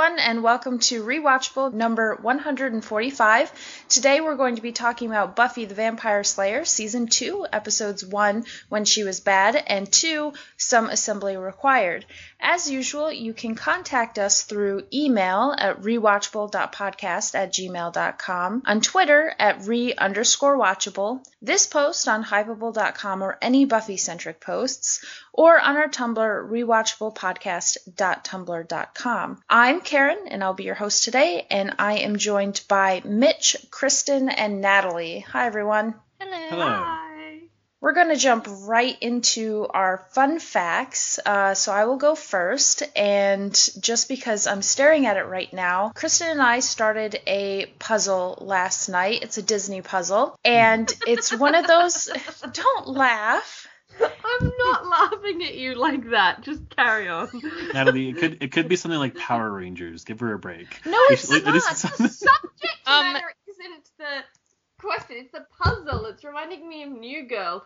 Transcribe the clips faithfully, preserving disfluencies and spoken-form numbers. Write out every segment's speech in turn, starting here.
everyone, and welcome to Rewatchable number one hundred forty-five. Today we're going to be talking about Buffy the Vampire Slayer, Season two, Episodes one, When She Was Bad, and two, Some Assembly Required. As usual, you can contact us through email at rewatchable.podcast at gmail dot com, on Twitter at re underscore watchable, this post on hypeable dot com or any Buffy-centric posts, or on our Tumblr, rewatchablepodcast dot tumblr dot com. I'm Karen, and I'll be your host today, and I am joined by Mitch, Kristen, and Natalie. Hi, everyone. Hello. Hello. Hi. We're going to jump right into our fun facts, uh, so I will go first, and just because I'm staring at it right now, Kristen and I started a puzzle last night. It's a Disney puzzle, and it's one of those... Don't laugh. I'm not laughing at you like that. Just carry on. Natalie, it could it could be something like Power Rangers. Give her a break. No, it's It- it not. is The something- subject Um, matter isn't the question. It's the puzzle. It's reminding me of New Girl.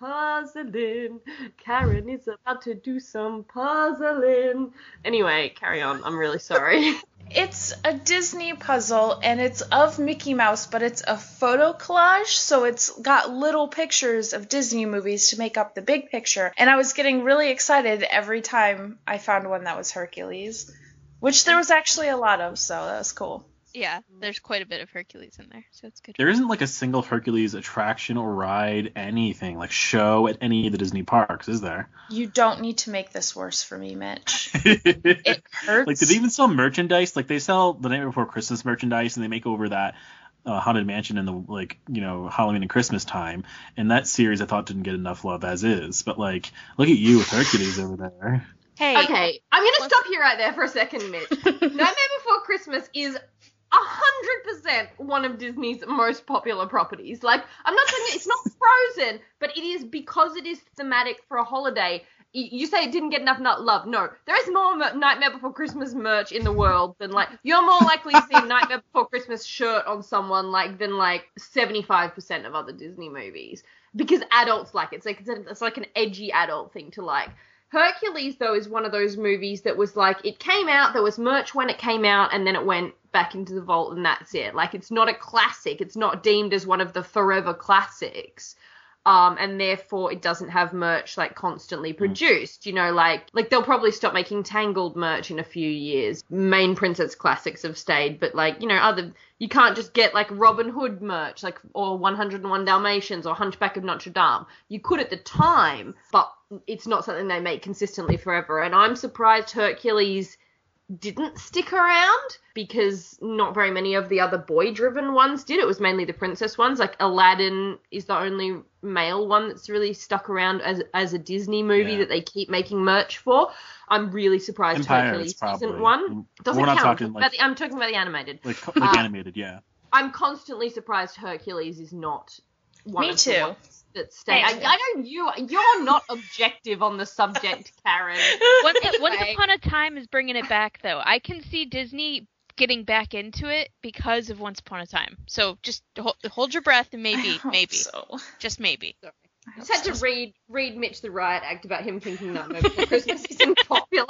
Puzzling. Karen is about to do some puzzling. Anyway, carry on. I'm really sorry. It's a Disney puzzle, and it's of Mickey Mouse, but it's a photo collage, so it's got little pictures of Disney movies to make up the big picture. And I was getting really excited every time I found one that was Hercules, which there was actually a lot of, so that was cool. Yeah, there's quite a bit of Hercules in there, so it's good. There isn't like a single Hercules attraction or ride, anything, like show at any of the Disney parks, is there? You don't need to make this worse for me, Mitch. It hurts. Like, do they even sell merchandise? Like, they sell the Night Before Christmas merchandise, and they make over that uh, Haunted Mansion in the, like, you know, Halloween and Christmas time. And that series I thought didn't get enough love as is. But, like, look at you with Hercules over there. Hey, Okay, I'm going to Let's- stop you right there for a second, Mitch. Nightmare Before Christmas is a hundred percent one of Disney's most popular properties. Like, I'm not saying it's not Frozen, but it is because it is thematic for a holiday. Y- You say it didn't get enough nut love. No, there is more mer- Nightmare Before Christmas merch in the world than, like, you're more likely to see a Nightmare Before Christmas shirt on someone, like, than, like, seventy-five percent of other Disney movies. Because adults like it. It's like, it's, a, it's like an edgy adult thing to like. Hercules, though, is one of those movies that was like, it came out, there was merch when it came out, and then it went back into the vault, and that's it. Like, it's not a classic. It's not deemed as one of the forever classics. Um, and therefore it doesn't have merch, like, constantly produced. You know, like, like they'll probably stop making Tangled merch in a few years. Main Princess classics have stayed, but, like, you know, other, you can't just get, like, Robin Hood merch, like, or one hundred and one Dalmatians or Hunchback of Notre Dame. You could at the time, but it's not something they make consistently forever. And I'm surprised Hercules didn't stick around, because not very many of the other boy-driven ones did. It was mainly the princess ones. Like, Aladdin is the only male one that's really stuck around as as a Disney movie Yeah. that they keep making merch for. I'm really surprised Empire, Hercules it's probably- isn't one. Doesn't we're not count. talking, I'm, like- talking about the, I'm talking about the animated. Like, like Uh, animated, yeah. I'm constantly surprised Hercules is not one Me of too. the ones that stay. Hey. I, I know you, you're not objective on the subject, Karen. Once, Once Anyway. Upon a Time is bringing it back, though. I can see Disney getting back into it because of Once Upon a Time. So just hold, hold your breath and I maybe, hope maybe, so. just maybe. I just had to read read Mitch the Riot Act about him thinking Nightmare Before Christmas isn't popular.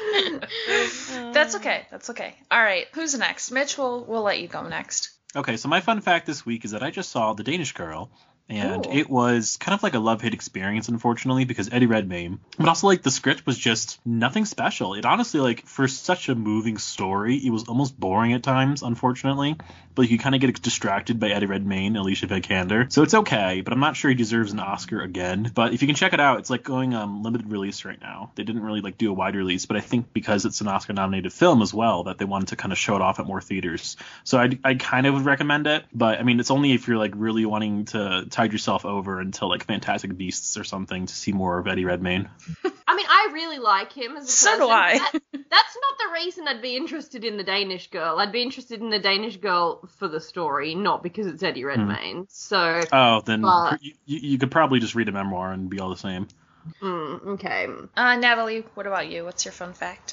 That's okay. That's okay. All right. Who's next? Mitch, we'll, we'll let you go next. Okay, so my fun fact this week is that I just saw The Danish Girl, and Ooh. it was kind of like a love-hate experience, unfortunately, because Eddie Redmayne. But also, like, the script was just nothing special. It honestly, like, for such a moving story, it was almost boring at times, unfortunately. But you kind of get distracted by Eddie Redmayne and Alicia Vikander. So it's okay, but I'm not sure he deserves an Oscar again. But if you can check it out, it's, like, going um, limited release right now. They didn't really, like, do a wide release, but I think because it's an Oscar-nominated film as well, that they wanted to kind of show it off at more theaters. So I, I kind of would recommend it, but, I mean, it's only if you're, like, really wanting to tide yourself over until, like, Fantastic Beasts or something to see more of Eddie Redmayne. I mean, I really like him as a So person. do I. That, that's not the reason I'd be interested in The Danish Girl. I'd be interested in The Danish Girl for the story, not because it's Eddie Redmayne. So, Oh, then But- you, you could probably just read a memoir and be all the same. mm, okay. Uh, Natalie, what about you? What's your fun fact?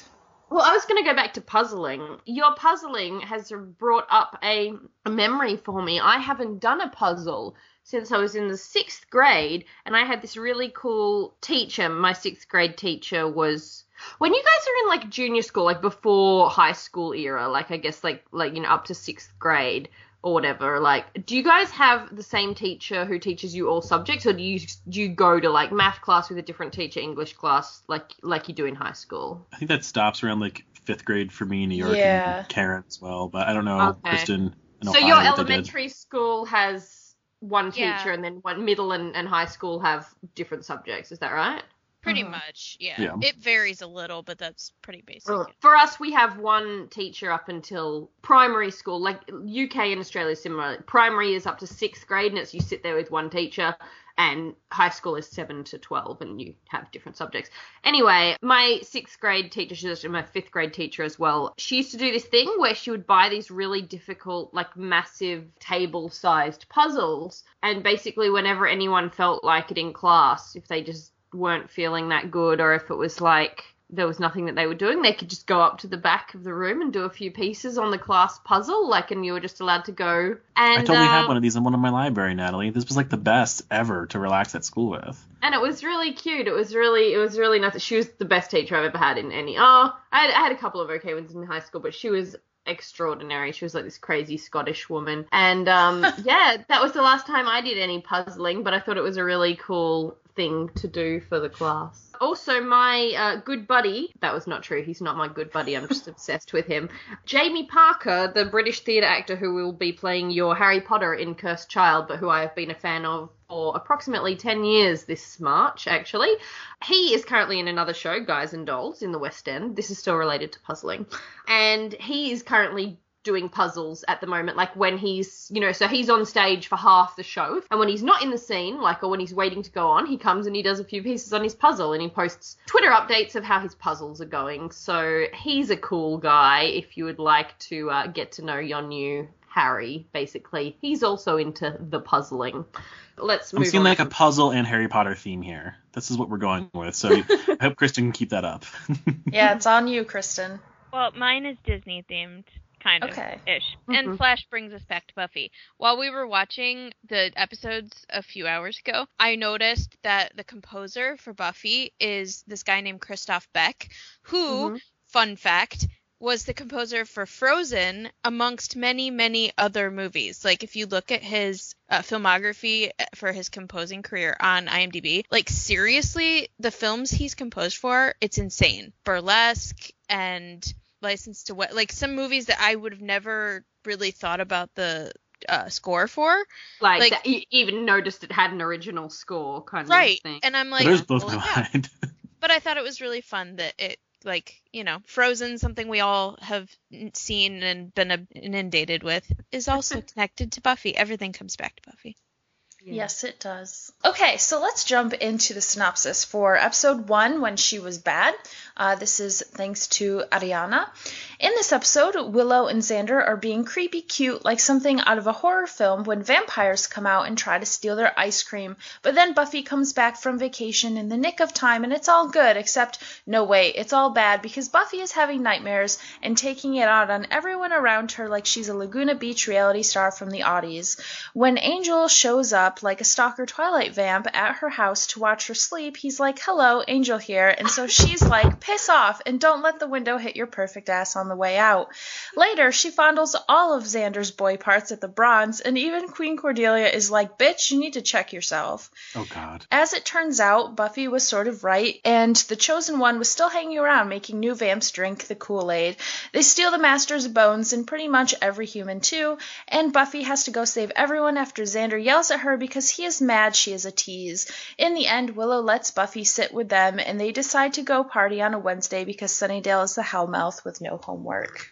Well, I was going to go back to puzzling. Your puzzling has brought up a, a memory for me. I haven't done a puzzle since I was in the sixth grade, and I had this really cool teacher. My sixth grade teacher was... When you guys are in, like, junior school, like, before high school era, like, I guess, like, like you know, up to sixth grade or whatever, like, do you guys have the same teacher who teaches you all subjects, or do you do you go to, like, math class with a different teacher, English class, like like you do in high school? I think that stops around, like, fifth grade for me in New York Yeah. and Karen as well, but I don't know, Okay. Kristen, in So Ohio, your what they did. elementary school has one teacher, Yeah. and then one middle and, and high school have different subjects. Is that right? Pretty Mhm. much, yeah. Yeah. It varies a little, but that's pretty basic. For us, we have one teacher up until primary school. Like U K and Australia is similar. Primary is up to sixth grade, and it's you sit there with one teacher, and high school is seven to twelve, and you have different subjects. Anyway, my sixth grade teacher, she's actually my fifth grade teacher as well, she used to do this thing where she would buy these really difficult, like massive table-sized puzzles, and basically whenever anyone felt like it in class, if they just weren't feeling that good, or if it was like there was nothing that they were doing, they could just go up to the back of the room and do a few pieces on the class puzzle, like, and you were just allowed to go. And I totally um, have one of these in one of my library, Natalie. This was like the best ever to relax at school with. and it was really cute. It was really, it was really nice. She was the best teacher I've ever had in any. Oh, I had, I had a couple of okay ones in high school, but she was extraordinary. She was like this crazy Scottish woman, and um, yeah, that was the last time I did any puzzling. But I thought it was a really cool thing to do for the class. Also, my uh, good buddy, that was not true, he's not my good buddy, I'm just obsessed with him, Jamie Parker, the British theatre actor who will be playing your Harry Potter in Cursed Child, but who I have been a fan of for approximately ten years this March, actually. He is currently in another show, Guys and Dolls, in the West End. This is still related to puzzling. And he is currently doing puzzles at the moment, like when he's, you know, so he's on stage for half the show, and when he's not in the scene, like, or when he's waiting to go on, he comes and he does a few pieces on his puzzle, and he posts Twitter updates of how his puzzles are going. So he's a cool guy if you would like to uh, get to know your new Harry, basically. He's also into the puzzling. Let's move I'm seeing on. like a puzzle and Harry Potter theme here. This is what we're going with, so I hope Kristen can keep that up. Yeah, it's on you, Kristen. Well, mine is Disney themed, kind of Okay. ish. Mhm. And Flash brings us back to Buffy. While we were watching the episodes a few hours ago, I noticed that the composer for Buffy is this guy named Christoph Beck, who, Mhm. fun fact, was the composer for Frozen amongst many, many other movies. Like, if you look at his uh, filmography for his composing career on IMDb, like, seriously, the films he's composed for, it's insane. Burlesque and License to Wed, like, some movies that I would have never really thought about the uh, score for. Like, like- that, you even noticed it had an original score kind Right. of thing. And I'm like, There's both well, my yeah. mind. But I thought it was really fun that it, like, you know, Frozen, something we all have n- seen and been uh, inundated with, is also connected to Buffy. Everything comes back to Buffy. Yeah. Yes, it does. Okay, so let's jump into the synopsis for episode one, When She Was Bad. Uh, this is thanks to Ariana. In this episode, Willow and Xander are being creepy cute like something out of a horror film when vampires come out and try to steal their ice cream. But then Buffy comes back from vacation in the nick of time and it's all good, except no wait, it's all bad because Buffy is having nightmares and taking it out on everyone around her like she's a Laguna Beach reality star from the Oddies. When Angel shows up like a stalker Twilight vamp at her house to watch her sleep, he's like, hello, Angel here, and so she's like, piss off and don't let the window hit your perfect ass on the way out. Later, she fondles all of Xander's boy parts at the Bronze, and even Queen Cordelia is like, bitch, you need to check yourself. Oh, God. As it turns out, Buffy was sort of right, and the Chosen One was still hanging around making new vamps drink the Kool-Aid. They steal the Master's bones, and pretty much every human too, and Buffy has to go save everyone after Xander yells at her because he is mad she is a tease. In the end, Willow lets Buffy sit with them, and they decide to go party on a Wednesday because Sunnydale is the hellmouth with no homework.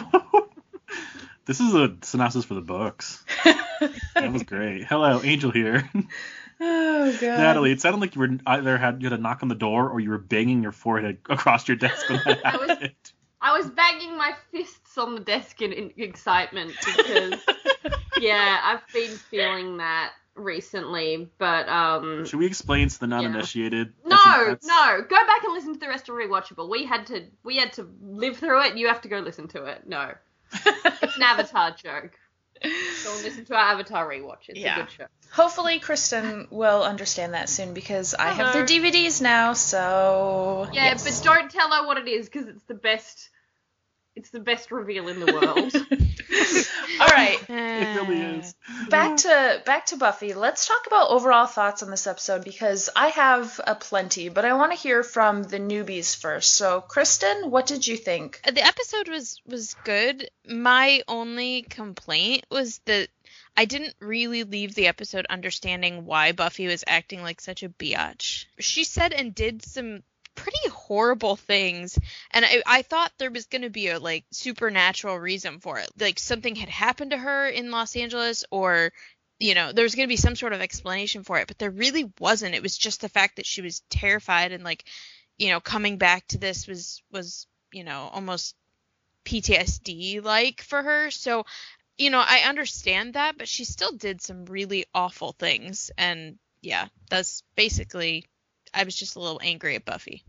This is a synopsis for the books. That was great. Hello, Angel here. Oh, God. Natalie, it sounded like you were either had you had a knock on the door or you were banging your forehead across your desk when that I was- happened. I was banging my fists on the desk in, in excitement because, yeah, I've been feeling that recently, but um. Should we explain to the non-initiated? Yeah. I No, that's... no. Go back and listen to the rest of Rewatchable. We had to, we had to live through it. You have to go listen to it. No, it's an Avatar joke. Go and listen to our Avatar rewatch. It's Yeah. a good show. Hopefully Kristen will understand that soon because I have Hello. the D V Ds now, so... Yeah, yes. but don't tell her what it is because it's the best. It's the best reveal in the world. All right, It really is. back to back to Buffy. Let's talk about overall thoughts on this episode because I have a plenty, but I want to hear from the newbies first. So, Kristen, what did you think? The episode was was good. My only complaint was that I didn't really leave the episode understanding why Buffy was acting like such a biatch. She said and did some pretty horrible things, and I, I thought there was going to be a like supernatural reason for it, like something had happened to her in Los Angeles, or you know there was going to be some sort of explanation for it, but there really wasn't. It was just the fact that she was terrified, and like you know coming back to this was was you know almost P T S D like for her. So you know I understand that, but she still did some really awful things, and yeah, that's basically, I was just a little angry at Buffy.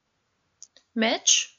Mitch?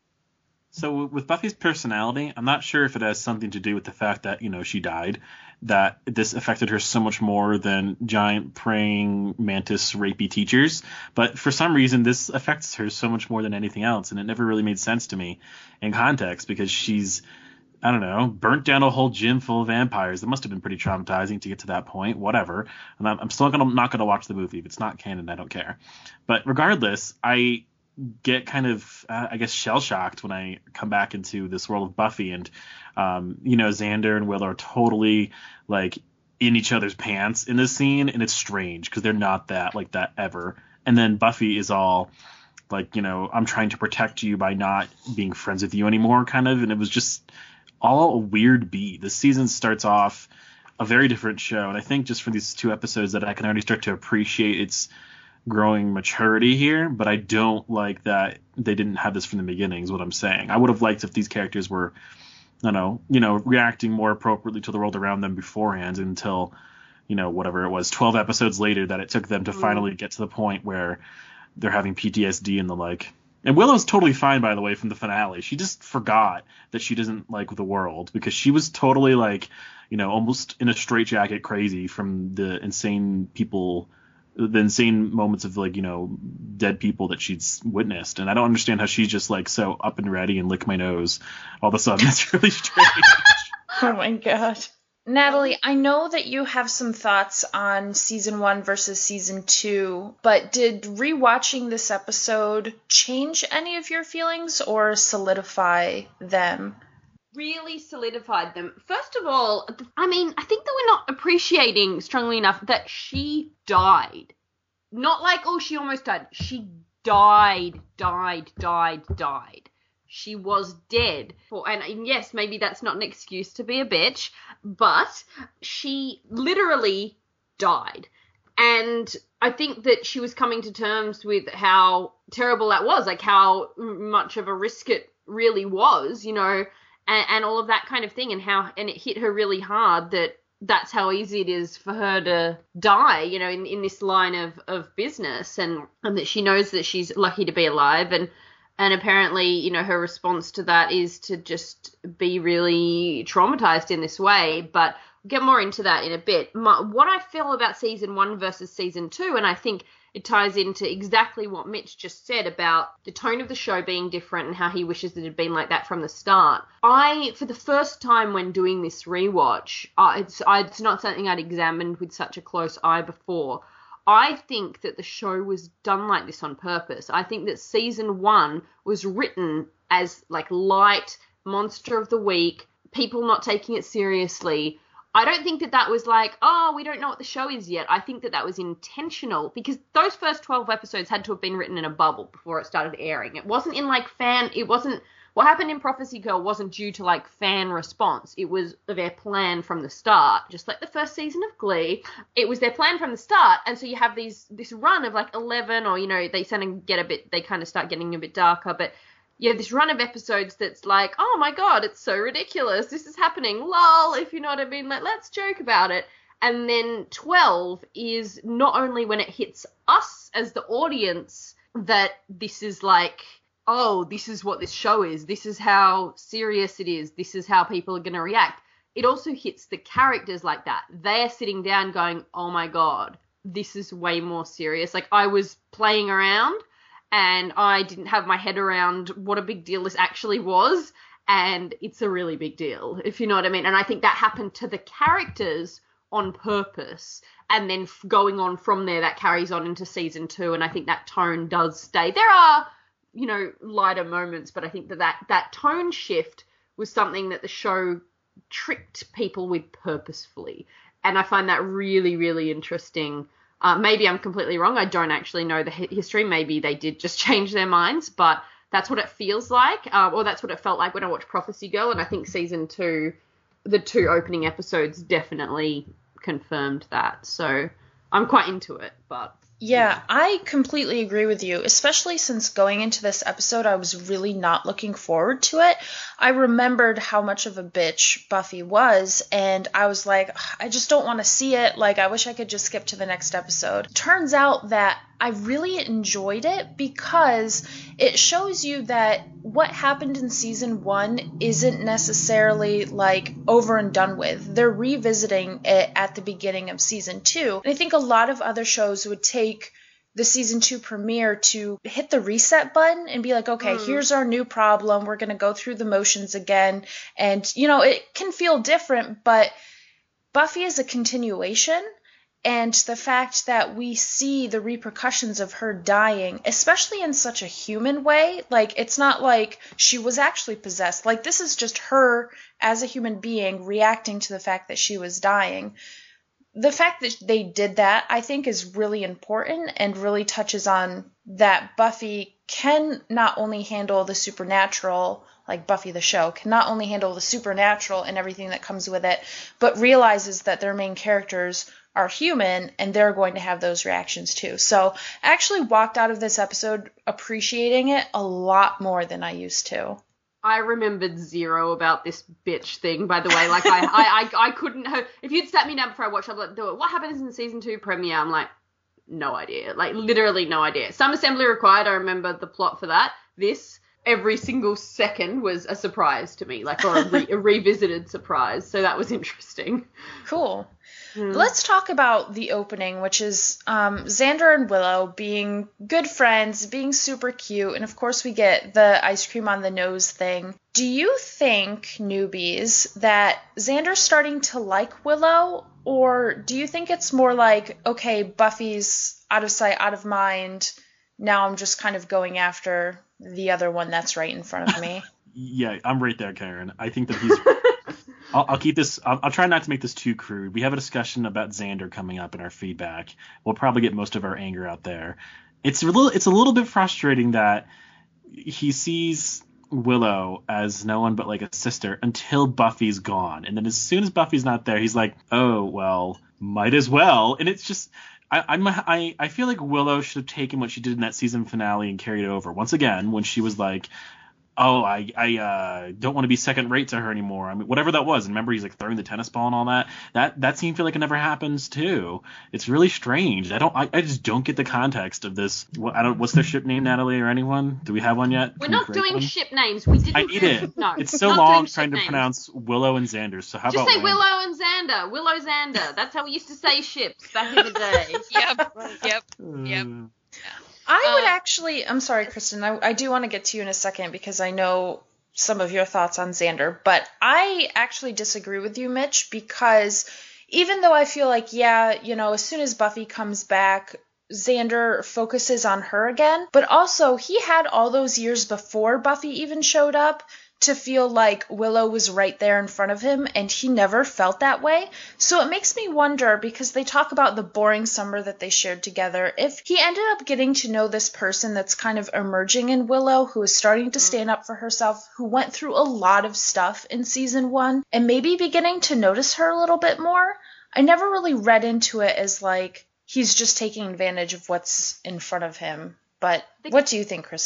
So with Buffy's personality, I'm not sure if it has something to do with the fact that, you know, she died, that this affected her so much more than giant praying mantis rapey teachers. But for some reason, this affects her so much more than anything else. And it never really made sense to me in context because she's, I don't know, burnt down a whole gym full of vampires. That must have been pretty traumatizing to get to that point. Whatever. And I'm, I'm still gonna, not going to watch the movie. If it's not canon, I don't care. But regardless, I get kind of, uh, I guess, shell-shocked when I come back into this world of Buffy. And, um, you know, Xander and Willow are totally, like, in each other's pants in this scene. And it's strange because they're not that, like, that ever. And then Buffy is all, like, you know, I'm trying to protect you by not being friends with you anymore, kind of. And it was just all a weird beat. This season starts off a very different show, and I think just for these two episodes that I can already start to appreciate its growing maturity here, but I don't like that they didn't have this from the beginning is what I'm saying. I would have liked if these characters were, I don't know, you know, reacting more appropriately to the world around them beforehand until, you know, whatever it was, twelve episodes later that it took them to mm. finally get to the point where they're having P T S D and the like. And Willow's totally fine, by the way, from the finale. She just forgot that she doesn't like the world because she was totally like, you know, almost in a straitjacket crazy from the insane people, the insane moments of like, you know, dead people that she's witnessed. And I don't understand how she's just like so up and ready and lick my nose all of a sudden. That's really strange. Oh my God. Natalie, I know that you have some thoughts on season one versus season two, but did rewatching this episode change any of your feelings or solidify them? Really solidified them. First of all, I mean, I think that we're not appreciating strongly enough that she died. Not like, oh, she almost died. She died, died, died, died. She was dead. For, and yes, maybe that's not an excuse to be a bitch, but she literally died. And I think that she was coming to terms with how terrible that was, like how much of a risk it really was, you know, and, and all of that kind of thing, and how, and it hit her really hard that that's how easy it is for her to die, you know, in, in this line of, of business, and, and that she knows that she's lucky to be alive. And And apparently, you know, her response to that is to just be really traumatized in this way. But we'll get more into that in a bit. My, what I feel about season one versus season two, and I think it ties into exactly what Mitch just said about the tone of the show being different and how he wishes it had been like that from the start. I, for the first time when doing this rewatch, uh, it's, I, it's not something I'd examined with such a close eye before. I think that the show was done like this on purpose. I think that season one was written as like light, monster of the week, people not taking it seriously. I don't think that that was like, oh, we don't know what the show is yet. I think that that was intentional because those first twelve episodes had to have been written in a bubble before it started airing. It wasn't in like fan, it wasn't, what happened in Prophecy Girl wasn't due to like fan response. It was their plan from the start, just like the first season of Glee. It was their plan from the start, and so you have these this run of like eleven, or you know they kind of get a bit, they kind of start getting a bit darker, but you have this run of episodes that's like, oh my God, it's so ridiculous, this is happening, lol, if you know what I mean, like let's joke about it. And then twelve is not only when it hits us as the audience that this is like, oh, this is what this show is. This is how serious it is. This is how people are going to react. It also hits the characters like that. They're sitting down going, oh my God, this is way more serious. Like, I was playing around and I didn't have my head around what a big deal this actually was. And it's a really big deal, if you know what I mean. And I think that happened to the characters on purpose. And then f- going on from there, that carries on into season two. And I think that tone does stay. There are, you know, lighter moments, but I think that that, that tone shift was something that the show tricked people with purposefully. And I find that really, really interesting. Uh, maybe I'm completely wrong. I don't actually know the hi- history. Maybe they did just change their minds, but that's what it feels like, uh, or that's what it felt like when I watched Prophecy Girl. And I think season two, the two opening episodes definitely confirmed that. So I'm quite into it, but... Yeah, I completely agree with you, especially since going into this episode, I was really not looking forward to it. I remembered how much of a bitch Buffy was, and I was like, I just don't want to see it. Like, I wish I could just skip to the next episode. Turns out that I really enjoyed it because it shows you that what happened in season one isn't necessarily like over and done with. They're revisiting it at the beginning of season two. And I think a lot of other shows would take the season two premiere to hit the reset button and be like, okay, mm. here's our new problem. We're going to go through the motions again. And, you know, it can feel different, but Buffy is a continuation. And the fact that we see the repercussions of her dying, especially in such a human way, like, it's not like she was actually possessed. Like, this is just her as a human being reacting to the fact that she was dying. The fact that they did that, I think, is really important and really touches on that Buffy can not only handle the supernatural, like Buffy the show, can not only handle the supernatural and everything that comes with it, but realizes that their main characters are human and they're going to have those reactions too. So I actually walked out of this episode appreciating it a lot more than I used to. I remembered zero about this bitch thing, by the way. Like, I, I, I, I couldn't have... If you'd sat me down before I watched, I'd be like, what happens in the season two premiere? I'm like, no idea. Like, literally no idea. Some Assembly Required, I remember the plot for that. This, every single second was a surprise to me, like, or a, re- a revisited surprise. So that was interesting. Cool. Mm. Let's talk about the opening, which is um, Xander and Willow being good friends, being super cute, and of course we get the ice cream on the nose thing. Do you think, newbies, that Xander's starting to like Willow, or do you think it's more like, okay, Buffy's out of sight, out of mind, now I'm just kind of going after the other one that's right in front of me? Yeah, I'm right there, Karen. I think that he's... I'll, I'll keep this. I'll, I'll try not to make this too crude. We have a discussion about Xander coming up in our feedback. We'll probably get most of our anger out there. It's a little. It's a little bit frustrating that he sees Willow as no one but like a sister until Buffy's gone, and then as soon as Buffy's not there, he's like, "Oh well, might as well." And it's just. I, I'm, I, I feel like Willow should have taken what she did in that season finale and carried it over once again when she was like, oh, I I uh, don't want to be second rate to her anymore. I mean, whatever that was. And remember, he's like throwing the tennis ball and all that. That that scene feel like it never happens too. It's really strange. I don't. I, I just don't get the context of this. What, I don't. What's their ship name, Natalie, or anyone? Do we have one yet? We're Can not we doing one? ship names. We didn't. I need it. No, it's so not long trying to names. pronounce Willow and Xander. So how Just about say Wayne? Willow and Xander. Willow Xander. That's how we used to say ships back in the day. Yep. Yep. Uh, Yep. I would Uh, actually, I'm sorry, Kristen, I, I do want to get to you in a second because I know some of your thoughts on Xander, but I actually disagree with you, Mitch, because even though I feel like, yeah, you know, as soon as Buffy comes back, Xander focuses on her again, but also he had all those years before Buffy even showed up to feel like Willow was right there in front of him, and he never felt that way. So it makes me wonder, because they talk about the boring summer that they shared together, if he ended up getting to know this person that's kind of emerging in Willow, who is starting to stand up for herself, who went through a lot of stuff in season one, and maybe beginning to notice her a little bit more. I never really read into it as like he's just taking advantage of what's in front of him. But what do you think, Kristen?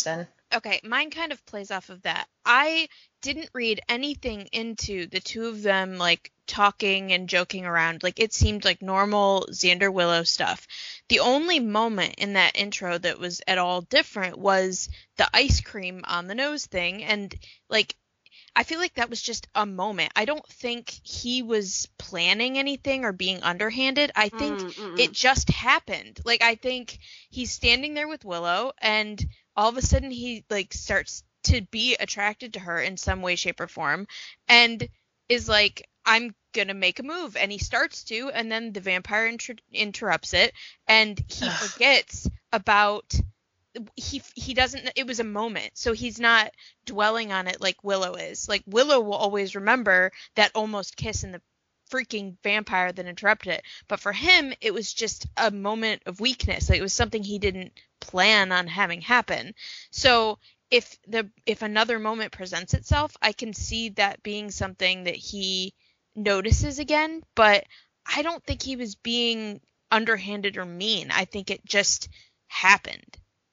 Okay, mine kind of plays off of that. I didn't read anything into the two of them, like, talking and joking around. Like, it seemed like normal Xander Willow stuff. The only moment in that intro that was at all different was the ice cream on the nose thing. And, like, I feel like that was just a moment. I don't think he was planning anything or being underhanded. I think Mm-mm. it just happened. Like, I think he's standing there with Willow, and all of a sudden he, like, starts to be attracted to her in some way, shape, or form, and is like, I'm gonna make a move. And he starts to, and then the vampire inter- interrupts it, and he forgets about... he he doesn't it was a moment, so he's not dwelling on it like Willow is. Like, Willow will always remember that almost kiss and the freaking vampire that interrupted it, but for him it was just a moment of weakness. Like, it was something he didn't plan on having happen. So if the if another moment presents itself, I can see that being something that he notices again, but I don't think he was being underhanded or mean. I think it just happened.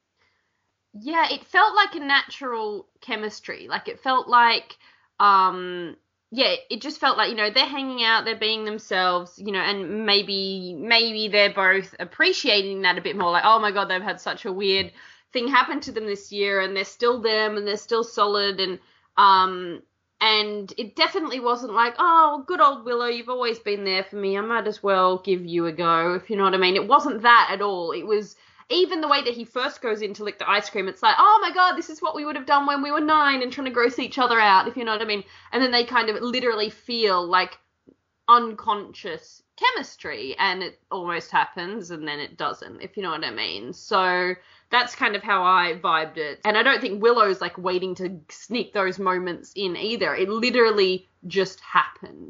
Yeah, it felt like a natural chemistry. Like, it felt like, um, yeah, it just felt like, you know, they're hanging out, they're being themselves, you know, and maybe, maybe they're both appreciating that a bit more. Like, oh my God, they've had such a weird thing happen to them this year, and they're still them, and they're still solid, and, um, and it definitely wasn't like, oh, good old Willow, you've always been there for me, I might as well give you a go, if you know what I mean. It wasn't that at all. It was... Even the way that he first goes in to lick the ice cream, it's like, oh my God, this is what we would have done when we were nine and trying to gross each other out, if you know what I mean. And then they kind of literally feel like unconscious chemistry, and it almost happens and then it doesn't, if you know what I mean. So that's kind of how I vibed it. And I don't think Willow's like waiting to sneak those moments in either. It literally just happened.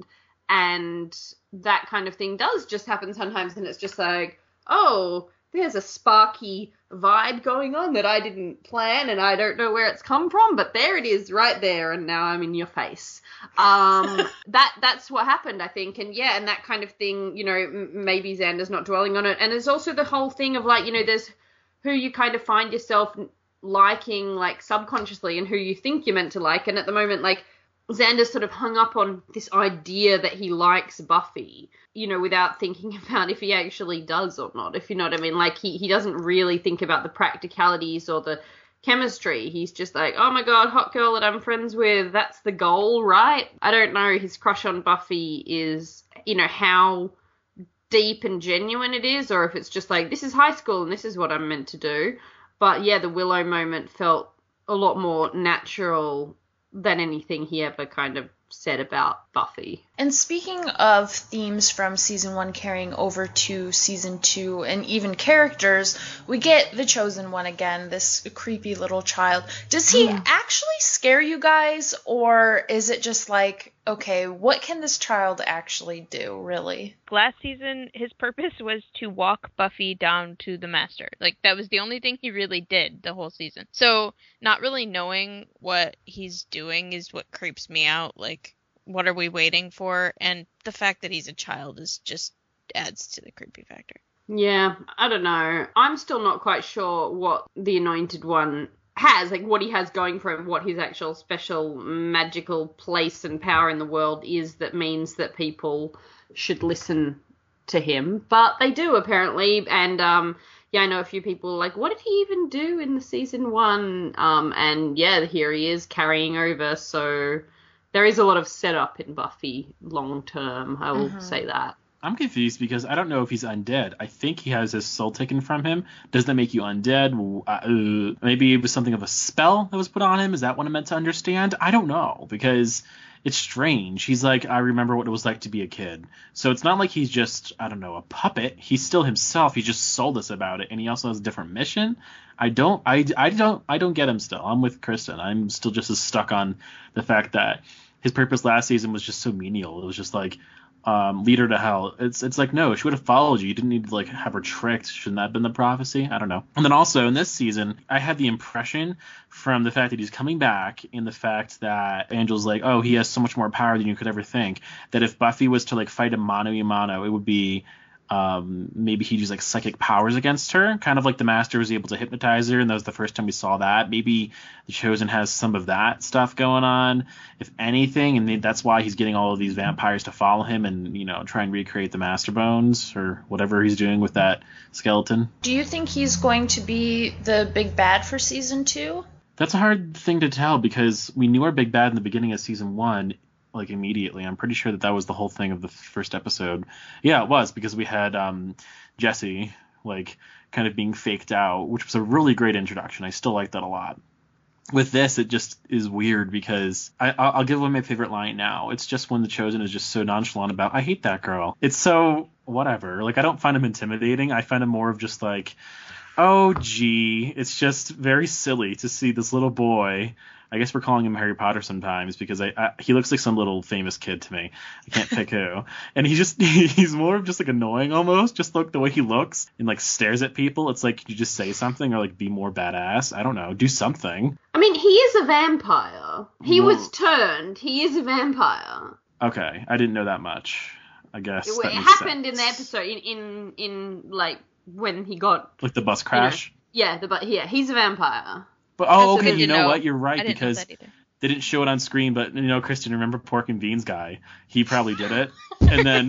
And that kind of thing does just happen sometimes, and it's just like, oh, there's a sparky vibe going on that I didn't plan, and I don't know where it's come from, but there it is right there, and now I'm in your face. Um, that that's what happened, I think. And yeah, and that kind of thing, you know, m- maybe Xander's not dwelling on it. And there's also the whole thing of, like, you know, there's who you kind of find yourself liking, like, subconsciously, and who you think you're meant to like. And at the moment, like, Xander's sort of hung up on this idea that he likes Buffy, you know, without thinking about if he actually does or not, if you know what I mean. Like, he, he doesn't really think about the practicalities or the chemistry. He's just like, oh my God, hot girl that I'm friends with, that's the goal, right? I don't know, his crush on Buffy is, you know, how deep and genuine it is, or if it's just like, this is high school and this is what I'm meant to do. But yeah, the Willow moment felt a lot more natural than anything he ever kind of said about Buffy. And speaking of themes from season one carrying over to season two, and even characters, we get the Chosen One again, this creepy little child. Does he mm. actually scare you guys, or is it just like, okay, what can this child actually do, really? Last season, his purpose was to walk Buffy down to the Master. Like, that was the only thing he really did the whole season. So, not really knowing what he's doing is what creeps me out. Like, what are we waiting for? And the fact that he's a child is just adds to the creepy factor. Yeah, I don't know. I'm still not quite sure what the Anointed One has, like what he has going for him, what his actual special magical place and power in the world is that means that people should listen to him. But they do, apparently. And, um, yeah, I know a few people like, what did he even do in the season one? Um, and yeah, here he is carrying over, so there is a lot of setup in Buffy long term, I will mm-hmm. say that. I'm confused because I don't know if he's undead. I think he has his soul taken from him. Does that make you undead? Uh, maybe it was something of a spell that was put on him. Is that what I'm meant to understand? I don't know, because it's strange. He's like, I remember what it was like to be a kid. So it's not like he's just, I don't know, a puppet. He's still himself. He just sold us about it, and he also has a different mission. I don't, I, I don't, I don't get him still. I'm with Kristen. I'm still just as stuck on the fact that his purpose last season was just so menial. It was just like, um, lead her to hell. It's it's like, no, she would have followed you. You didn't need to like have her tricked. Shouldn't that have been the prophecy? I don't know. And then also in this season, I had the impression from the fact that he's coming back, in the fact that Angel's like, oh, he has so much more power than you could ever think, that if Buffy was to like fight him mano a mano, it would be um, maybe he'd use like psychic powers against her, kind of like the Master was able to hypnotize her, and that was the first time we saw that. Maybe the Chosen has some of that stuff going on, if anything, and that's why he's getting all of these vampires to follow him and, you know, try and recreate the Master Bones or whatever he's doing with that skeleton. Do you think he's going to be the big bad for season two? That's a hard thing to tell because we knew our big bad in the beginning of season one. Like immediately. I'm pretty sure that that was the whole thing of the first episode. Yeah, it was, because we had um, Jesse like kind of being faked out, which was a really great introduction. I still like that a lot. With this, it just is weird because I, I'll give away my favorite line now. It's just when the Chosen is just so nonchalant about, I hate that girl. It's so whatever. Like, I don't find him intimidating. I find him more of just like, oh, gee, it's just very silly to see this little boy. I guess we're calling him Harry Potter sometimes because I, I he looks like some little famous kid to me. I can't pick who. And he just he's more of just like annoying almost. Just look the way he looks and like stares at people. It's like, could you just say something or like be more badass? I don't know. Do something. I mean, he is a vampire. He Whoa. was turned. He is a vampire. Okay, I didn't know that much. I guess it, that it makes happened sense. in the episode in, in in like when he got like the bus crash. You know, yeah, the but yeah, he's a vampire. But oh, That's okay, you know, know. what? You're right, I didn't because know that either. They didn't show it on screen, but you know, Kristen, remember Pork and Beans guy? He probably did it, and then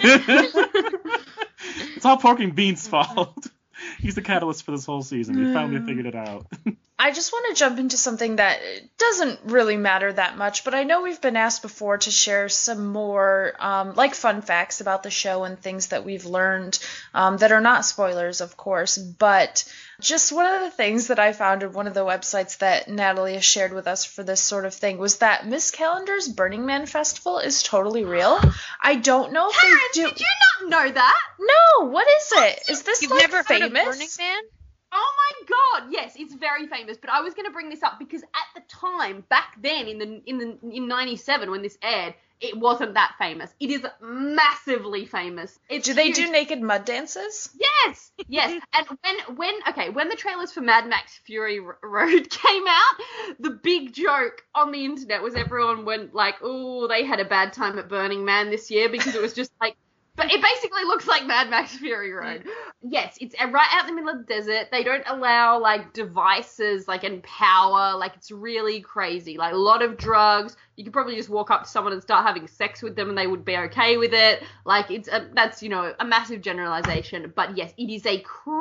it's all Pork and Beans' fault. He's the catalyst for this whole season. He finally figured it out. I just want to jump into something that doesn't really matter that much, but I know we've been asked before to share some more, um, like, fun facts about the show and things that we've learned um, that are not spoilers, of course, but just one of the things that I found in one of the websites that Natalie has shared with us for this sort of thing was that Miss Calendar's Burning Man Festival is totally real. I don't know if Karen, they do... did you not know that? No, what is it? Is this, You've like, never famous? heard of Burning Man? Oh my god, yes, it's very famous. But I was going to bring this up because at the time, back then in the in the in ninety-seven when this aired, it wasn't that famous. It is massively famous. It's do they huge. do naked mud dances? Yes, yes. And when when okay, when the trailers for Mad Max Fury Road came out, the big joke on the internet was everyone went like, "Oh, they had a bad time at Burning Man this year," because it was just like. But it basically looks like Mad Max Fury Road. Yes, it's right out in the middle of the desert. They don't allow, like, devices, like, and power. Like, it's really crazy. Like, a lot of drugs. You could probably just walk up to someone and start having sex with them and they would be okay with it. Like, it's a, that's, you know, a massive generalization. But, yes, it is a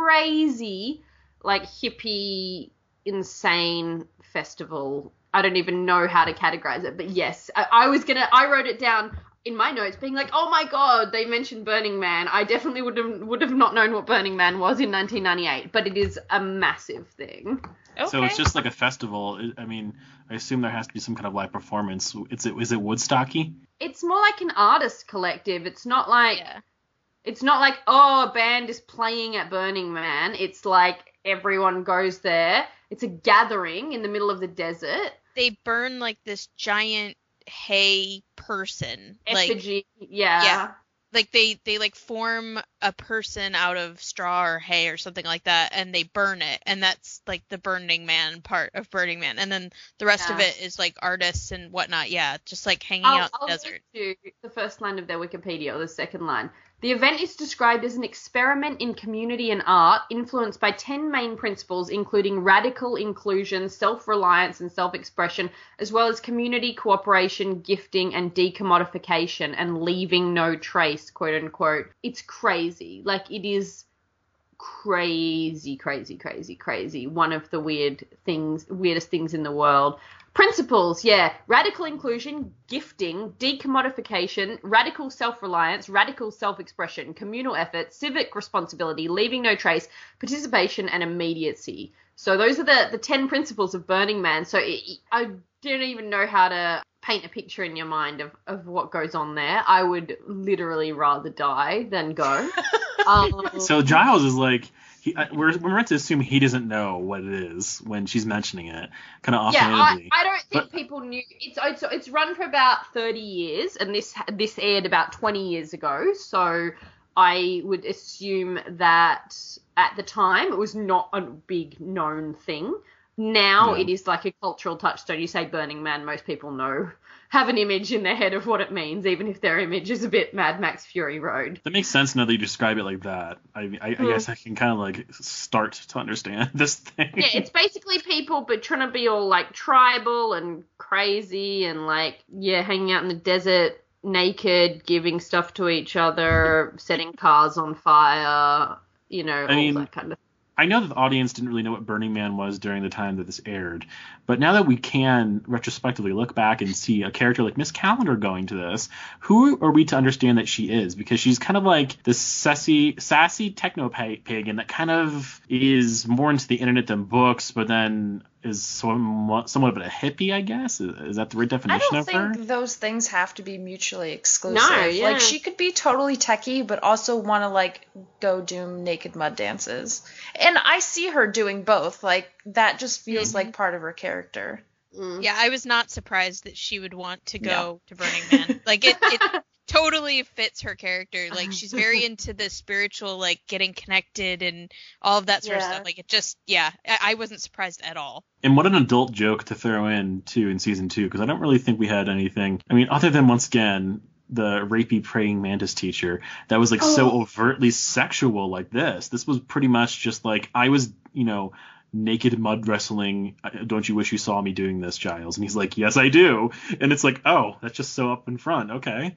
crazy, like, hippie, insane festival. I don't even know how to categorize it. But, yes, I, I was going to – I wrote it down – in my notes being like, oh my god, they mentioned Burning Man. I definitely would have would have not known what Burning Man was in nineteen ninety-eight, but it is a massive thing. Okay. So it's just like a festival. I mean, I assume there has to be some kind of live performance. Is it is it Woodstocky? It's more like an artist collective. It's not like Yeah. It's not like, oh, a band is playing at Burning Man. It's like everyone goes there. It's a gathering in the middle of the desert. They burn like this giant hay person. Effigy, like yeah. yeah. Like they, they like form a person out of straw or hay or something like that, and they burn it, and that's like the Burning Man part of Burning Man, and then the rest Yeah. of it is like artists and whatnot. Yeah, just like hanging I'll, out in I'll the desert. read you the first line of their Wikipedia, or the second line. The event is described as an experiment in community and art influenced by ten main principles, including radical inclusion, self-reliance and self-expression, as well as community cooperation, gifting, and decommodification, and leaving no trace, quote unquote. It's crazy. Like, it is crazy, crazy, crazy, crazy. One of the weird things, weirdest things in the world. Principles, yeah. Radical inclusion, gifting, decommodification, radical self-reliance, radical self-expression, communal effort, civic responsibility, leaving no trace, participation, and immediacy. So those are the, the ten principles of Burning Man. So it, I don't even know how to paint a picture in your mind of, of what goes on there. I would literally rather die than go. um, So Giles is like, he, I, we're we're meant to assume he doesn't know what it is when she's mentioning it, kind of Yeah, I, offhandedly. I don't think But- people knew. It's, it's it's run for about thirty years, and this this aired about twenty years ago. So I would assume that at the time it was not a big known thing. Now Yeah. it is like a cultural touchstone. You say Burning Man, most people know, have an image in their head of what it means, even if their image is a bit Mad Max Fury Road. That makes sense now that you describe it like that. I, I, I Mm. guess I can kind of like start to understand this thing. Yeah, it's basically people, but trying to be all like tribal and crazy and like, yeah, hanging out in the desert naked, giving stuff to each other, setting cars on fire, you know, all mean, that kind of I know that the audience didn't really know what Burning Man was during the time that this aired, but now that we can retrospectively look back and see a character like Miss Calendar going to this, who are we to understand that she is? Because she's kind of like this sassy, sassy techno pagan that kind of is more into the internet than books, but then is somewhat, somewhat of a hippie, I guess. Is, is that the right I definition don't of think her? those things have to be mutually exclusive. No, yeah. Like, she could be totally techie, but also want to, like, go do naked mud dances. And I see her doing both. Like, that just feels Mm-hmm. like part of her character. Mm. Yeah, I was not surprised that she would want to go to Burning Man. Like, it, it totally fits her character. Like, she's very into the spiritual, like, getting connected and all of that sort of Yeah. stuff. Like, it just, yeah, I, I wasn't surprised at all. And what an adult joke to throw in, too, in season two, because I don't really think we had anything. I mean, other than, once again, the rapey praying mantis teacher that was, like, so Oh. overtly sexual like this. This was pretty much just, like, I was, you know, naked mud wrestling. Don't you wish you saw me doing this, Giles? And he's like, yes, I do. And it's like, oh, that's just so up in front. Okay.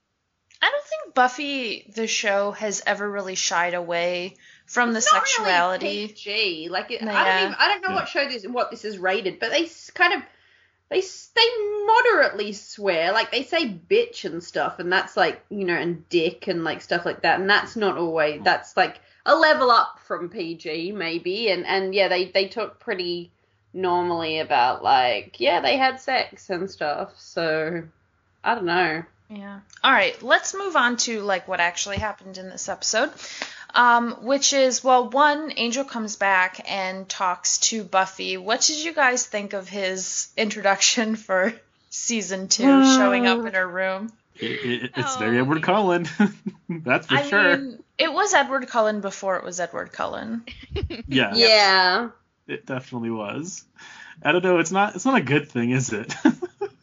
I don't think Buffy, the show, has ever really shied away from It's the not sexuality. really P G. Like, it, I Yeah. don't even, I don't know Yeah. what show this, what this is rated, but they s- kind of, they s- they moderately swear. Like, they say bitch and stuff, and that's like, you know, and dick and like stuff like that, and that's not always, that's like a level up from P G maybe, and and yeah, they they talk pretty normally about like, yeah, they had sex and stuff. So I don't know. Yeah. All right, let's move on to like what actually happened in this episode. Um, which is, well, one, Angel comes back and talks to Buffy. What did you guys think of his introduction for season two, Uh. showing up in her room? It, it, it's Oh, very Edward yeah. Cullen. That's for I sure. mean, it was Edward Cullen before it was Edward Cullen. yeah, Yeah. it definitely was. I don't know. It's not. It's not a good thing, is it? I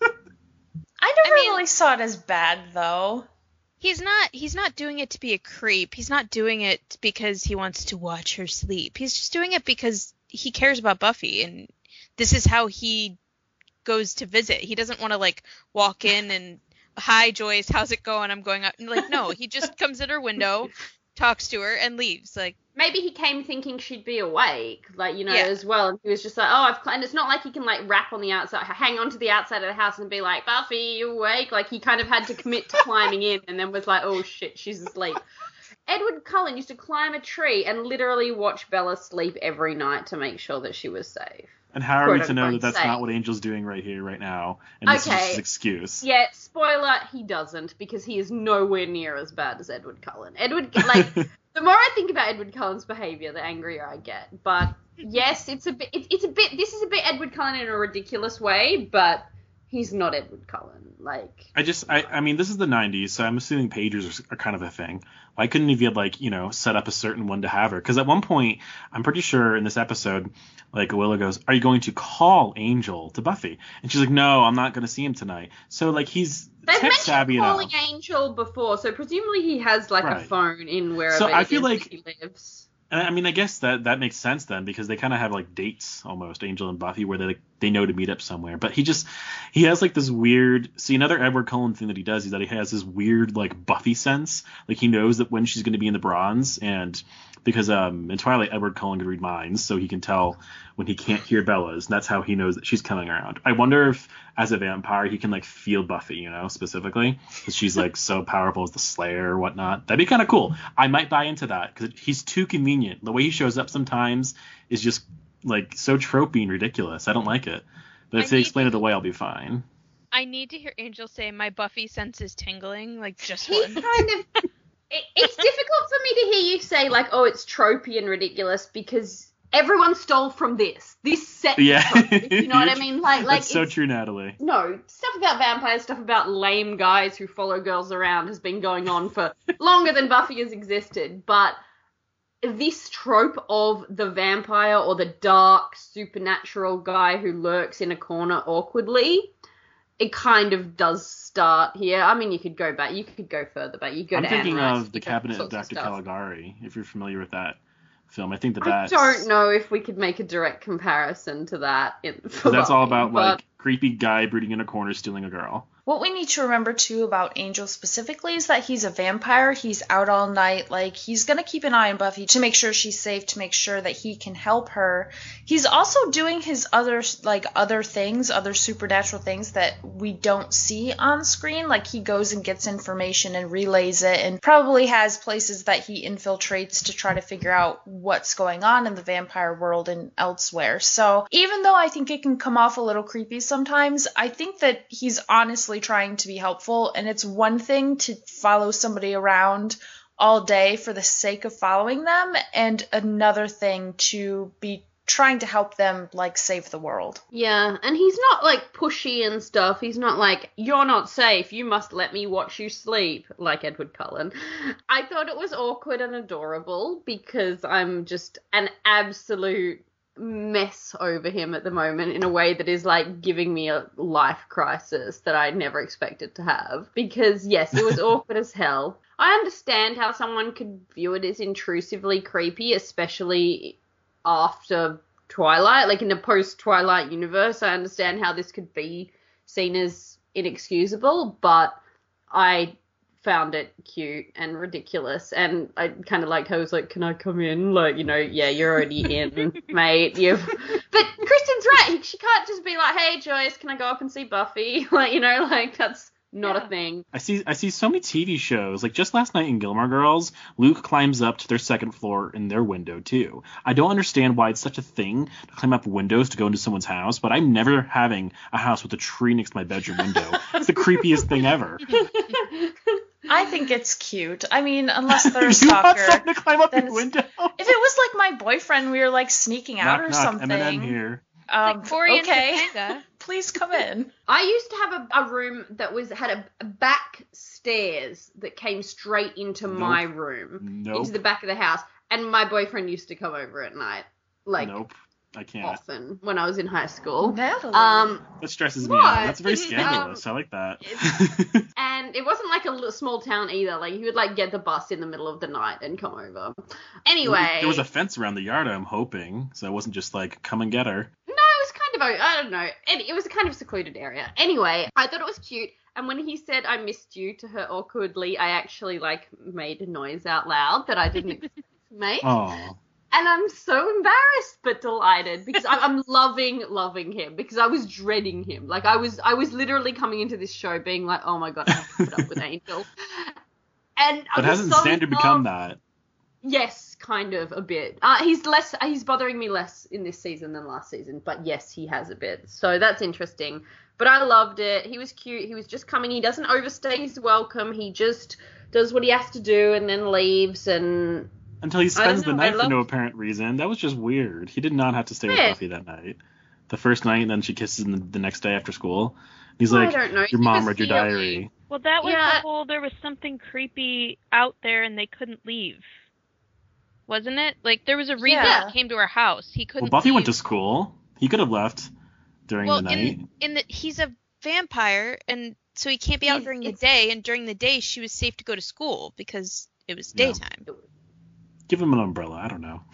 never I mean- really saw it as bad, though. He's not he's not doing it to be a creep. He's not doing it because he wants to watch her sleep. He's just doing it because he cares about Buffy, and this is how he goes to visit. He doesn't want to like walk in and, hi Joyce, how's it going? I'm going up. Like, no, he just comes at her window, talks to her, and leaves. Like, Maybe he came thinking she'd be awake, like, you know, Yeah. as well. And he was just like, oh, I've, cl-. And it's not like he can, like, rap on the outside, hang on to the outside of the house and be like, Buffy, you awake? Like, he kind of had to commit to climbing in and then was like, oh, shit, she's asleep. Edward Cullen used to climb a tree and literally watch Bella sleep every night to make sure that she was safe. And how are we Quote, to know that unquote, that's safe. not what Angel's doing right here, right now? And this is Okay. just his excuse. Yeah, spoiler, he doesn't, because he is nowhere near as bad as Edward Cullen. Edward, like, the more I think about Edward Cullen's behavior, the angrier I get. But yes, it's a bit, it, it's a bit, this is a bit Edward Cullen in a ridiculous way, but he's not Edward Cullen. Like, I just, I, I mean, this is the nineties, so I'm assuming pagers are, are kind of a thing. Why couldn't he have, like, you know, set up a certain one to have her? Because at one point, I'm pretty sure in this episode, like, Willow goes, are you going to call Angel to Buffy? And she's like, no, I'm not going to see him tonight. So, like, he's they've tech mentioned savvy calling enough. Angel before, so presumably he has, like, Right. a phone in wherever So I it feel is like- that he lives. And I mean, I guess that, that makes sense then, because they kind of have, like, dates, almost, Angel and Buffy, where they, like, they know to meet up somewhere. But he just, he has, like, this weird, see, another Edward Cullen thing that he does is that he has this weird, like, Buffy sense. Like, he knows that when she's going to be in the bronze, and because um in Twilight, Edward Cullen can read minds, so he can tell when he can't hear Bella's, and that's how he knows that she's coming around. I wonder if, as a vampire, he can, like, feel Buffy, you know, specifically, because she's, like, so powerful as the Slayer or whatnot. That'd be kind of cool. I might buy into that, because he's too convenient. The way he shows up sometimes is just, like, so tropey and ridiculous. I don't like it. But if I they need explain it to- away, I'll be fine. I need to hear Angel say, my Buffy sense is tingling, like, just He one. kind of. It, it's difficult for me to hear you say, like, oh, it's tropey and ridiculous because everyone stole from this. This set. is Yeah. tropey, you know what I mean? Like, like That's so it's- true, Natalie. No, stuff about vampires, stuff about lame guys who follow girls around has been going on for longer than Buffy has existed. But this trope of the vampire or the dark supernatural guy who lurks in a corner awkwardly, it kind of does start here. I mean, you could go back, you could go further back. You go I'm to thinking Anne Rice, of The you go Cabinet all of sorts Doctor stuff. Caligari, if you're familiar with that film. I think that I that's... don't know if we could make a direct comparison to that. In, for That's all Buffy, about, but- like, creepy guy brooding in a corner stealing a girl. What we need to remember, too, about Angel specifically is that he's a vampire. He's out all night. Like, he's going to keep an eye on Buffy to make sure she's safe, to make sure that he can help her. He's also doing his other, like, other things, other supernatural things that we don't see on screen. Like, he goes and gets information and relays it, and probably has places that he infiltrates to try to figure out what's going on in the vampire world and elsewhere. So, even though I think it can come off a little creepy sometimes, I think that he's honestly trying to be helpful, and it's one thing to follow somebody around all day for the sake of following them, and another thing to be trying to help them, like, save the world. Yeah, and he's not, like, pushy and stuff. He's not like, you're not safe, you must let me watch you sleep, like Edward Cullen. I thought it was awkward and adorable because I'm just an absolute mess over him at the moment in a way that is like giving me a life crisis that I never expected to have. Because yes, it was awkward as hell. I understand how someone could view it as intrusively creepy, especially after Twilight. Like in a post-Twilight universe, I understand how this could be seen as inexcusable, but I found it cute and ridiculous, and I kind of liked how it was like, can I come in? Like, you know, yeah, you're already in, mate. You've... But Kristen's right. She can't just be like, hey, Joyce, can I go up and see Buffy? Like, you know, like, that's not Yeah. a thing. I see I see so many T V shows. Like, just last night in Gilmore Girls, Luke climbs up to their second floor in their window, too. I don't understand why it's such a thing to climb up windows to go into someone's house, but I'm never having a house with a tree next to my bedroom window. It's the creepiest thing ever. I think it's cute. I mean, unless they're a You want stalker. someone to climb up then your it's- window? If it was like my boyfriend, we were like sneaking out knock, or knock, something. Eminem here. Um, Like Cory and okay, Topanga. please come in. I used to have a, a room that was had a, a back stairs that came straight into Nope. my room, Nope. into the back of the house, and my boyfriend used to come over at night, like Nope. I can't. often when I was in high school. Natalie. Um, That stresses me What? out. That's very Um, scandalous. I like that. and it wasn't like a little small town either. Like he would like get the bus in the middle of the night and come over. Anyway, There was a fence around the yard, I'm hoping, so it wasn't just like, come and get her. no, it was kind of a- I don't know. It, it was a kind of secluded area. Anyway, I thought it was cute. And when he said I missed you to her awkwardly, I actually like made a noise out loud that I didn't expect to make. Oh. And I'm so embarrassed but delighted because I'm, I'm loving, loving him because I was dreading him. Like I was, I was literally coming into this show being like, oh my God, I have to put up with Angel. And I But was hasn't so Xander in become love- that? Yes, kind of a bit. Uh, he's less, he's bothering me less in this season than last season, but yes, he has a bit. So that's interesting. But I loved it. He was cute. He was just coming. He doesn't overstay his welcome. He just does what he has to do and then leaves. And Until he spends the know, I night for no loved- apparent reason. That was just weird. He did not have to stay with Yeah. Buffy that night. The first night, and then she kisses him the, the next day after school. He's I like, don't know. your He mom was read your feeling- diary. Well, that was Yeah. the whole, there was something creepy out there and they couldn't leave. Wasn't it? Like, there was a reason Yeah. he came to her house. He couldn't Well, Buffy leave. went to school. He could have left during well, the night. in, in the, he's a vampire, and so he can't be out He's- during the it's- day, and during the day she was safe to go to school because it was Yeah. daytime. Give him an umbrella. I don't know.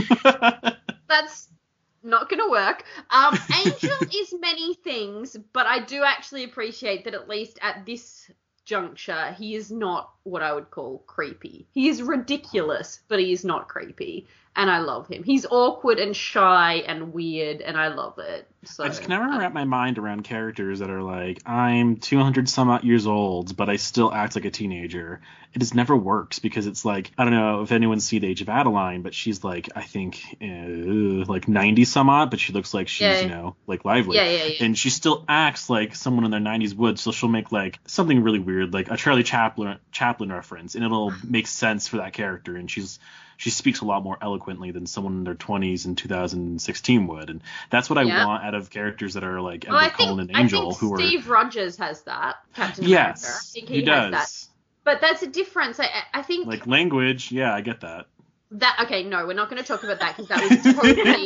that's not gonna work. Um, Angel is many things, but I do actually appreciate that at least at this juncture, he is not what I would call creepy. He is ridiculous, but he is not creepy, and I love him. He's awkward and shy and weird, and I love it. So I just can never wrap my mind around characters that are like, I'm two hundred some odd years old, but I still act like a teenager. It just never works because it's like, I don't know if anyone's seen The Age of Adeline, but she's like, I think, uh, like ninety some odd, but she looks like she's, Yeah. you know, like lively. Yeah, yeah, yeah. And she still acts like someone in their nineties would, so she'll make like something really weird, like a Charlie Chaplin Chaplin reference, and it'll make sense for that character, and she's she speaks a lot more eloquently than someone in their twenties in two thousand sixteen would, and that's what I Yeah. want out of characters that are like Well, I Edward Cullen think, and I Angel, think who are Steve Rogers has that. Captain America. I yes, think he, he, has does. that. But that's a difference. I, I think Like language, yeah, I get that. That okay, no, we're not going to talk about that because that was totally.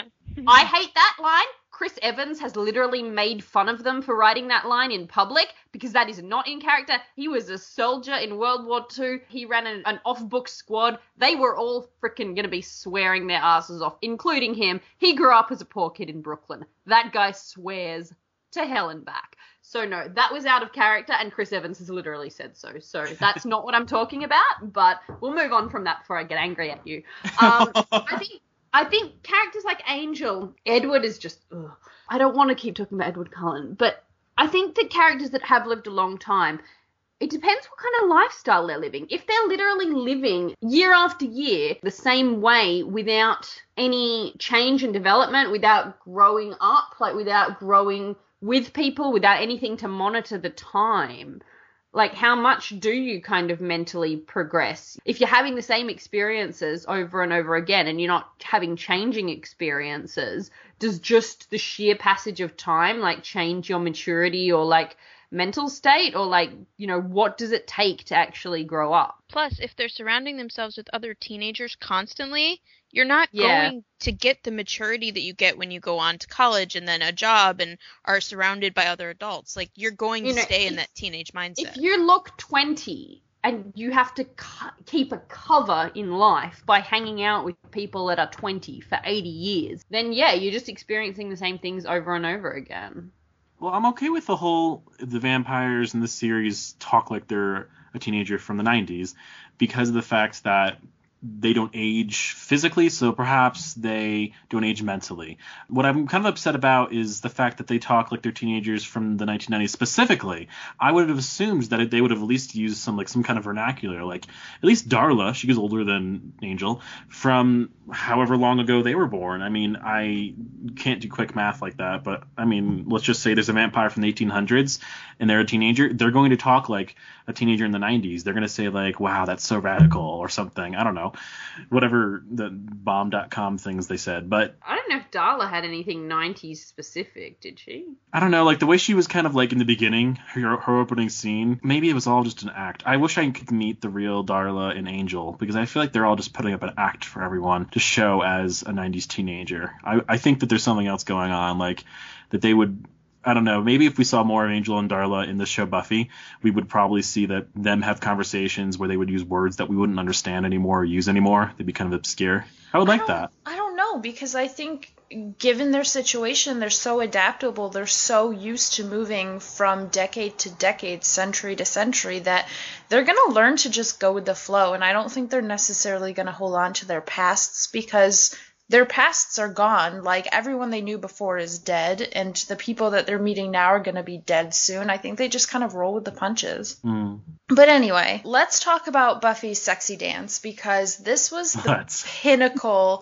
I hate that line. Chris Evans has literally made fun of them for writing that line in public because that is not in character. He was a soldier in World War Two. He ran an, an off-book squad. They were all freaking going to be swearing their asses off, including him. He grew up as a poor kid in Brooklyn. That guy swears to hell and back. So no, that was out of character, and Chris Evans has literally said so. So that's not what I'm talking about, but we'll move on from that before I get angry at you. Um, I think I think characters like Angel, Edward is just, ugh. I don't want to keep talking about Edward Cullen, but I think that characters that have lived a long time, it depends what kind of lifestyle they're living. If they're literally living year after year the same way without any change and development, without growing up, like without growing with people, without anything to monitor the time, like how much do you kind of mentally progress? If you're having the same experiences over and over again and you're not having changing experiences, does just the sheer passage of time like change your maturity or like mental state, or like, you know, what does it take to actually grow up? Plus, if they're surrounding themselves with other teenagers constantly, you're not Yeah. going to get the maturity that you get when you go on to college and then a job and are surrounded by other adults. Like, you're going You to know, stay in if- that teenage mindset. If you look twenty and you have to cu- keep a cover in life by hanging out with people that are twenty for eighty years, then yeah, you're just experiencing the same things over and over again. Well, I'm okay with the whole the vampires in this series talk like they're a teenager from the nineties because of the fact that they don't age physically, so perhaps they don't age mentally. What I'm kind of upset about is the fact that they talk like they're teenagers from the nineteen nineties specifically. I would have assumed that they would have at least used some like some kind of vernacular, like at least Darla, she was older than Angel, from however long ago they were born. I mean, I can't do quick math like that, but I mean, let's just say there's a vampire from the eighteen hundreds and they're a teenager. They're going to talk like a teenager in the nineties. They're going to say like, wow, that's so radical or something. I don't know. Whatever the bomb dot com things they said. But I don't know if Darla had anything nineties specific, did she? I don't know, like the way she was kind of like in the beginning, her, her opening scene, maybe it was all just an act. I wish I could meet the real Darla and Angel because I feel like they're all just putting up an act for everyone to show as a nineties teenager. I, I think that there's something else going on, like that they would, I don't know, maybe if we saw more of Angel and Darla in the show Buffy, we would probably see that them have conversations where they would use words that we wouldn't understand anymore or use anymore. They'd be kind of obscure. I would I like don't- that. I don't know, because I think given their situation, they're so adaptable, they're so used to moving from decade to decade, century to century, that they're going to learn to just go with the flow. And I don't think they're necessarily going to hold on to their pasts because their pasts are gone. Like, everyone they knew before is dead, and the people that they're meeting now are going to be dead soon. I think they just kind of roll with the punches. Mm. But anyway, let's talk about Buffy's sexy dance, because this was the Let's. pinnacle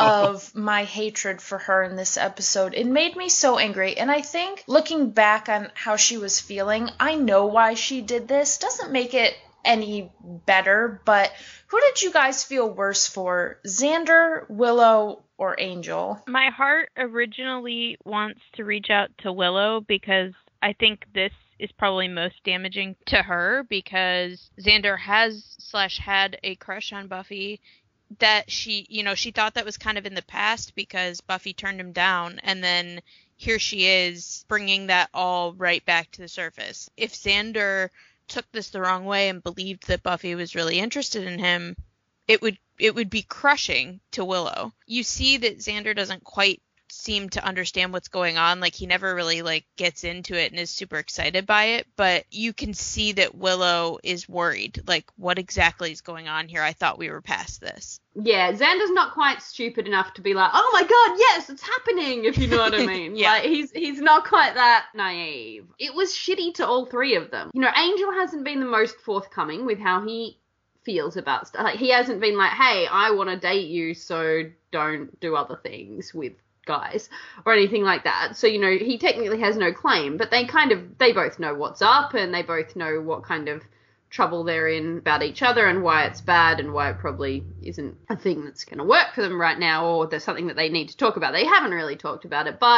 of my hatred for her in this episode. It made me so angry, and I think looking back on how she was feeling, I know why she did this. Doesn't make it any better, but who did you guys feel worse for, Xander, Willow, or Angel? My heart originally wants to reach out to Willow because I think this is probably most damaging to her, because Xander has slash had a crush on Buffy that she, you know, she thought that was kind of in the past because Buffy turned him down, and then here she is bringing that all right back to the surface. If Xander took this the wrong way and believed that Buffy was really interested in him, it would it would be crushing to Willow. You see that Xander doesn't quite seem to understand what's going on. Like, he never really like gets into it and is super excited by it, but you can see that Willow is worried. Like, what exactly is going on here? I thought we were past this. Yeah, Xander's not quite stupid enough to be like, oh my god, yes, it's happening, if you know what I mean. Yeah. Like, he's he's not quite that naive. It was shitty to all three of them. You know, Angel hasn't been the most forthcoming with how he feels about stuff. Like, he hasn't been like, hey, I want to date you, so don't do other things with guys or anything like that. So, you know, he technically has no claim, but they kind of, they both know what's up, and they both know what kind of trouble they're in about each other and why it's bad and why it probably isn't a thing that's going to work for them right now, or there's something that they need to talk about. They haven't really talked about it, but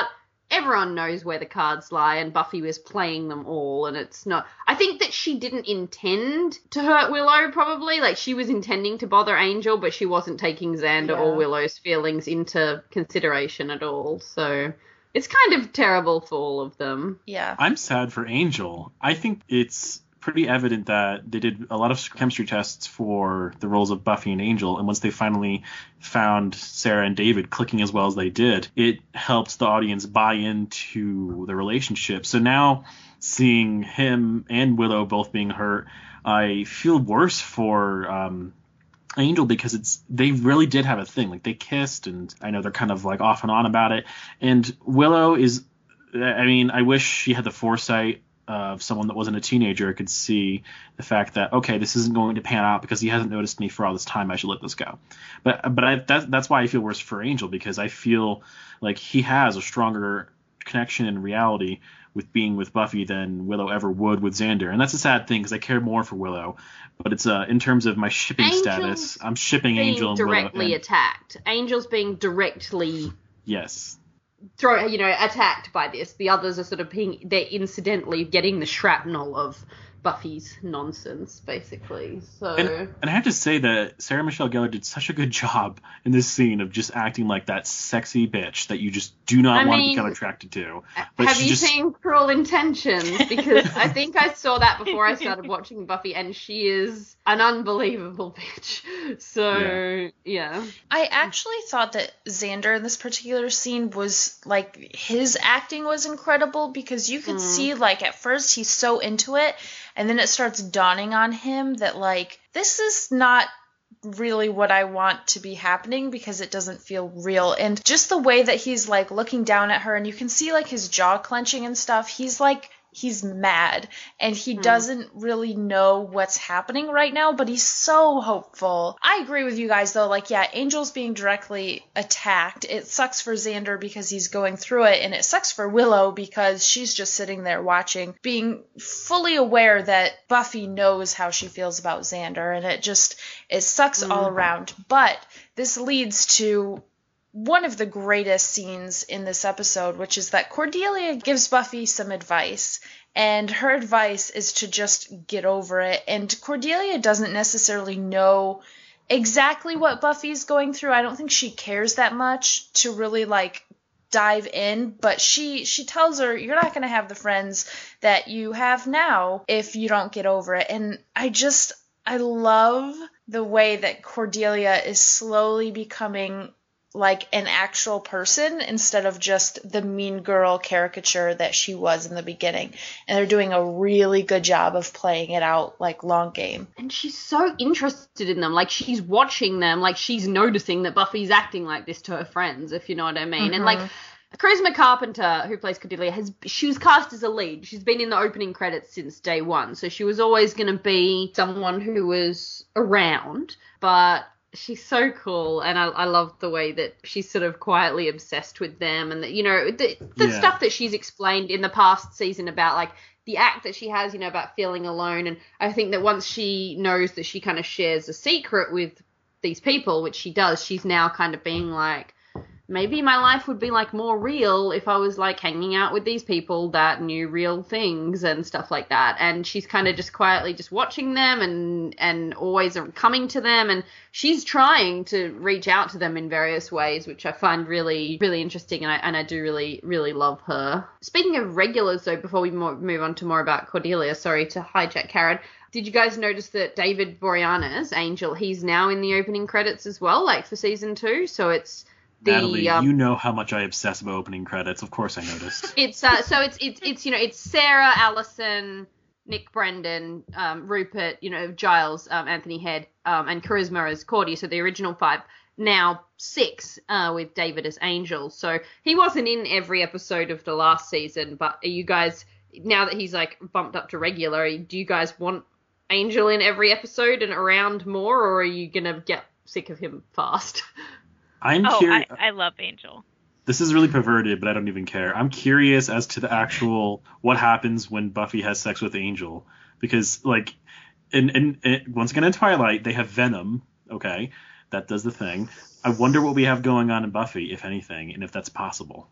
everyone knows where the cards lie, and Buffy was playing them all, and it's not... I think that she didn't intend to hurt Willow, probably. Like, she was intending to bother Angel, but she wasn't taking Xander Yeah. or Willow's feelings into consideration at all, so... It's kind of terrible for all of them. Yeah. I'm sad for Angel. I think it's pretty evident that they did a lot of chemistry tests for the roles of Buffy and Angel, and once they finally found Sarah and David clicking as well as they did, it helped the audience buy into the relationship. So now, seeing him and Willow both being hurt, I feel worse for um, Angel, because it's they really did have a thing. Like, they kissed, and I know they're kind of like off and on about it. And Willow is, I mean, I wish she had the foresight of someone that wasn't a teenager could see the fact that, okay, this isn't going to pan out because he hasn't noticed me for all this time. I should let this go. But but I, that, that's why I feel worse for Angel, because I feel like he has a stronger connection in reality with being with Buffy than Willow ever would with Xander. And that's a sad thing, because I care more for Willow. But it's uh, in terms of my shipping Angel's status, I'm shipping being Angel and Willow. directly And, attacked. Angel's being directly... yes. throw, you know, attacked by this. The others are sort of being, they're incidentally getting the shrapnel of Buffy's nonsense, basically. So, And, and I have to say that Sarah Michelle Gellar did such a good job in this scene of just acting like that sexy bitch that you just do not I want mean, to become attracted to. But have she you just, seen Cruel Intentions? Because I think I saw that before I started watching Buffy, and she is an unbelievable bitch. So, yeah. yeah. I actually thought that Xander in this particular scene was, like, his acting was incredible, because you could Mm. see, like, at first he's so into it, and then it starts dawning on him that, like, this is not really what I want to be happening, because it doesn't feel real. And just the way that he's, like, looking down at her, and you can see, like, his jaw clenching and stuff, he's, like, he's mad, and he Hmm. doesn't really know what's happening right now, but he's so hopeful. I agree with you guys, though. Like, yeah, Angel's being directly attacked. It sucks for Xander because he's going through it, and it sucks for Willow because she's just sitting there watching, being fully aware that Buffy knows how she feels about Xander, and it just, it sucks Hmm. all around. But this leads to one of the greatest scenes in this episode, which is that Cordelia gives Buffy some advice, and her advice is to just get over it. And Cordelia doesn't necessarily know exactly what Buffy's going through. I don't think she cares that much to really, like, dive in, but she she tells her, you're not going to have the friends that you have now if you don't get over it. And I just, I love the way that Cordelia is slowly becoming like an actual person instead of just the mean girl caricature that she was in the beginning. And they're doing a really good job of playing it out like long game. And she's so interested in them. Like, she's watching them. Like, she's noticing that Buffy's acting like this to her friends, if you know what I mean. Mm-hmm. And, like, Charisma Carpenter, who plays Cordelia, has she was cast as a lead. She's been in the opening credits since day one. So she was always going to be someone who was around. But she's so cool, and I, I love the way that she's sort of quietly obsessed with them, and that, you know, the, the Yeah. stuff that she's explained in the past season about, like, the act that she has, you know, about feeling alone. And I think that once she knows that she kind of shares a secret with these people, which she does, she's now kind of being like, maybe my life would be, like, more real if I was, like, hanging out with these people that knew real things and stuff like that. And she's kind of just quietly just watching them and and always coming to them. And she's trying to reach out to them in various ways, which I find really, really interesting. And I, and I do really, really love her. Speaking of regulars, though, before we more, move on to more about Cordelia, sorry to hijack Karen, did you guys notice that David Boreanaz, Angel, he's now in the opening credits as well, like for season two? So it's... The, Natalie, um, you know how much I obsess about opening credits. Of course I noticed. It's uh, so it's it's it's you know it's Sarah, Allison, Nick, Brendan, um, Rupert, you know, Giles, um, Anthony Head, um, and Charisma as Cordy. So the original five, now six, uh, with David as Angel. So he wasn't in every episode of the last season. But are you guys, now that he's like bumped up to regular, do you guys want Angel in every episode and around more, or are you gonna get sick of him fast? I'm Oh, curious. I, I love Angel. This is really perverted, but I don't even care. I'm curious as to the actual what happens when Buffy has sex with Angel, because like, in, in, in once again in Twilight they have Venom. Okay, that does the thing. I wonder what we have going on in Buffy, if anything, and if that's possible.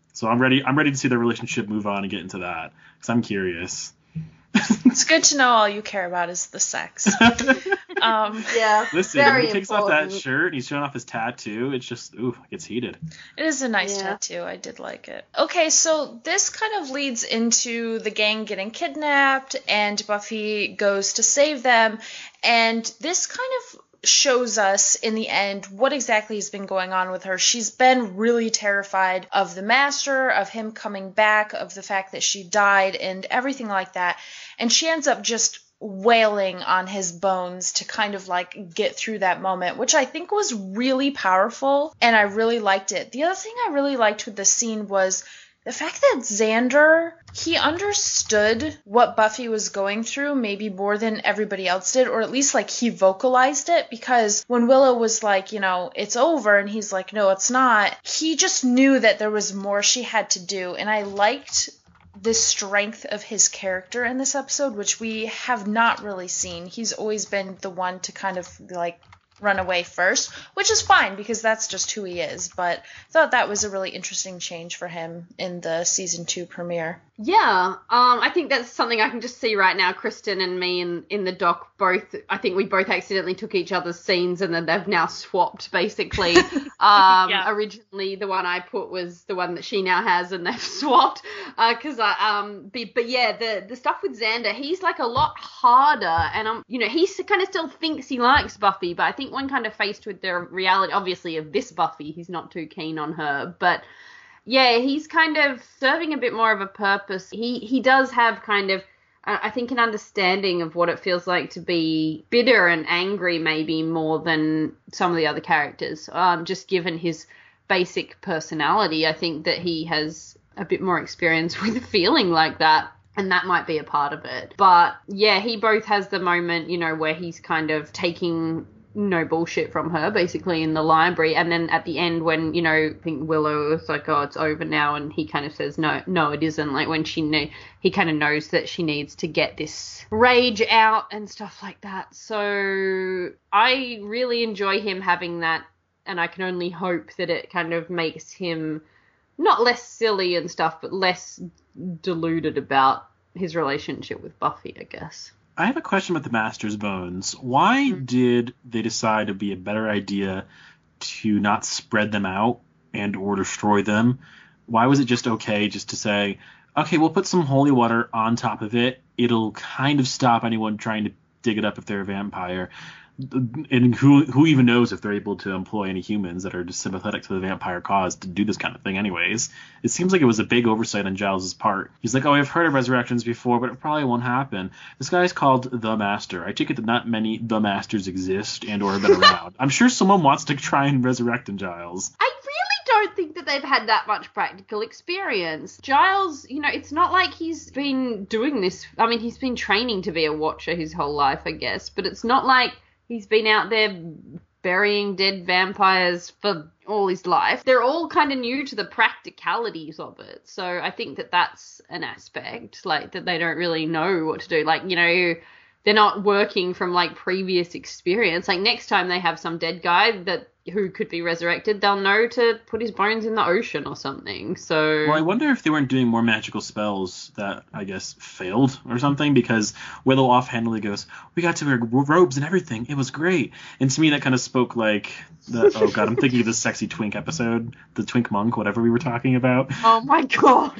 So I'm ready. I'm ready to see their relationship move on and get into that because I'm curious. It's good to know all you care about is the sex. Um, Yeah. Listen, very when he takes off that important. shirt and he's showing off his tattoo, it's just, ooh, it gets heated. It is a nice Yeah. tattoo. I did like it. Okay, so this kind of leads into the gang getting kidnapped, and Buffy goes to save them. And this kind of shows us in the end what exactly has been going on with her. She's been really terrified of the Master, of him coming back, of the fact that she died, and everything like that. And she ends up just wailing on his bones to kind of like get through that moment, which I think was really powerful, and I really liked it. The other thing I really liked with the scene was the fact that Xander, he understood what Buffy was going through maybe more than everybody else did, or at least like he vocalized it, because when Willow was like, you know, it's over, and he's like, no, it's not, he just knew that there was more she had to do, and I liked the strength of his character in this episode, which we have not really seen. He's always been the one to kind of like run away first, which is fine because that's just who he is. But I thought that was a really interesting change for him in the season two premiere. Yeah, um, I think that's something I can just see right now. Kristen and me in, in the doc both, I think we both accidentally took each other's scenes and then they've now swapped, basically. Um, Yeah. Originally, the one I put was the one that she now has, and they've swapped. Because, uh, I um, but, but yeah, the, the stuff with Xander, he's like a lot harder, and um, you know, he kind of still thinks he likes Buffy, but I think when kind of faced with the reality, obviously, of this Buffy, he's not too keen on her, but yeah, he's kind of serving a bit more of a purpose. He he does have kind of, uh, I think, an understanding of what it feels like to be bitter and angry, maybe more than some of the other characters. Um, just given his basic personality, I think that he has a bit more experience with feeling like that. And that might be a part of it. But yeah, he both has the moment, you know, where he's kind of taking no bullshit from her, basically, in the library. And then at the end when, you know, I think Willow is like, oh, it's over now. And he kind of says, no, no, it isn't. Like when she knew, he kind of knows that she needs to get this rage out and stuff like that. So I really enjoy him having that. And I can only hope that it kind of makes him not less silly and stuff, but less deluded about his relationship with Buffy, I guess. I have a question about the Master's bones. Why Mm-hmm. did they decide it would be a better idea to not spread them out and or destroy them? Why was it just okay just to say, okay, we'll put some holy water on top of it. It'll kind of stop anyone trying to dig it up if they're a vampire. And who who even knows if they're able to employ any humans that are just sympathetic to the vampire cause to do this kind of thing anyways. It seems like it was a big oversight on Giles' part. He's like, oh, I've heard of resurrections before, but it probably won't happen. This guy's called the Master. I take it that not many the Masters exist and or have been around. I'm sure someone wants to try and resurrect him, Giles. I really don't think that they've had that much practical experience. Giles, you know, it's not like he's been doing this. I mean, he's been training to be a watcher his whole life, I guess, but it's not like he's been out there burying dead vampires for all his life. They're all kind of new to the practicalities of it. So I think that that's an aspect, like, that they don't really know what to do. Like, you know, they're not working from, like, previous experience. Like, next time they have some dead guy that who could be resurrected, they'll know to put his bones in the ocean or something. So Well, I wonder if they weren't doing more magical spells that, I guess, failed or something, because Willow offhandedly goes, we got to wear robes and everything. It was great. And to me, that kind of spoke like, the, oh god, I'm thinking of the Sexy Twink episode, the Twink Monk, whatever we were talking about. oh my god.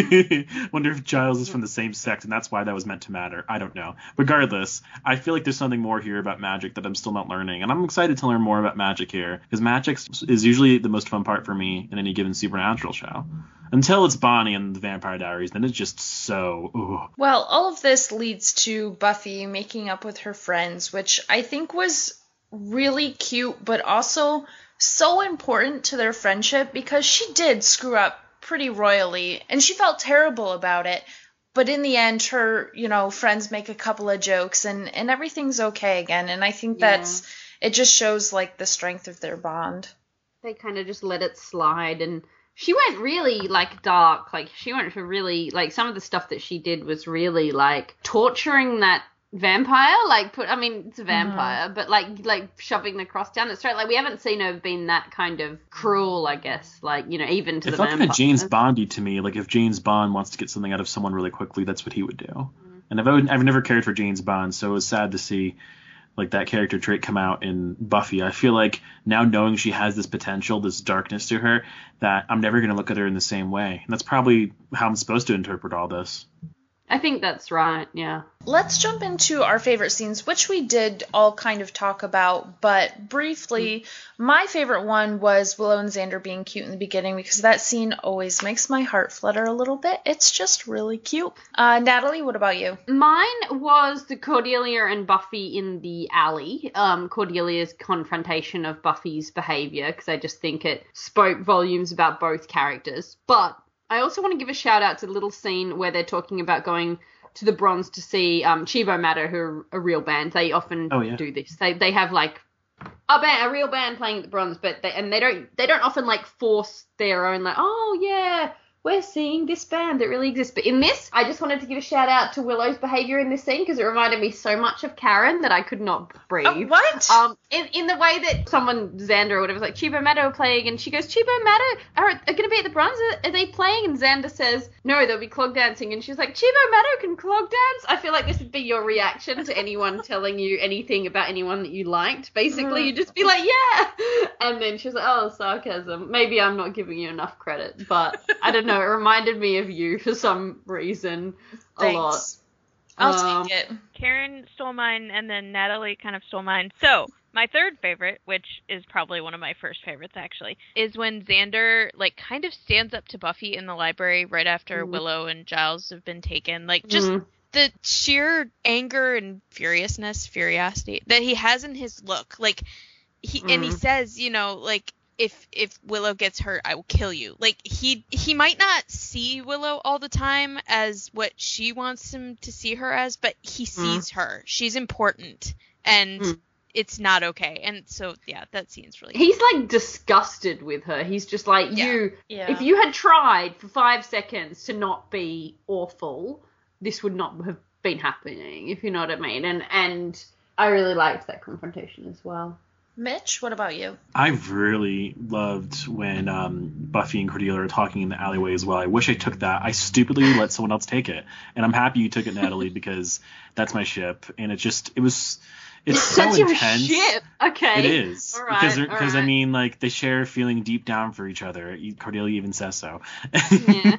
Wonder if Giles is from the same sect, and that's why that was meant to matter. I don't know. Regardless, I feel like there's something more here about magic that I'm still not learning, and I'm excited to learn more about magic here, because magic is usually the most fun part for me in any given Supernatural show. Until it's Bonnie and the Vampire Diaries, then it's just so, ooh. Well, all of this leads to Buffy making up with her friends, which I think was really cute, but also so important to their friendship, because she did screw up pretty royally, and she felt terrible about it. But in the end, her, you know, friends make a couple of jokes, and, and everything's okay again. And I think Yeah. that's, it just shows, like, the strength of their bond. They kind of just let it slide, and she went really, like, dark. Like, she went for really, like, some of the stuff that she did was really, like, torturing that vampire, like put I mean it's a vampire, mm-hmm. but like like shoving the cross down its throat. Like we haven't seen her being that kind of cruel, I guess. Like, you know, even to it the felt vampire. kind of James Bondy to me. Like if James Bond wants to get something out of someone really quickly, that's what he would do. Mm-hmm. And I've I've never cared for James Bond, so it was sad to see like that character trait come out in Buffy. I feel like now knowing she has this potential, this darkness to her, that I'm never going to look at her in the same way. And that's probably how I'm supposed to interpret all this. I think that's right, yeah. Let's jump into our favorite scenes, which we did all kind of talk about, but briefly, mm-hmm. my favorite one was Willow and Xander being cute in the beginning, because that scene always makes my heart flutter a little bit. It's just really cute. Uh, Natalie, what about you? Mine was the Cordelia and Buffy in the alley. Um, Cordelia's confrontation of Buffy's behavior, because I just think it spoke volumes about both characters. But I also want to give a shout out to the little scene where they're talking about going to the Bronze to see um, Chivo Matter, who are a real band. They often oh, yeah. do this. They they have like a band, a real band playing at the Bronze, but they, and they don't they don't often like force their own like, oh yeah, we're seeing this band that really exists. But in this, I just wanted to give a shout out to Willow's behavior in this scene, because it reminded me so much of Karen that I could not breathe. Oh, what? Um, in, in the way that someone, Xander or whatever, was like, Chivo Matter are playing, and she goes, Chivo Matter are, are going to be at the Bronze? Are, are they playing? And Xander says, no, they'll be clog dancing. And she's like, Chivo Matter can clog dance? I feel like this would be your reaction to anyone telling you anything about anyone that you liked. Basically, you'd just be like, yeah. And then she's like, oh, sarcasm. Maybe I'm not giving you enough credit, but I don't know. It reminded me of you for some reason a Thanks. lot. I'll um, take it. Karen stole mine, and then Natalie kind of stole mine. So my third favorite, which is probably one of my first favorites actually, is when Xander like kind of stands up to Buffy in the library right after mm-hmm. Willow and Giles have been taken. Like just mm-hmm. the sheer anger and furiousness, furiosity that he has in his look. Like he mm-hmm. and he says, you know, like, if if Willow gets hurt, I will kill you. Like, he he might not see Willow all the time as what she wants him to see her as, but he sees mm. her. She's important, and mm. it's not okay. And so, yeah, that scene's really He's, like, disgusted with her. He's just like, yeah. you, yeah. if you had tried for five seconds to not be awful, this would not have been happening, if you know what I mean. And, and I really liked that confrontation as well. Mitch, what about you? I really loved when um, Buffy and Cordelia are talking in the alleyway as well. I wish I took that. I stupidly let someone else take it. And I'm happy you took it, Natalie, because that's my ship. And it just, it was, it's so that's intense. Your ship? Okay. It is. All right, because, all because right. I mean, like, they share a feeling deep down for each other. Cordelia even says so. Yeah.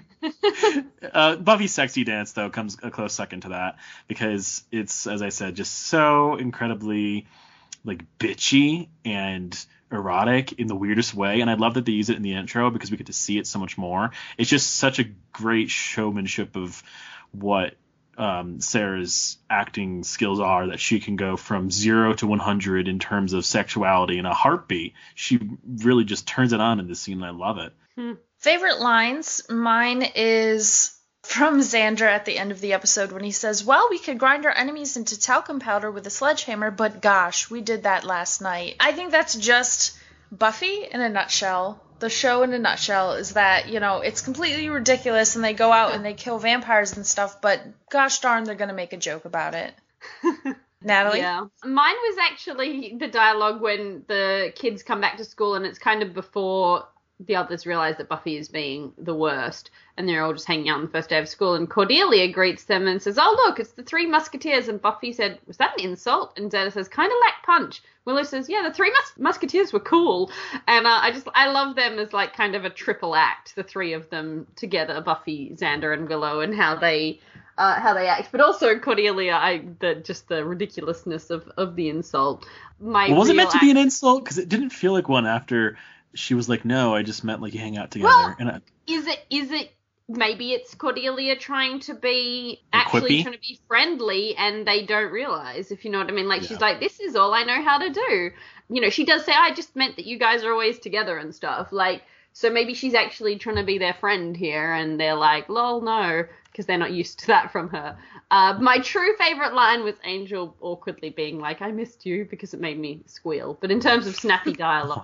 uh, Buffy's sexy dance, though, comes a close second to that, because it's, as I said, just so incredibly, like, bitchy and erotic in the weirdest way. And I love that they use it in the intro because we get to see it so much more. It's just such a great showmanship of what um, Sarah's acting skills are, that she can go from zero to one hundred in terms of sexuality in a heartbeat. She really just turns it on in this scene, and I love it. Hmm. Favorite lines? Mine is from Xander at the end of the episode when he says, well, we could grind our enemies into talcum powder with a sledgehammer, but gosh, we did that last night. I think that's just Buffy in a nutshell. The show in a nutshell is that, you know, it's completely ridiculous and they go out and they kill vampires and stuff, but gosh darn, they're going to make a joke about it. Natalie? Yeah. Mine was actually the dialogue when the kids come back to school, and it's kind of before the others realize that Buffy is being the worst, and they're all just hanging out on the first day of school, and Cordelia greets them and says, oh, look, it's the Three Musketeers, and Buffy said, was that an insult? And Xander says, kind of lack punch. Willow says, yeah, the Three Mus- Musketeers were cool, and uh, I just, I love them as, like, kind of a triple act, the three of them together, Buffy, Xander, and Willow, and how they, uh, how they act, but also Cordelia, I, the, just the ridiculousness of, of the insult. My well, was it meant act- to be an insult? Because it didn't feel like one after she was like, no, I just meant like you hang out together. Well, and I, is it, is it, maybe it's Cordelia trying to be, actually quippy? trying to be friendly, and they don't realize, if you know what I mean. Like, Yeah. she's like, this is all I know how to do. You know, she does say, I just meant that you guys are always together and stuff. Like, so maybe she's actually trying to be their friend here, and they're like, lol, no, because they're not used to that from her. Uh, my true favourite line was Angel awkwardly being like, I missed you, because it made me squeal. But in terms of snappy dialogue,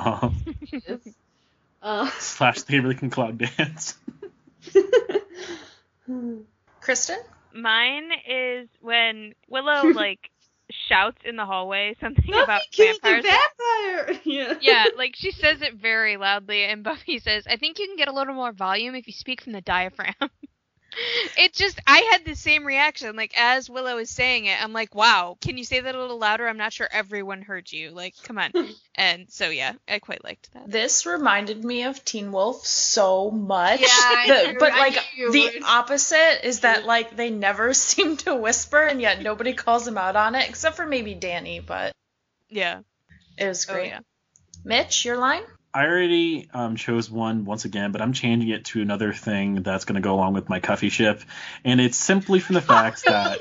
uh, slash they really can clog dance. Kristen? mine is when Willow, like, shouts in the hallway something Buffy about killed vampires. the vampire! Yeah. Yeah, like, she says it very loudly, and Buffy says, I think you can get a little more volume if you speak from the diaphragm. It just, I had the same reaction, like, as Willow is saying it, I'm like, wow, can you say that a little louder? I'm not sure everyone heard you, like, come on. And so, yeah, I quite liked that. This reminded me of Teen Wolf so much. Yeah, I The- knew- but I like knew you the would. opposite is that like they never seem to whisper, and yet nobody calls them out on it except for maybe Danny. But Yeah. it was Oh, great. yeah. Mitch, your line? I already um, chose one once again, but I'm changing it to another thing that's going to go along with my Cuffy ship, and it's simply from the fact that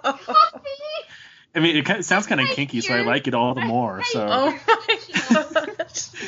I mean it, ki- it sounds kind of Thank kinky, you. so I like it all the more. So, Oh my god.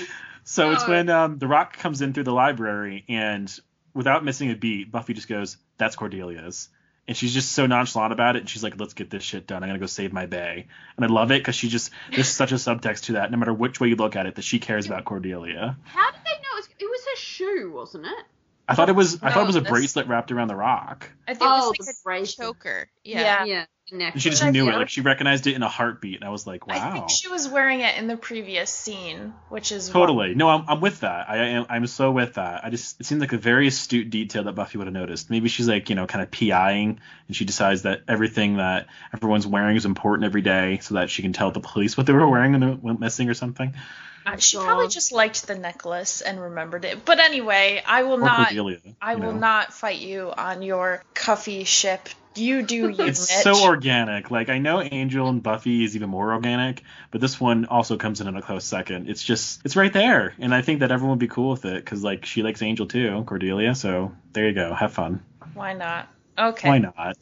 so it's Oh. when um, the Rock comes in through the library, and without missing a beat, Buffy just goes, "That's Cordelia's." And she's just so nonchalant about it, and she's like, let's get this shit done. I'm going to go save my bae. And I love it, because she just, there's such a subtext to that, no matter which way you look at it, that she cares about Cordelia. How did they know? It was, it was her shoe, wasn't it? I thought it was, I No, thought it was a that's- bracelet wrapped around the Rock. I think Oh, it was the like bracelet. Choker. Yeah. Yeah. Yeah. the And she necklace. just knew it, Yeah. like she recognized it in a heartbeat. And I was like, a, I wow. think she was wearing it in the previous scene, which is Totally. No, I'm, I'm with that. I am I'm so with that. I just it seemed like a very astute detail that Buffy would have noticed. Maybe she's like, you know, kind of PIing, and she decides that everything that everyone's wearing is important every day, so that she can tell the police what they were wearing when they went missing or something. Uh, she God. probably just liked the necklace and remembered it. But anyway, I will Or not. Cordelia. I you will know. not fight you on your Cuffy ship. You do you, It's Mitch. so organic. Like, I know Angel and Buffy is even more organic, but this one also comes in at a close second. It's just, it's right there. And I think that everyone would be cool with it, because, like, she likes Angel too, Cordelia. So there you go. Have fun. Why not? Okay. Why not?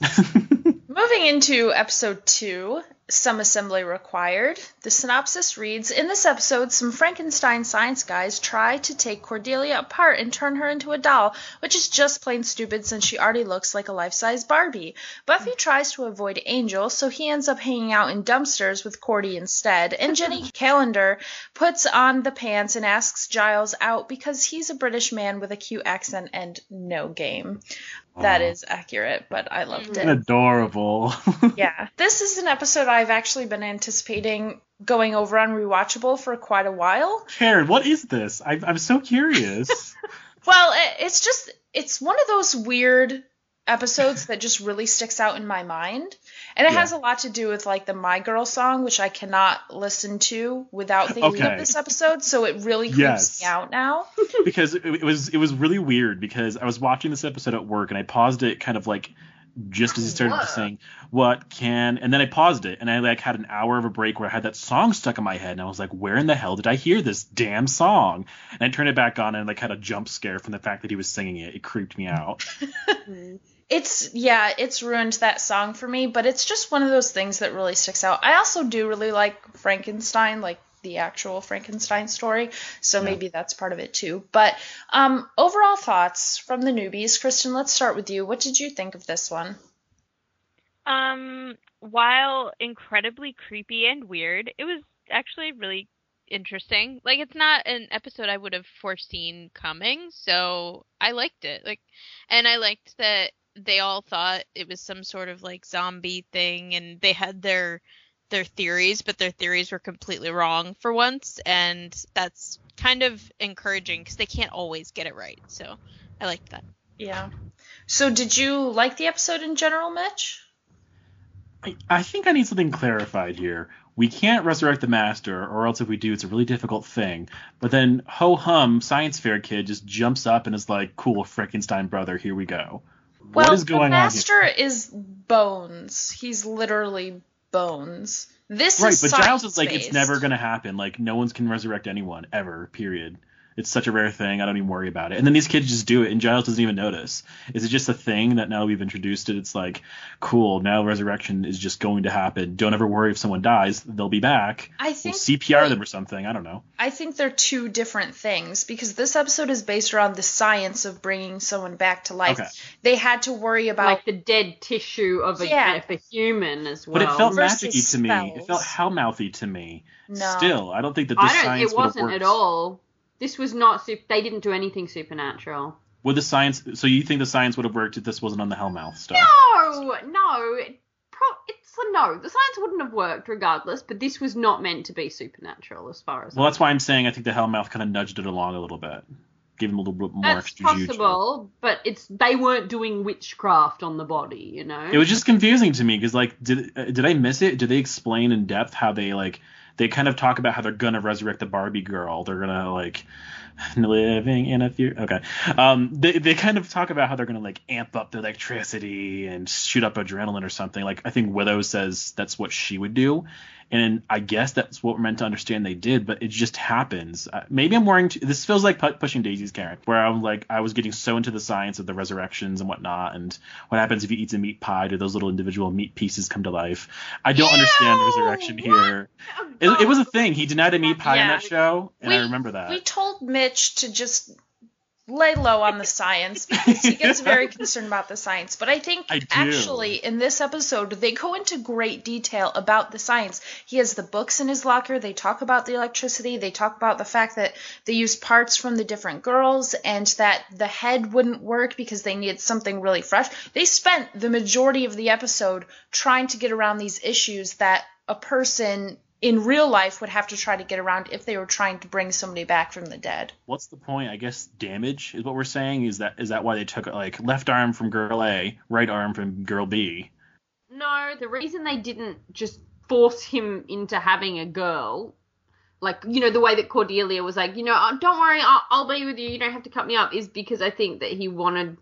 Moving into episode two, Some Assembly Required. The synopsis reads, in this episode, some Frankenstein science guys try to take Cordelia apart and turn her into a doll, which is just plain stupid since she already looks like a life-size Barbie. Buffy tries to avoid Angel, so he ends up hanging out in dumpsters with Cordy instead, and Jenny Calendar puts on the pants and asks Giles out because he's a British man with a cute accent and no game. That Aw. is accurate, but I loved it. Adorable. Yeah. This is an episode I've actually been anticipating going over on Rewatchable for quite a while. Karen, what is this? I, I'm so curious. Well, it, it's just, it's one of those weird episodes that just really sticks out in my mind. And it Yeah. has a lot to do with, like, the My Girl song, which I cannot listen to without thinking Okay. of this episode, so it really creeps Yes. me out now. because it, it was it was really weird, because I was watching this episode at work, and I paused it kind of like just as he started What? saying what can, and then I paused it, and I like had an hour of a break where I had that song stuck in my head, and I was like, where in the hell did I hear this damn song? And I turned it back on, and like had a jump scare from the fact that he was singing it. It creeped me out. It's, yeah, it's ruined that song for me, but it's just one of those things that really sticks out. I also do really like Frankenstein, like the actual Frankenstein story, so Yeah. maybe that's part of it too. But um, overall thoughts from the newbies. Kristen, let's start with you. What did you think of this one? Um, while incredibly creepy and weird, it was actually really interesting. Like, it's not an episode I would have foreseen coming, so I liked it. Like, and I liked that they all thought it was some sort of like zombie thing, and they had their their theories, but their theories were completely wrong for once, and that's kind of encouraging because they can't always get it right. So I liked that. Yeah. So did you like the episode in general, Mitch? I, I think I need something clarified here. We can't resurrect the Master, or else if we do, it's a really difficult thing. But then ho-hum, science fair kid just jumps up and is like, cool, Frankenstein brother, here we go. Well, what is going the on master is Bones. He's literally Bones. This here? Right, is but Giles is like, it's science-based. never going to happen. Like, no one can resurrect anyone, ever, period. It's such a rare thing, I don't even worry about it. And then these kids just do it, and Giles doesn't even notice. Is it just a thing that now we've introduced it? It's like, cool, now resurrection is just going to happen. Don't ever worry if someone dies, they'll be back. I We'll think C P R that- them or something, I don't know. I think they're two different things because this episode is based around the science of bringing someone back to life. Okay. They had to worry about Like the dead tissue of a, Yeah. of a human as well. But it felt versus magic-y to me. It spells. felt hell-mouthy to me. No. Still, I don't think that this I don't. science It would have wasn't worked. at all. This was not. Sup- they didn't do anything supernatural. Would the science? So you think the science would have worked if this wasn't on the Hellmouth stuff? No, no. It pro- it's a no. The science wouldn't have worked regardless, but this was not meant to be supernatural as far as. Well, I that's why I'm saying I think the Hellmouth kind of nudged it along a little bit, gave him a little bit more That's extra possible, juju. but it's they weren't doing witchcraft on the body, you know. It was just confusing to me because, like, did uh, did I miss it? Did they explain in depth how they like they kind of talk about how they're gonna resurrect the Barbie girl? They're gonna like living in a fear. Okay, um, they they kind of talk about how they're gonna like amp up the electricity and shoot up adrenaline or something. Like I think Widow says that's what she would do. And I guess that's what we're meant to understand they did, but it just happens. Uh, maybe I'm worrying. Too, this feels like pu- pushing Daisy's carrot, where I'm like, I was getting so into the science of the resurrections and whatnot, and what happens if you eat a meat pie? Do those little individual meat pieces come to life? I don't Ew, understand resurrection what? here. It, it was a thing. He denied a meat pie Yeah. on that show, and we, I remember that. We told Mitch to just lay low on the science because he gets very concerned about the science. But I think I do. actually in this episode they go into great detail about the science. He has the books in his locker. They talk about the electricity. They talk about the fact that they used parts from the different girls and that the head wouldn't work because they needed something really fresh. They spent the majority of the episode trying to get around these issues that a person in real life would have to try to get around if they were trying to bring somebody back from the dead. What's the point? I guess damage is what we're saying. Is that is that why they took like left arm from girl A, right arm from girl B? No, the reason they didn't just force him into having a girl, like, you know, the way that Cordelia was like, you know, oh, don't worry, I'll, I'll be with you, you don't have to cut me up, is because I think that he wanted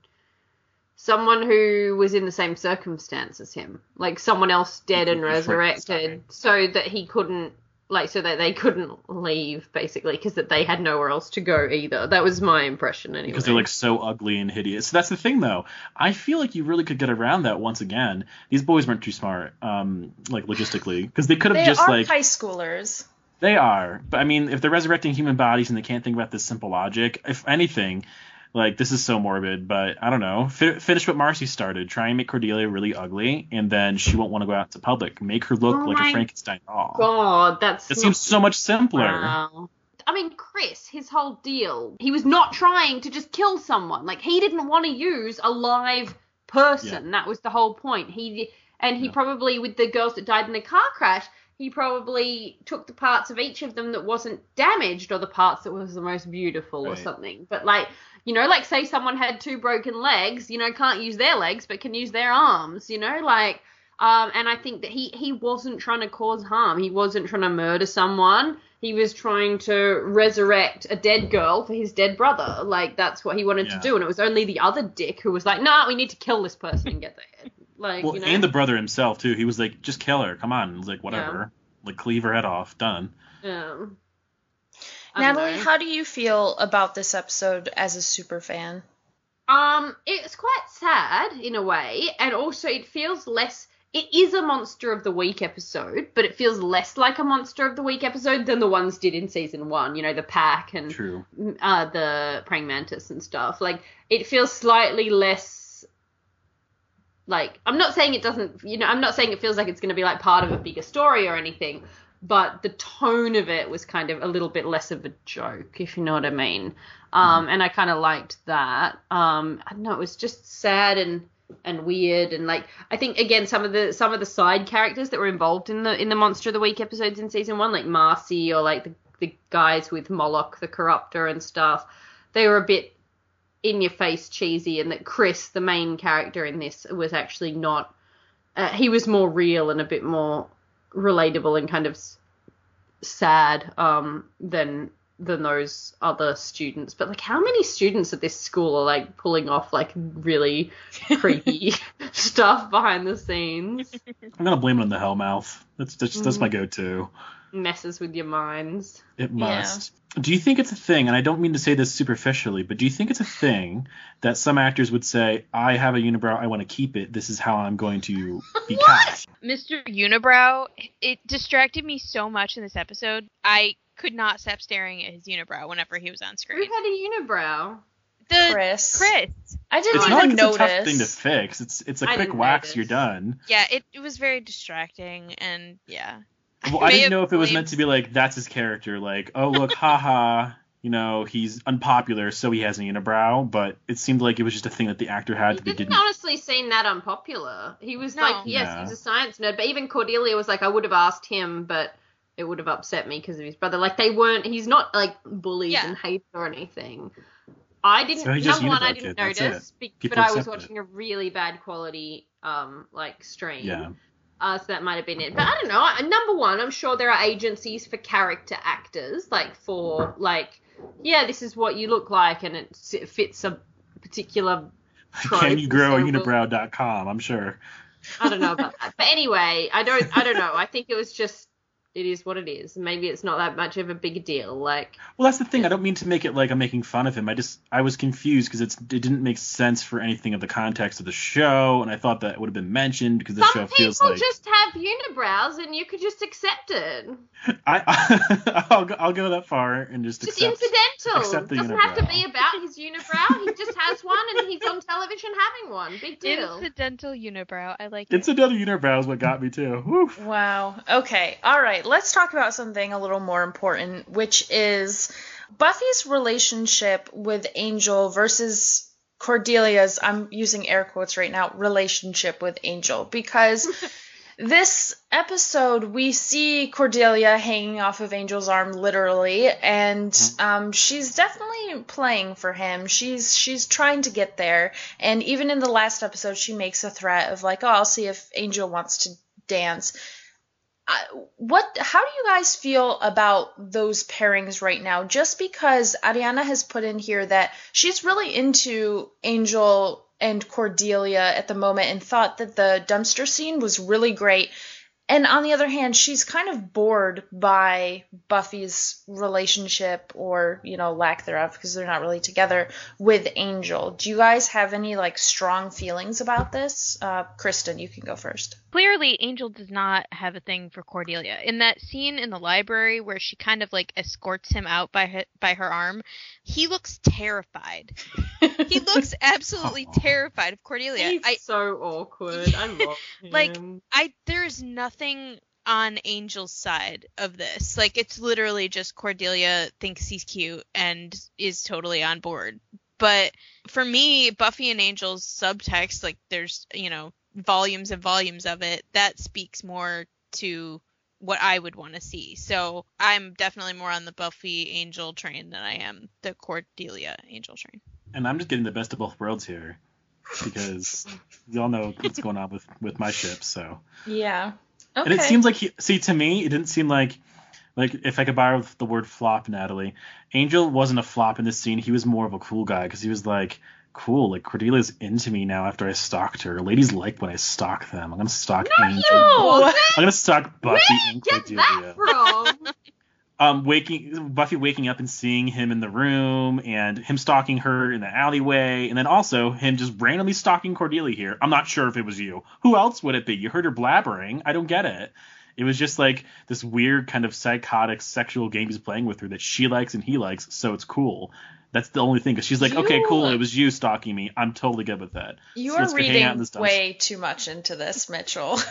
someone who was in the same circumstance as him, like someone else dead and resurrected, so that he couldn't, like, so that they couldn't leave, basically, because that they had nowhere else to go either. That was my impression, anyway. Because they're, like, so ugly and hideous. So that's the thing, though. I feel like you really could get around that once again. These boys weren't too smart, um, like, logistically, because they could have They just, are like... high schoolers. They are. But, I mean, if they're resurrecting human bodies and they can't think about this simple logic, if anything... Like, this is so morbid, but I don't know. F- finish what Marcy started. Try and make Cordelia really ugly, and then she won't want to go out to public. Make her look Oh like my a Frankenstein doll. God, that's It not- seems so much simpler. Wow. I mean, Chris, his whole deal, he was not trying to just kill someone. Like, he didn't want to use a live person. Yeah. That was the whole point. He And he Yeah. probably, with the girls that died in the car crash, he probably took the parts of each of them that wasn't damaged, or the parts that was the most beautiful or Right. something. But, like, you know, like, say someone had two broken legs, you know, can't use their legs, but can use their arms, you know, like, um, and I think that he, he wasn't trying to cause harm. He wasn't trying to murder someone. He was trying to resurrect a dead girl for his dead brother. Like, that's what he wanted Yeah. to do. And it was only the other dick who was like, nah, we need to kill this person and get their head. Like, Well, you know. and the brother himself, too. He was like, just kill her. Come on. It was like, whatever. Like, cleave her head off. Done. Yeah. I don't Natalie, know. how do you feel about this episode as a super fan? Um, it's quite sad in a way, and also it feels less. It is a Monster of the Week episode, but it feels less like a Monster of the Week episode than the ones did in season one. You know, the pack and True. uh, the praying mantis and stuff. Like, it feels slightly less. Like, I'm not saying it doesn't. You know, I'm not saying it feels like it's going to be like part of a bigger story or anything. But the tone of it was kind of a little bit less of a joke, if you know what I mean. Um, and I kind of liked that. Um, I don't know, it was just sad and and weird, and like I think again some of the some of the side characters that were involved in the in the Monster of the Week episodes in season one, like Marcy or like the the guys with Moloch the Corruptor and stuff, they were a bit in your face cheesy, and that Chris, the main character in this, was actually not. Uh, he was more real and a bit more relatable and kind of s- sad um than than those other students. But like, how many students at this school are like pulling off like really creepy stuff behind the scenes? I'm going to blame it on the Hellmouth. That's, that's, that's Mm. my go-to. Messes with your minds. It must. Do you think it's a thing, and I don't mean to say this superficially, but do you think it's a thing that some actors would say, I have a unibrow, I want to keep it, this is how I'm going to be cast? Mister Unibrow, it distracted me so much in this episode. I could not stop staring at his unibrow whenever he was on Who screen. had a unibrow? The Chris. Chris. I didn't It's even not like it's notice. a tough thing to fix. It's it's a I quick didn't wax, notice. you're done. Yeah, it, it was very distracting, and yeah. Well, I may didn't have know if it was blamed- meant to be like, that's his character, like, oh, look, haha, you know, he's unpopular, so he has a unibrow, but it seemed like it was just a thing that the actor had He that they didn't didn't. honestly seem that unpopular. He was No. like, yes, Yeah. he's a science nerd, but even Cordelia was like, I would have asked him, but it would have upset me because of his brother. Like, they weren't, he's not, like, bullied Yeah. and hated or anything. I didn't, So he just number one, I unibrow didn't kid, that's notice, be- People but I was accept it. watching a really bad quality, um, like, stream. Yeah. Uh, so that might have been it. But I don't know. I- Number one, I'm sure there are agencies for character actors, like for, like, yeah, this is what you look like, and it s- fits a particular trope. Can you grow a so we'll- unibrow dot com, I'm sure. I don't know about that. But anyway, I don't, I don't know. I think it was just, it is what it is. Maybe it's not that much of a big deal. Like, Well, that's the thing. I don't mean to make it like I'm making fun of him. I just I was confused because it's it didn't make sense for anything of the context of the show, and I thought that would have been mentioned because the some show people feels like just have unibrows, and you could just accept it. I I'll go, I'll go that far and just Just accept. incidental. accept the Doesn't have to unibrow. be about his unibrow. He just has one, and he's on television having one. Big deal. Incidental unibrow. I like It's it. another unibrow is what got me too. Woo. Wow. Okay. All right. Let's talk about something a little more important, which is Buffy's relationship with Angel versus Cordelia's, I'm using air quotes right now, relationship with Angel. Because this episode, we see Cordelia hanging off of Angel's arm, literally, and um, she's definitely playing for him. She's she's trying to get there. And even in the last episode, she makes a threat of like, oh, I'll see if Angel wants to dance. I- What? How do you guys feel about those pairings right now? Just because Ariana has put in here that she's really into Angel and Cordelia at the moment and thought that the dumpster scene was really great. And on the other hand, she's kind of bored by Buffy's relationship, or, you know, lack thereof, because they're not really together, with Angel. Do you guys have any, like, strong feelings about this? Uh, Kristen, you can go first. Clearly, Angel does not have a thing for Cordelia. In that scene in the library where she kind of like escorts him out by her, by her arm, he looks terrified. He looks absolutely Aw. terrified of Cordelia. He's I so awkward. I love him. Like, I there's nothing on Angel's side of this. Like, it's literally just Cordelia thinks he's cute and is totally on board. But for me, Buffy and Angel's subtext, like, there's, you know, volumes and volumes of it, that speaks more to what I would want to see. So I'm definitely more on the Buffy Angel train than I am the Cordelia Angel train. And I'm just getting the best of both worlds here because y'all know what's going on with with my ship. So Yeah. Okay. and it seems like he see to me it didn't seem like like if I could borrow the word flop, Natalie, Angel wasn't a flop in this scene. He was more of a cool guy because he was like, cool, like Cordelia's into me now after I stalked her. Ladies like when I stalk them. I'm gonna stalk Angel. No! Was it? I'm gonna stalk Buffy Where and did you get Cordelia. that from? Um, waking Buffy waking up and seeing him in the room, and him stalking her in the alleyway, and then also him just randomly stalking Cordelia here. I'm not sure if it was you. Who else would it be? You heard her blabbering. I don't get it. It was just like this weird kind of psychotic sexual game he's playing with her that she likes and he likes, so it's cool. That's the only thing, because she's like, You- okay, cool, it was you stalking me. I'm totally good with that. You So are let's go hang out in reading this dumpster. way too much into this, Mitchell.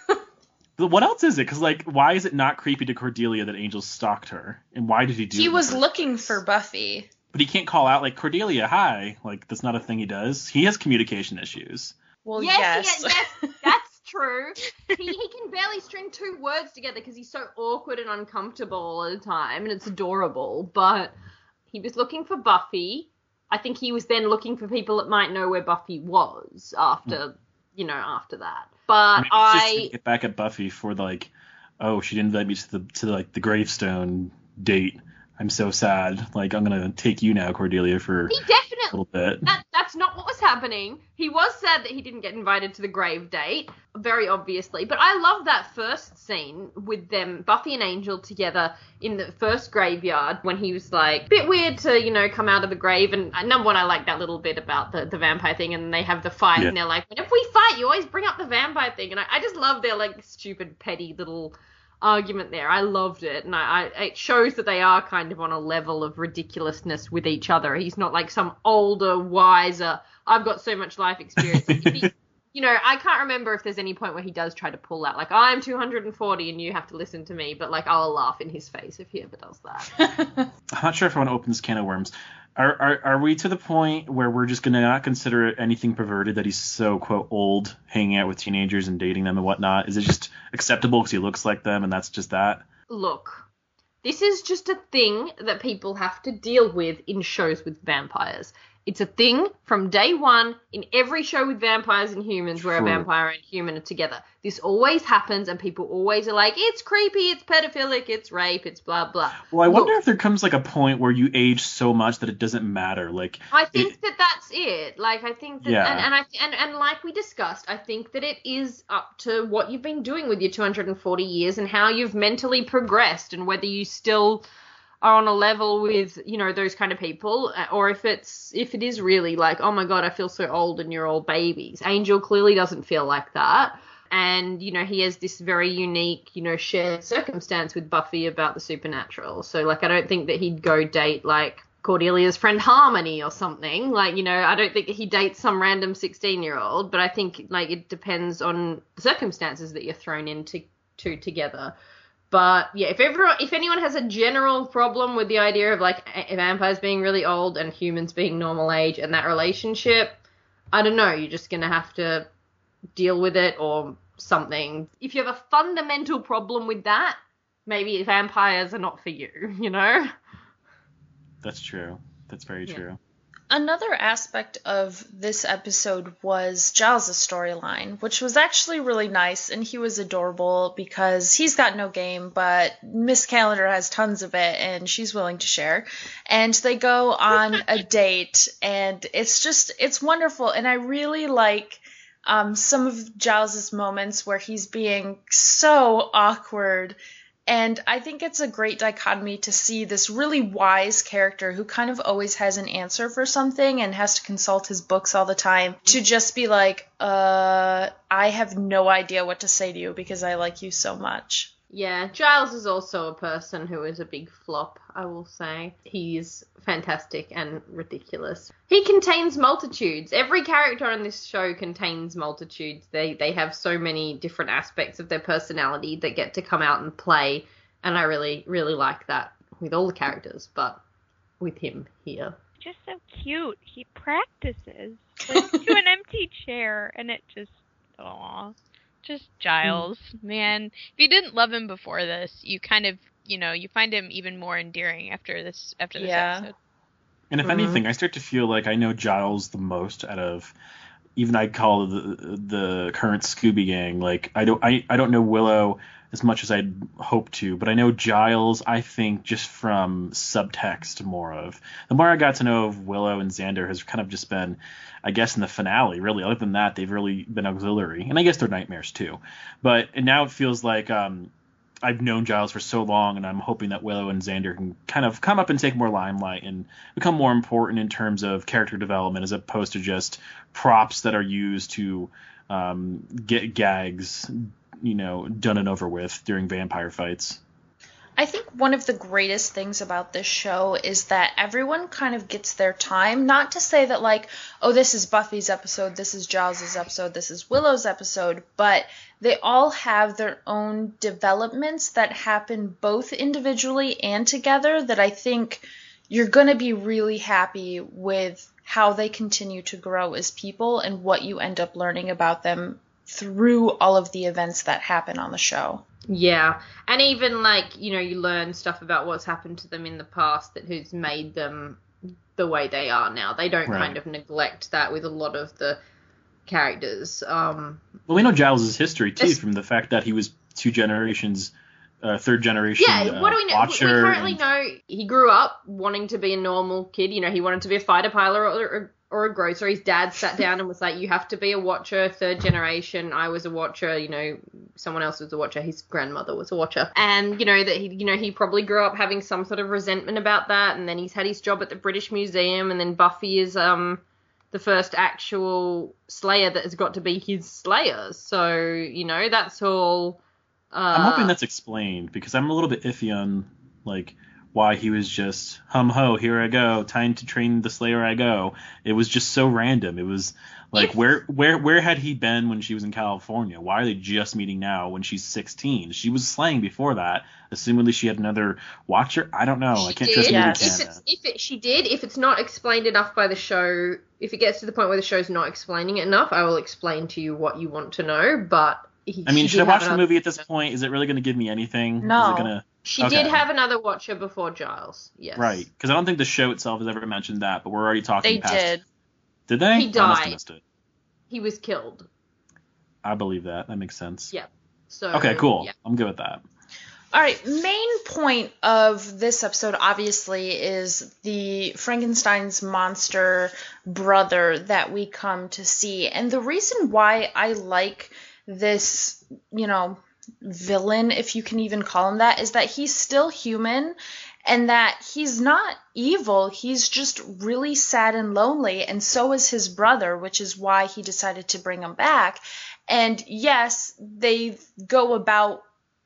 But what else is it? Because, like, why is it not creepy to Cordelia that Angel stalked her? And why did he do it? He in the was first looking place? for Buffy. But he can't call out, like, Cordelia, hi. Like, that's not a thing he does. He has communication issues. Well, yes, yes. yes, yes, that's true. He he can barely string two words together because he's so awkward and uncomfortable all the time, and it's adorable. But he was looking for Buffy. I think he was then looking for people that might know where Buffy was after, you know, after that. But Maybe he's just I, gonna get back at Buffy for, like, oh, she didn't invite me to the, to, like, the gravestone date. I'm so sad. Like, I'm gonna take you now, Cordelia, for he a definitely, little bit. that, that's not what was happening. He was sad that he didn't get invited to the grave date, very obviously. But I love that first scene with them, Buffy and Angel together in the first graveyard when he was like, bit weird to, you know, come out of the grave. And uh, number one, I like that little bit about the, the vampire thing, and they have the fight, Yeah. and they're like, if we fight, you always bring up the vampire thing. And I, I just love their, like, stupid, petty little argument there. I loved it, and I, I it shows that they are kind of on a level of ridiculousness with each other. He's not like some older, wiser, I've got so much life experience. Like, if he, you know, I can't remember if there's any point where he does try to pull out, like, I'm two hundred forty and you have to listen to me, but, like, I'll laugh in his face if he ever does that. I'm not sure if I want to open this can of worms. Are, are are we to the point where we're just going to not consider it anything perverted that he's so, quote, old, hanging out with teenagers and dating them and whatnot? Is it just acceptable because he looks like them and that's just that? Look, this is just a thing that people have to deal with in shows with vampires. It's a thing from day one in every show with vampires and humans where True. a vampire and human are together. This always happens, and people always are like, it's creepy, it's pedophilic, it's rape, it's blah, blah. Well, I wonder Look, if there comes like a point where you age so much that it doesn't matter. Like, I think it, that that's it. Like, I think that, Yeah. and, and I and, and like we discussed, I think that it is up to what you've been doing with your two hundred forty years and how you've mentally progressed and whether you still are on a level with, you know, those kind of people, or if it's if it is really like, oh my god, I feel so old and you're all babies. Angel clearly doesn't feel like that. And, you know, he has this very unique, you know, shared circumstance with Buffy about the supernatural. So, like, I don't think that he'd go date, like, Cordelia's friend Harmony or something. Like, you know, I don't think he dates some random sixteen-year-old, but I think, like, it depends on the circumstances that you're thrown into to together. But, yeah, if everyone, if anyone has a general problem with the idea of, like, vampires being really old and humans being normal age and that relationship, I don't know, you're just going to have to deal with it or something. If you have a fundamental problem with that, maybe vampires are not for you, you know? That's true. That's very Yeah. true. Another aspect of this episode was Giles' storyline, which was actually really nice, and he was adorable because he's got no game, but Miss Calendar has tons of it, and she's willing to share. And they go on a date, and it's just, it's wonderful, and I really like um, some of Giles' moments where he's being so awkward. And I think it's a great dichotomy to see this really wise character who kind of always has an answer for something and has to consult his books all the time to just be like, uh, I have no idea what to say to you because I like you so much. Yeah, Giles is also a person who is a big flop, I will say. He's fantastic and ridiculous. He contains multitudes. Every character on this show contains multitudes. They they have so many different aspects of their personality that get to come out and play, and I really, really like that with all the characters, but with him here. Just so cute. He practices like to an empty chair, and it just, aw. Just Giles, man. If you didn't love him before this, you kind of, you know, you find him even more endearing after this after this Yeah. episode. And if Mhm. anything, I start to feel like I know Giles the most out of even I'd call the the current Scooby Gang. Like I don't I, I don't know Willow as much as I'd hoped to, but I know Giles, I think, just from subtext more of. The more I got to know of Willow and Xander has kind of just been, I guess, in the finale, really. Other than that, they've really been auxiliary. And I guess they're nightmares, too. But and now it feels like um, I've known Giles for so long, and I'm hoping that Willow and Xander can kind of come up and take more limelight and become more important in terms of character development as opposed to just props that are used to um, get gags, you know, done and over with during vampire fights. I think one of the greatest things about this show is that everyone kind of gets their time. Not to say that, like, oh, this is Buffy's episode, this is Giles' episode, this is Willow's episode, but they all have their own developments that happen both individually and together that I think you're going to be really happy with how they continue to grow as people and what you end up learning about them through all of the events that happen on the show. Yeah, and even, like, you know, you learn stuff about what's happened to them in the past that has made them the way they are now. They don't Right. kind of neglect that with a lot of the characters. Um, Well, we know Giles' history, too, It's- from the fact that he was two generations, uh, third generation yeah, uh, what do we know? We, we watcher. currently and- know he grew up wanting to be a normal kid. You know, he wanted to be a fighter pilot or, or, or a grocer. His dad sat down and was like, you have to be a watcher, third generation. I was a watcher, you know, someone else was a watcher. His grandmother was a watcher. And, you know, that he, you know, he probably grew up having some sort of resentment about that. And then he's had his job at the British Museum. And then Buffy is um the first actual Slayer that has got to be his Slayer. So, you know, that's all. Uh, I'm hoping that's explained because I'm a little bit iffy on, like, why he was just hum ho, here I go, time to train the Slayer I go. It was just so random. It was like, where where where had he been when she was in California? Why are they just meeting now when she's sixteen? She was slaying before that. Assumedly she had another watcher. I don't know. She I can't did. trust Yes. movie If, canon. it's, if it, she did, if it's not explained enough by the show, if it gets to the point where the show's not explaining it enough, I will explain to you what you want to know. But he, I mean, she should I did have watch the another- movie at this point? Is it really going to give me anything? No. Is it gonna... She Okay. did have another watcher before Giles. Yes. Right, because I don't think the show itself has ever mentioned that, but we're already talking They past. did. Did they? He I must died. have missed it. He was killed. I believe that. That makes sense. Yeah. So. Okay, cool. Yeah. I'm good with that. All right, main point of this episode obviously is the Frankenstein's monster brother that we come to see. And the reason why I like this, you know, villain, if you can even call him that, is that he's still human and that he's not evil. He's just really sad and lonely, and so is his brother, which is why he decided to bring him back. And yes, they go about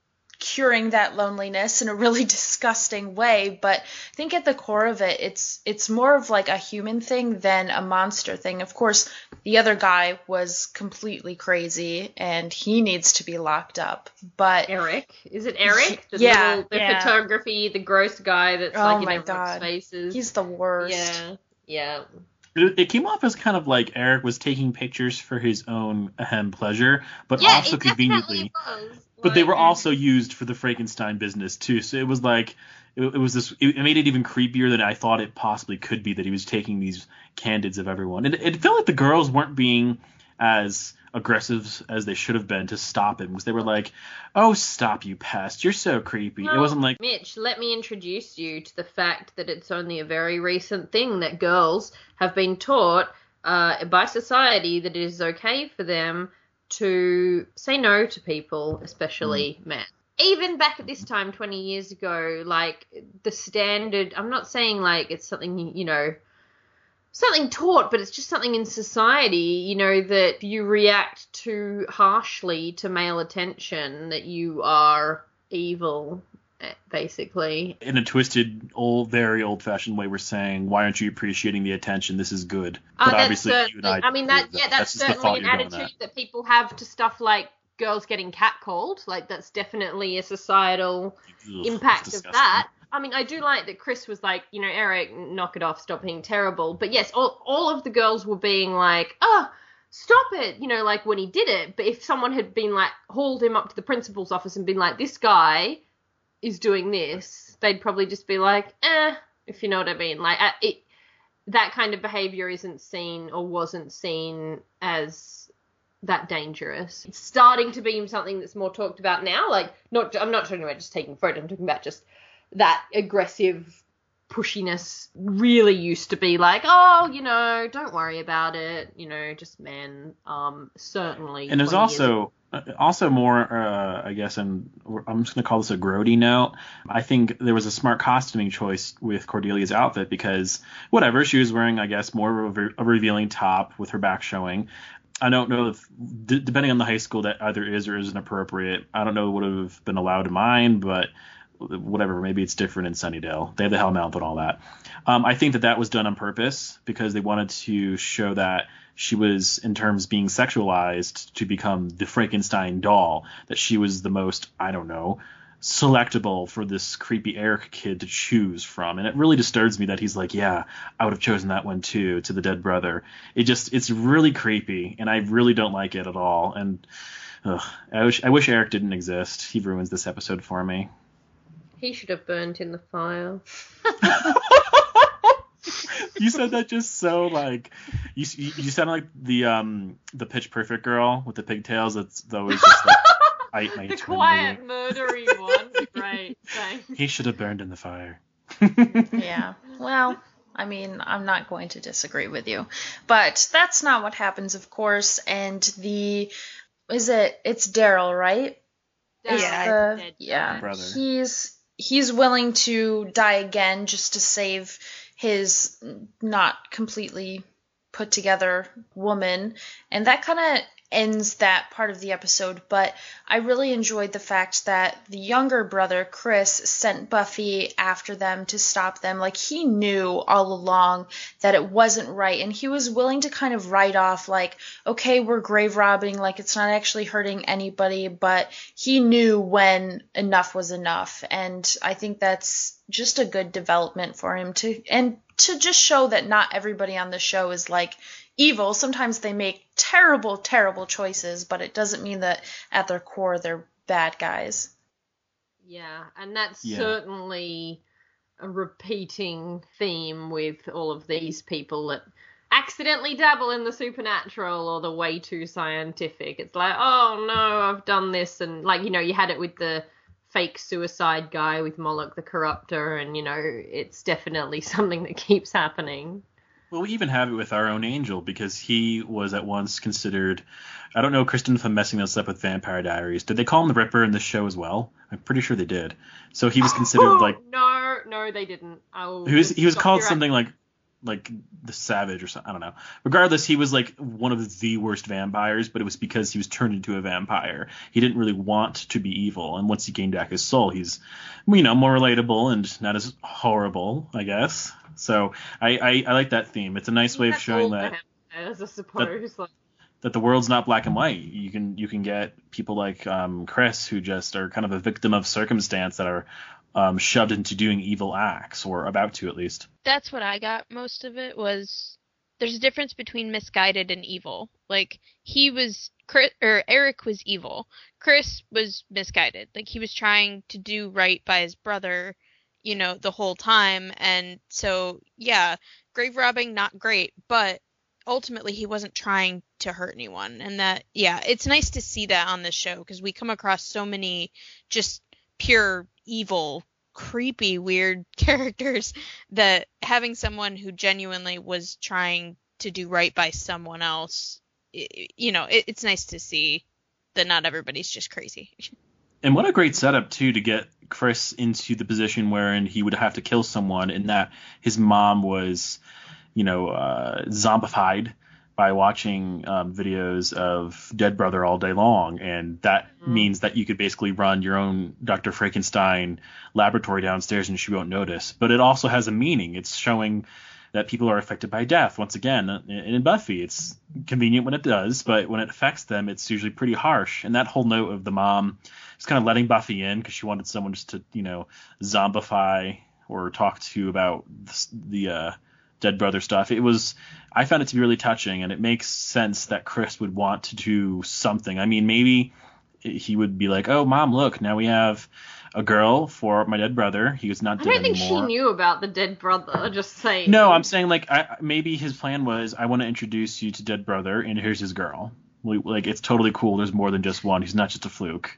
curing that loneliness in a really disgusting way, but I think at the core of it, it's it's more of like a human thing than a monster thing. Of course, the other guy was completely crazy and he needs to be locked up, but Eric. Is it Eric? The Yeah, little, the yeah. photography, the gross guy that's Oh like in my everyone's God. faces. he's the worst. Yeah. Yeah. It, it came off as kind of like Eric was taking pictures for his own ahem pleasure, but Yeah, also it conveniently. definitely was. But they Like, were also used for the Frankenstein business too, so it was like it, it was this. It, it made it even creepier than I thought it possibly could be that he was taking these candids of everyone. And it, it felt like the girls weren't being as aggressive as they should have been to stop him, because they were like, "Oh, stop, you pest! You're so creepy." Well, it wasn't like, Mitch, let me introduce you to the fact that it's only a very recent thing that girls have been taught uh, by society that it is okay for them to say no to people, especially Mm. men. Even back at this time, twenty years ago, like, the standard, I'm not saying, like, it's something, you know, something taught, but it's just something in society, you know, that you react too harshly to male attention, that you are evil, eh, basically. in a twisted, old, very old-fashioned way, we're saying, "Why aren't you appreciating the attention? This is good." Uh, But that's obviously, you and certainly, I, I mean, that, approve yeah, that's, just the certainly thought an you're going attitude at. that people have to stuff like girls getting catcalled. Like, that's definitely a societal Ugh, impact it's of disgusting. that. I mean, I do like that Chris was like, you know, Eric, knock it off, stop being terrible. But yes, all, all of the girls were being like, oh, stop it, you know, like when he did it. But if someone had been like, hauled him up to the principal's office and been like, this guy is doing this, they'd probably just be like, eh, if you know what I mean. Like, uh, it, that kind of behavior isn't seen or wasn't seen as that dangerous. It's starting to be something that's more talked about now. Like, not, I'm not talking about just taking photos, I'm talking about just that aggressive pushiness really used to be like, oh, you know, don't worry about it, you know, just men. Um, certainly. And there's twenty years ago. also also more, uh, I guess, and I'm just gonna call this a grody note. I think there was a smart costuming choice with Cordelia's outfit, because whatever, she was wearing, I guess, more of a, a revealing top with her back showing. I don't know if, d- depending on the high school, that either is or isn't appropriate. I don't know what would have been allowed in mine, but whatever, maybe it's different in Sunnydale. They have the Hellmouth and all that. Um, I think that that was done on purpose because they wanted to show that she was, in terms being sexualized to become the Frankenstein doll, that she was the most, I don't know, selectable for this creepy Eric kid to choose from. And it really disturbs me that he's like, yeah, I would have chosen that one too, to the dead brother. It just, it's really creepy, and I really don't like it at all. And ugh, I wish, I wish Eric didn't exist. He ruins this episode for me. He should have burnt in the fire. You said that just so like you you, you sound like the um the Pitch Perfect girl with the pigtails. That's always just like I, I The quiet, murdery one. Great, thanks. He should have burned in the fire. Yeah. Well, I mean, I'm not going to disagree with you. But that's not what happens, of course. And the is it it's Daryl, right? Is Yeah, the- dead. yeah. Brother. He's he's willing to die again just to save his not completely put together woman. And that kind of ends that part of the episode, but I really enjoyed the fact that the younger brother, Chris, sent Buffy after them to stop them. Like, he knew all along that it wasn't right, and he was willing to kind of write off, like, okay, we're grave robbing, like, it's not actually hurting anybody, but he knew when enough was enough, and I think that's just a good development for him to, and to just show that not everybody on the show is, like, evil. Sometimes they make terrible, terrible choices, but it doesn't mean that at their core they're bad guys. Yeah, and that's Yeah. certainly a repeating theme with all of these people that accidentally dabble in the supernatural or the way too scientific. It's like, oh no, I've done this, and like, you know, you had it with the fake suicide guy with Moloch the Corruptor, and you know, it's definitely something that keeps happening. Well, we even have it with our own Angel, because he was at once considered, I don't know, Kristen, if I'm messing this up with Vampire Diaries. Did they call him the Ripper in this show as well? I'm pretty sure they did. So he was considered like... No, no, they didn't. I'll He was, he was stop called you right- something like like the Savage or something. I don't know. Regardless, he was like one of the worst vampires, but it was because he was turned into a vampire. He didn't really want to be evil, and once he gained back his soul, he's, you know, more relatable and not as horrible, I guess. So I, I, I like that theme. It's a nice way of That's showing all that vampires, I suppose. Like, that the world's not black and white. You can you can get people like um, Chris, who just are kind of a victim of circumstance, that are um, shoved into doing evil acts, or about to at least. That's what I got most of it was there's a difference between misguided and evil. Like, he was, Chris, or Eric was evil. Chris was misguided. Like, he was trying to do right by his brother, you know, the whole time. And so, yeah, grave robbing, not great, but ultimately he wasn't trying to hurt anyone. And that, yeah, it's nice to see that on this show, because we come across so many just pure evil, creepy, weird characters, that having someone who genuinely was trying to do right by someone else, it, you know, it, it's nice to see that not everybody's just crazy. And what a great setup, too, to get Chris into the position wherein he would have to kill someone, and that his mom was, you know, uh, zombified by watching um, videos of Dead Brother all day long. And that mm-hmm. means that you could basically run your own Doctor Frankenstein laboratory downstairs and she won't notice. But it also has a meaning. It's showing that people are affected by death. Once again, in Buffy, it's convenient when it does, but when it affects them, it's usually pretty harsh. And that whole note of the mom just kind of letting Buffy in because she wanted someone just to, you know, zombify or talk to about the, the uh, Dead Brother stuff. It was, I found it to be really touching, and it makes sense that Chris would want to do something. I mean, maybe he would be like, oh, Mom, look, now we have a girl for my dead brother. He was not dead anymore. I don't think anymore. she knew about the dead brother, just saying. No, I'm saying, like, I, maybe his plan was, I want to introduce you to dead brother, and here's his girl. Like, it's totally cool. There's more than just one. He's not just a fluke.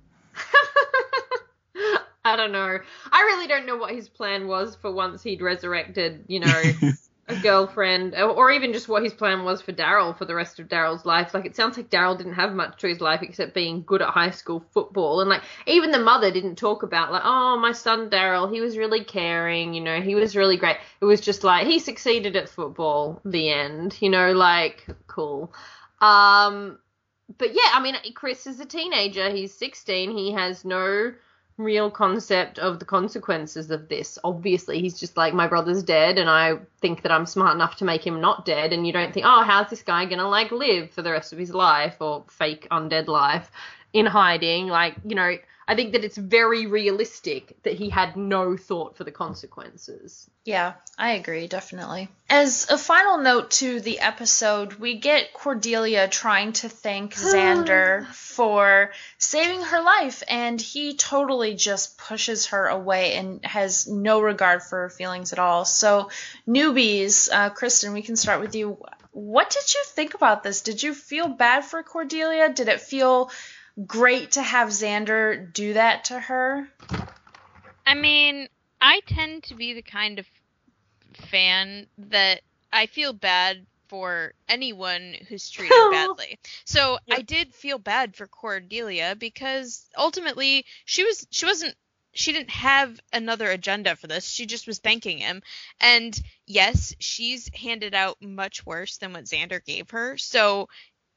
I don't know. I really don't know what his plan was for once he'd resurrected, you know, a girlfriend, or even just what his plan was for Daryl for the rest of Daryl's life. Like, it sounds like Daryl didn't have much to his life except being good at high school football. And, like, even the mother didn't talk about, like, oh, my son Daryl, he was really caring, you know, he was really great. It was just like, he succeeded at football, the end, you know, like, cool. Um, but yeah, I mean, Chris is a teenager. He's sixteen. He has no real concept of the consequences of this. Obviously, he's just like, my brother's dead, and I think that I'm smart enough to make him not dead. And you don't think, oh, how's this guy gonna like live for the rest of his life, or fake undead life in hiding? Like, you know, I think that it's very realistic that he had no thought for the consequences. Yeah, I agree, definitely. As a final note to the episode, we get Cordelia trying to thank Xander for saving her life, and he totally just pushes her away and has no regard for her feelings at all. So, newbies, uh, Kristen, we can start with you. What did you think about this? Did you feel bad for Cordelia? Did it feel great to have Xander do that to her? I mean, I tend to be the kind of fan that I feel bad for anyone who's treated badly. So yep. I did feel bad for Cordelia because ultimately she was she wasn't she didn't have another agenda for this. She just was thanking him. And yes, she's handed out much worse than what Xander gave her. So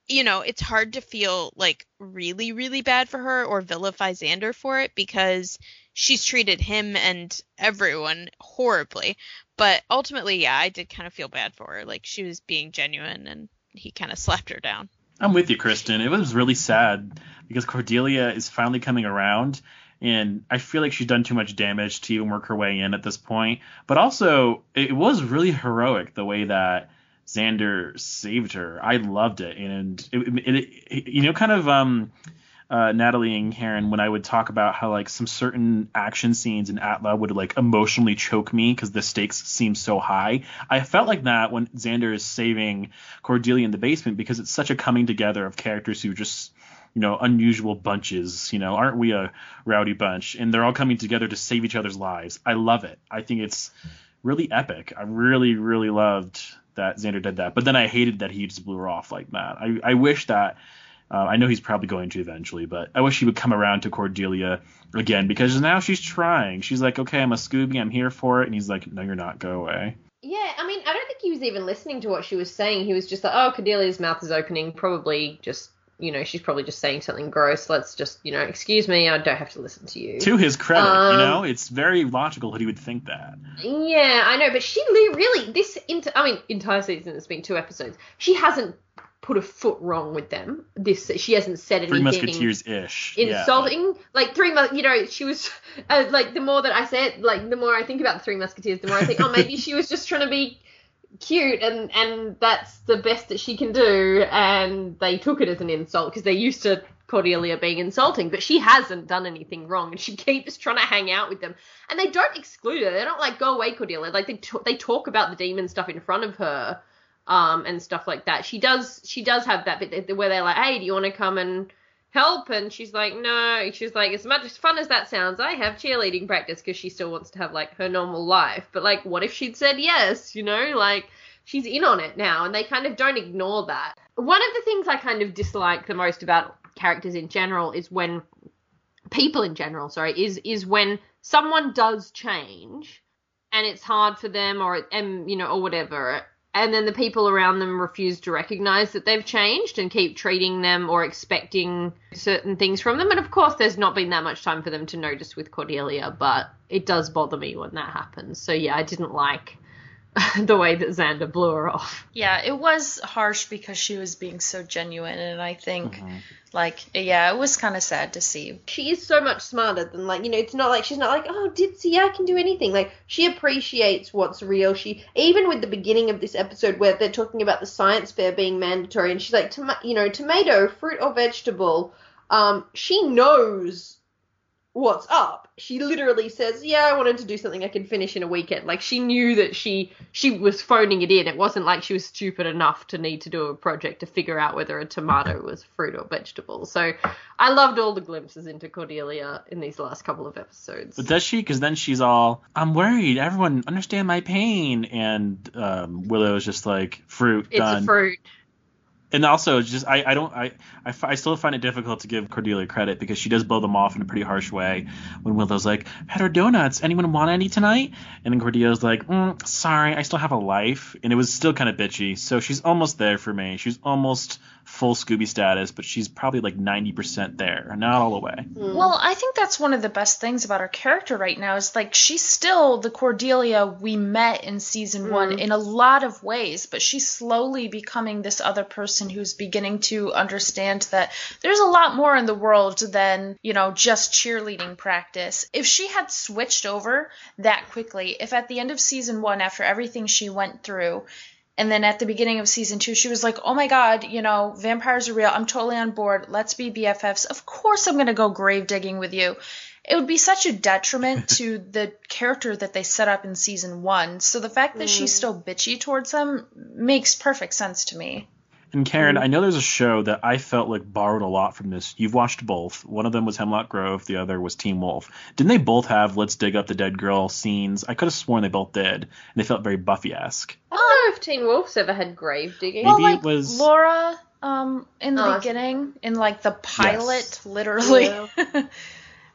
you know, it's hard to feel like really, really bad for her or vilify Xander for it because she's treated him and everyone horribly. But ultimately, yeah, I did kind of feel bad for her. Like, she was being genuine and he kind of slapped her down. I'm with you, Kristen. It was really sad because Cordelia is finally coming around, and I feel like she's done too much damage to even work her way in at this point. But also, it was really heroic the way that Xander saved her. I loved it, and it, it, it you know, kind of um, uh, Natalie and Karen, when I would talk about how like some certain action scenes in Atla would like emotionally choke me because the stakes seem so high. I felt like that when Xander is saving Cordelia in the basement because it's such a coming together of characters who just, you know, unusual bunches. You know, aren't we a rowdy bunch? And they're all coming together to save each other's lives. I love it. I think it's really epic. I really, really loved that Xander did that. But then I hated that he just blew her off like that. I, I wish that. Uh, I know he's probably going to eventually, but I wish he would come around to Cordelia again because now she's trying. She's like, okay, I'm a Scooby. I'm here for it. And he's like, no, you're not. Go away. Yeah, I mean, I don't think he was even listening to what she was saying. He was just like, oh, Cordelia's mouth is opening. Probably just, you know, she's probably just saying something gross. Let's just, you know, excuse me. I don't have to listen to you. To his credit, um, you know, it's very logical that he would think that. Yeah, I know. But she really, this, inter- I mean, entire season, it's been two episodes. She hasn't put a foot wrong with them. This she hasn't said anything. Three Musketeers-ish. Insulting. Yeah, but... Like Three Mus- you know, she was uh, like the more that I say it, like the more I think about the Three Musketeers, the more I think, oh, maybe she was just trying to be cute and and that's the best that she can do, and they took it as an insult because they're used to Cordelia being insulting, but she hasn't done anything wrong and she keeps trying to hang out with them, and they don't exclude her. They're not like, go away, Cordelia. Like they t- they talk about the demon stuff in front of her. Um, and stuff like that. She does, she does have that bit where they're like, hey, do you want to come and help? And she's like, no. She's like, as much as fun as that sounds, I have cheerleading practice, because she still wants to have, like, her normal life. But, like, what if she'd said yes, you know? Like, she's in on it now, and they kind of don't ignore that. One of the things I kind of dislike the most about characters in general is when, people in general, sorry, is, is when someone does change, and it's hard for them, or, and, you know, or whatever, and then the people around them refuse to recognize that they've changed and keep treating them or expecting certain things from them. And, of course, there's not been that much time for them to notice with Cordelia, but it does bother me when that happens. So, yeah, I didn't like the way that Xander blew her off. Yeah, it was harsh because she was being so genuine, and I think, Mm-hmm. like, yeah, it was kind of sad to see. She is so much smarter than, like, you know, it's not like, she's not like, oh, ditzy, I can do anything. Like, she appreciates what's real. She, even with the beginning of this episode where they're talking about the science fair being mandatory, and she's like, Tom- you know, tomato, fruit or vegetable, um, she knows what's up. She literally says, yeah, I wanted to do something I could finish in a weekend. Like, she knew that she she was phoning it in. It wasn't like she was stupid enough to need to do a project to figure out whether a tomato was fruit or vegetable. So I loved all the glimpses into Cordelia in these last couple of episodes. But does she? Because then she's all, I'm worried. Everyone understand my pain. And um, Willow's just like, fruit, It's done. a fruit. And also, it's just I, I don't I, I, f- I still find it difficult to give Cordelia credit because she does blow them off in a pretty harsh way. When Willow's like, "Had our donuts. Anyone want any tonight?" And then Cordelia's like, mm, "Sorry, I still have a life." And it was still kind of bitchy. So she's almost there for me. She's almost full Scooby status, but she's probably like ninety percent there, not all the way. Well, I think that's one of the best things about her character right now is, like, she's still the Cordelia we met in season mm. one in a lot of ways, but she's slowly becoming this other person who's beginning to understand that there's a lot more in the world than, you know, just cheerleading practice. If she had switched over that quickly, if at the end of season one, after everything she went through, and then at the beginning of season two, she was like, oh my God, you know, vampires are real. I'm totally on board. Let's be B F Fs. Of course I'm going to go grave digging with you. It would be such a detriment to the character that they set up in season one. So the fact that mm. she's still bitchy towards them makes perfect sense to me. And Karen, I know there's a show that I felt like borrowed a lot from this. You've watched both. One of them was Hemlock Grove. The other was Teen Wolf. Didn't they both have Let's Dig Up the Dead Girl scenes? I could have sworn they both did. And they felt very Buffy-esque. I don't know if Teen Wolf's ever had grave digging. Well, Maybe like it was... Laura um, in the Oh, beginning, in like the pilot, Yes. literally. Yeah.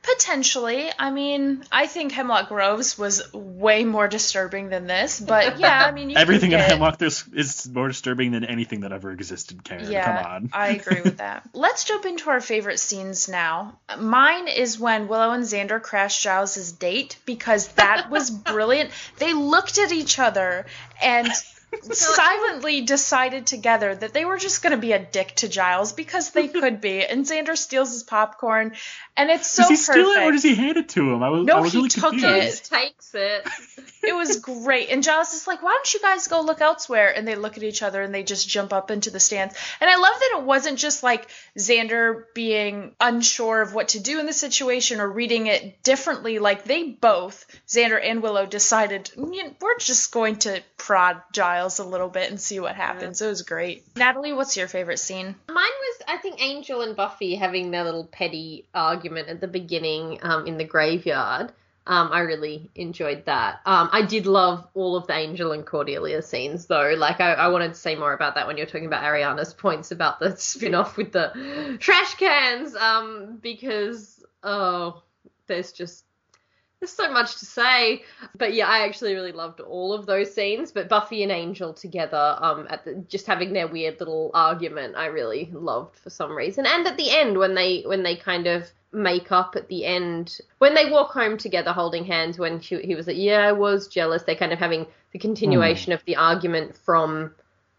Potentially. I mean, I think Hemlock Groves was way more disturbing than this, but yeah, I mean, you everything can in get... Hemlock is, is more disturbing than anything that ever existed, Karen. Yeah, Come on. I agree with that. Let's jump into our favorite scenes now. Mine is when Willow and Xander crash Giles' date, because that was brilliant. They looked at each other and silently decided together that they were just going to be a dick to Giles because they could be. And Xander steals his popcorn, and it's so perfect. Does he perfect. steal it or does he hand it to him? I was, No, I was he really took confused. it. He just takes it. It was great. And Giles is like, why don't you guys go look elsewhere? And they look at each other and they just jump up into the stands. And I love that it wasn't just like Xander being unsure of what to do in the situation or reading it differently. Like they both, Xander and Willow, decided, you know, we're just going to prod Giles a little bit and see what happens. Yeah. It was great. Natalie, what's your favorite scene? Mine was, I think, Angel and Buffy having their little petty argument at the beginning um, in the graveyard. Um, I really enjoyed that. Um, I did love all of the Angel and Cordelia scenes, though. Like, I, I wanted to say more about that when you're talking about Ariana's points about the spin-off with the trash cans, um, because, oh, there's just, there's so much to say. But, yeah, I actually really loved all of those scenes. But Buffy and Angel together, um, at the, just having their weird little argument, I really loved for some reason. And at the end, when they when they kind of make up at the end, when they walk home together holding hands, when she, he was like, yeah, I was jealous, they're kind of having the continuation mm. of the argument from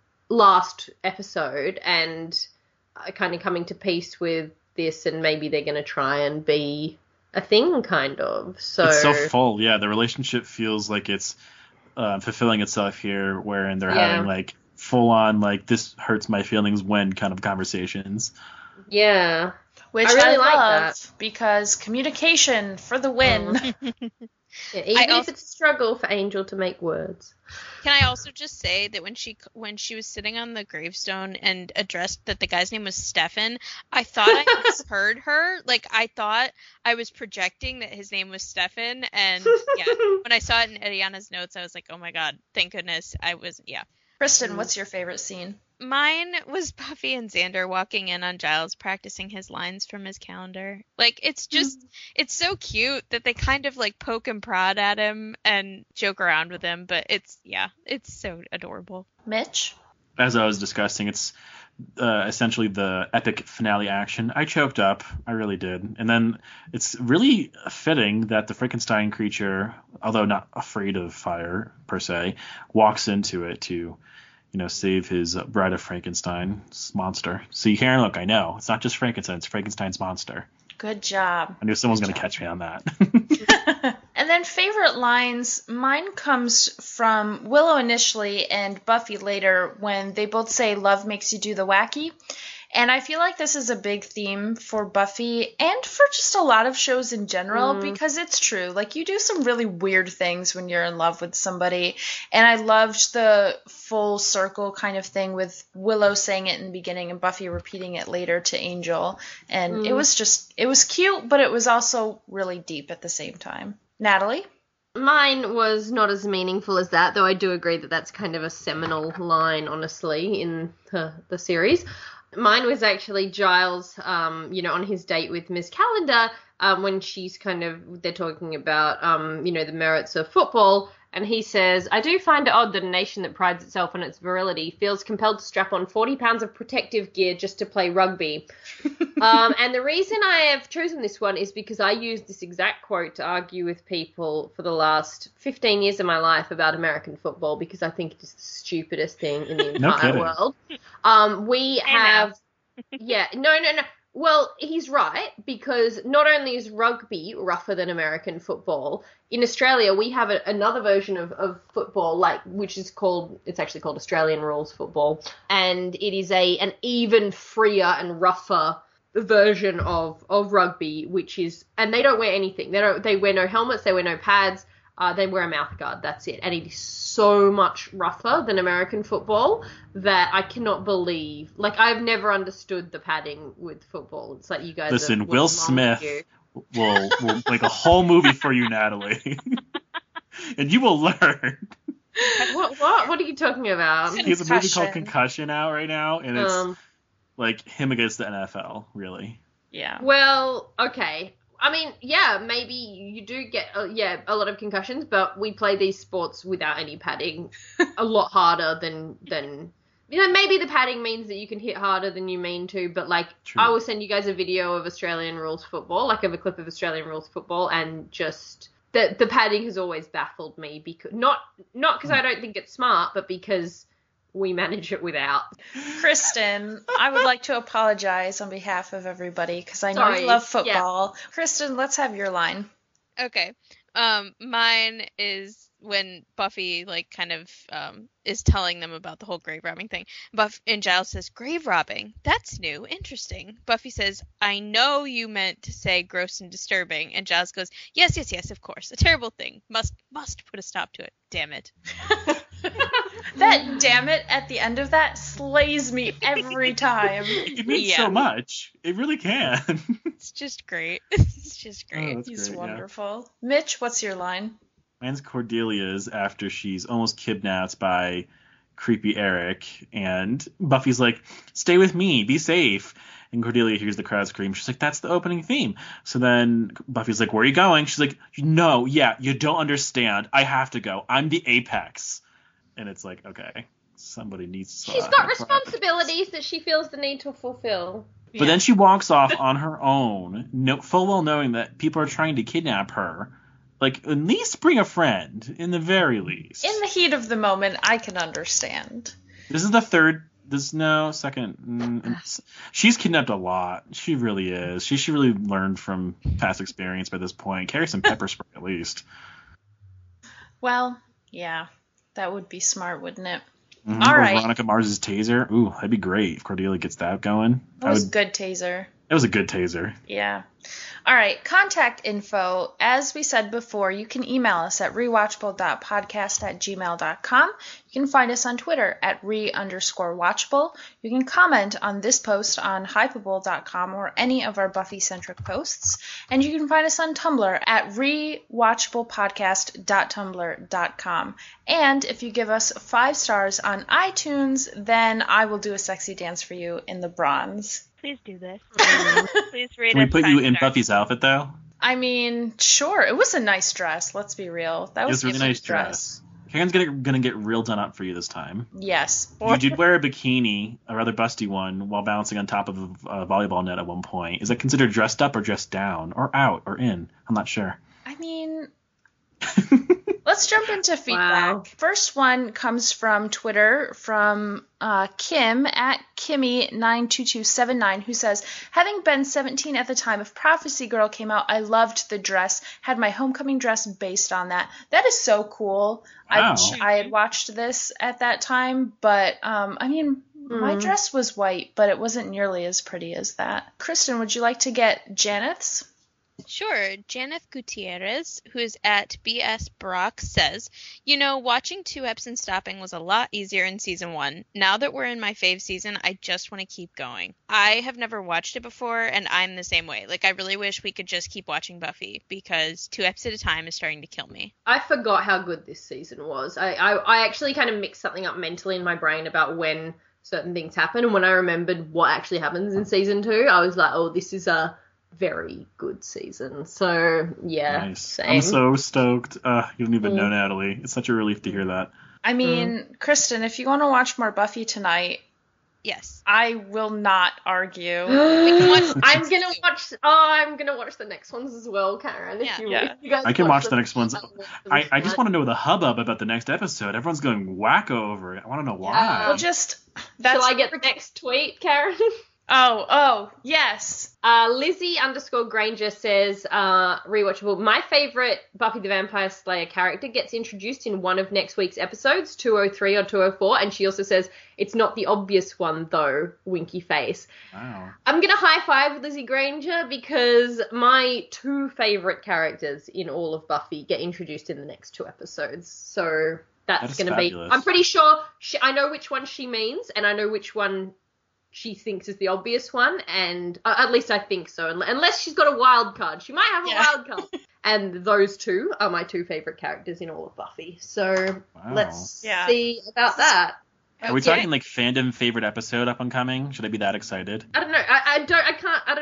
last episode and uh, kind of coming to peace with this, and maybe they're going to try and be a thing, kind of. So it's so full. Yeah, the relationship feels like it's uh, fulfilling itself here, wherein they're yeah. having like full on like this hurts my feelings when kind of conversations. Yeah. Which I really I like love that. Because communication for the win. Mm. Yeah, even also, if it's a struggle for Angel to make words. Can I also just say that when she when she was sitting on the gravestone and addressed that the guy's name was Stefan, I thought I misheard her. Like, I thought I was projecting that his name was Stefan, and yeah, when I saw it in Ariana's notes, I was like, oh my god, thank goodness I was, yeah. Kristen, what's your favorite scene? Mine was Buffy and Xander walking in on Giles practicing his lines from his calendar. Like, it's just, mm-hmm. it's so cute that they kind of, like, poke and prod at him and joke around with him, but it's, yeah, it's so adorable. Mitch? As I was discussing, it's uh, essentially the epic finale action. I choked up. I really did. And then it's really fitting that the Frankenstein creature, although not afraid of fire, per se, walks into it to... you know, save his uh, Bride of Frankenstein's monster. See, Karen, look, I know. It's not just Frankenstein, it's Frankenstein's monster. Good job. I knew someone was going to catch me on that. And then favorite lines, mine comes from Willow initially and Buffy later when they both say love makes you do the wacky. And I feel like this is a big theme for Buffy and for just a lot of shows in general, mm. because it's true. Like, you do some really weird things when you're in love with somebody. And I loved the full circle kind of thing with Willow saying it in the beginning and Buffy repeating it later to Angel. And mm. it was just, it was cute, but it was also really deep at the same time. Natalie? Mine was not as meaningful as that, though I do agree that that's kind of a seminal line, honestly, in the, the series. Mine was actually Giles, um, you know, on his date with Miss Calendar, um, when she's kind of, they're talking about, um, you know, the merits of football, and he says, I do find it odd that a nation that prides itself on its virility feels compelled to strap on forty pounds of protective gear just to play rugby. um, and the reason I have chosen this one is because I used this exact quote to argue with people for the last fifteen years of my life about American football, because I think it is the stupidest thing in the entire no world. Um, we have, yeah, no, no, no. Well, he's right, because not only is rugby rougher than American football, in Australia we have a, another version of, of football, like, which is called, it's actually called Australian rules football, and it is a an even freer and rougher version of, of rugby, which is, and they don't wear anything. They don't, they wear no helmets, they wear no pads, uh, they wear a mouth guard, that's it. And it is so much rougher than American football that I cannot believe. Like, I've never understood the padding with football. It's like you guys Listen, are, Will Smith will, will make a whole movie for you, Natalie. And you will learn. What, what? What are you talking about? He has a movie called Concussion out right now, and it's um, like him against the N F L, really. Yeah. Well, okay. I mean, yeah, maybe you do get, uh, yeah, a lot of concussions, but we play these sports without any padding a lot harder than, than, you know, maybe the padding means that you can hit harder than you mean to, but, like, True. I will send you guys a video of Australian rules football, like, of a clip of Australian rules football, and just, the, the padding has always baffled me, because, not, not because I don't think it's smart, but because we manage it without. Kristen, I would like to apologize on behalf of everybody because I know Sorry, you love yeah. football. Kristen, let's have your line. Okay. Um, mine is when Buffy, like, kind of um, is telling them about the whole grave robbing thing. Buff and Giles says, grave robbing? That's new. Interesting. Buffy says, I know you meant to say gross and disturbing. And Giles goes, yes, yes, yes, of course. A terrible thing. Must, must put a stop to it. Damn it. That damn it at the end of that slays me every time. It means Yeah. so much. It really can. It's just great. It's just great. Oh, that's He's great, yeah. wonderful. Mitch, what's your line? Mine's Cordelia's after she's almost kidnapped by creepy Eric, and Buffy's like, stay with me, be safe. And Cordelia hears the crowd scream. She's like, that's the opening theme. So then Buffy's like, where are you going? She's like, no, yeah, you don't understand. I have to go. I'm the apex. And it's like, okay, somebody needs to... She's got responsibilities that she feels the need to fulfill. But then she walks off on her own, no, full well knowing that people are trying to kidnap her. Like, at least bring a friend, in the very least. In the heat of the moment, I can understand. This is the third... This no second. Mm, it's- she's kidnapped a lot. She really is. She should really learn from past experience by this point. Carry some pepper spray at least. Well, yeah, that would be smart, wouldn't it? Mm-hmm. All Or right. Veronica Mars's taser. Ooh, that'd be great if Cordelia gets that going. That I was would. good, Taser. It was a good taser. Yeah. All right. Contact info. As we said before, you can email us at rewatchable dot podcast at gmail dot com. You can find us on Twitter at re underscore watchable. You can comment on this post on hypeable dot com or any of our Buffy-centric posts. And you can find us on Tumblr at rewatchablepodcast dot tumblr dot com. And if you give us five stars on iTunes, then I will do a sexy dance for you in the bronze. Please do this. Please rate Can we us put five you in stars. Buffy's outfit though? I mean, sure. It was a nice dress. Let's be real. That It was, was a really a cute nice dress. Karen's gonna gonna get real done up for you this time. Yes. You did wear a bikini, a rather busty one, while bouncing on top of a volleyball net at one point. Is that considered dressed up or dressed down or out or in? I'm not sure. I mean, let's jump into feedback. Wow. First one comes from Twitter from uh, Kim at Kimmy nine two two seven nine, who says, having been seventeen at the time of Prophecy Girl came out, I loved the dress, had my homecoming dress based on that. That is so cool. I Wow. wish I had watched this at that time, but um, I mean, my Mm. dress was white, but it wasn't nearly as pretty as that. Kristen, would you like to get Janeth's? Sure. Janeth Gutierrez, who is at B S Brock, says, you know, watching two eps and stopping was a lot easier in season one. Now that we're in my fave season, I just want to keep going. I have never watched it before, and I'm the same way. Like, I really wish we could just keep watching Buffy, because two eps at a time is starting to kill me. I forgot how good this season was. I, I, I actually kind of mixed something up mentally in my brain about when certain things happen, and when I remembered what actually happens in season two, I was like, oh, this is a very good season. So, yeah, Nice. same. I'm so stoked. Uh, you don't even Mm. know, Natalie. It's such a relief to hear that. I mean, Kristen, if you want to watch more Buffy tonight, Yes. I will not argue. watch- I'm gonna watch. Oh, I'm gonna watch the next ones as well, Karen. If Yeah. you, Yeah. if you guys I can watch the them, next ones. I'll watch them I, I just tonight. want to know the hubbub about the next episode. Everyone's going wacko over it. I want to know why. Yeah. Well, just that's. Shall I get the next tweet, Karen? Oh, oh, yes. Uh, Lizzie underscore Granger says, uh, rewatchable, my favorite Buffy the Vampire Slayer character gets introduced in one of next week's episodes, two oh three or two oh four, and she also says, it's not the obvious one, though, winky face. Wow. I'm going to high five Lizzie Granger because my two favorite characters in all of Buffy get introduced in the next two episodes, so That that's is going to be, fabulous. I'm pretty sure, she, I know which one she means, and I know which one she thinks is the obvious one, and uh, at least I think so, unless she's got a wild card. She might have a Yeah. wild card. And those two are my two favorite characters in all of Buffy. So Wow. let's Yeah. see about that. Are we Yeah. talking like fandom favorite episode up and coming? Should I be that excited? I don't know. I, I don't. I can't. I don't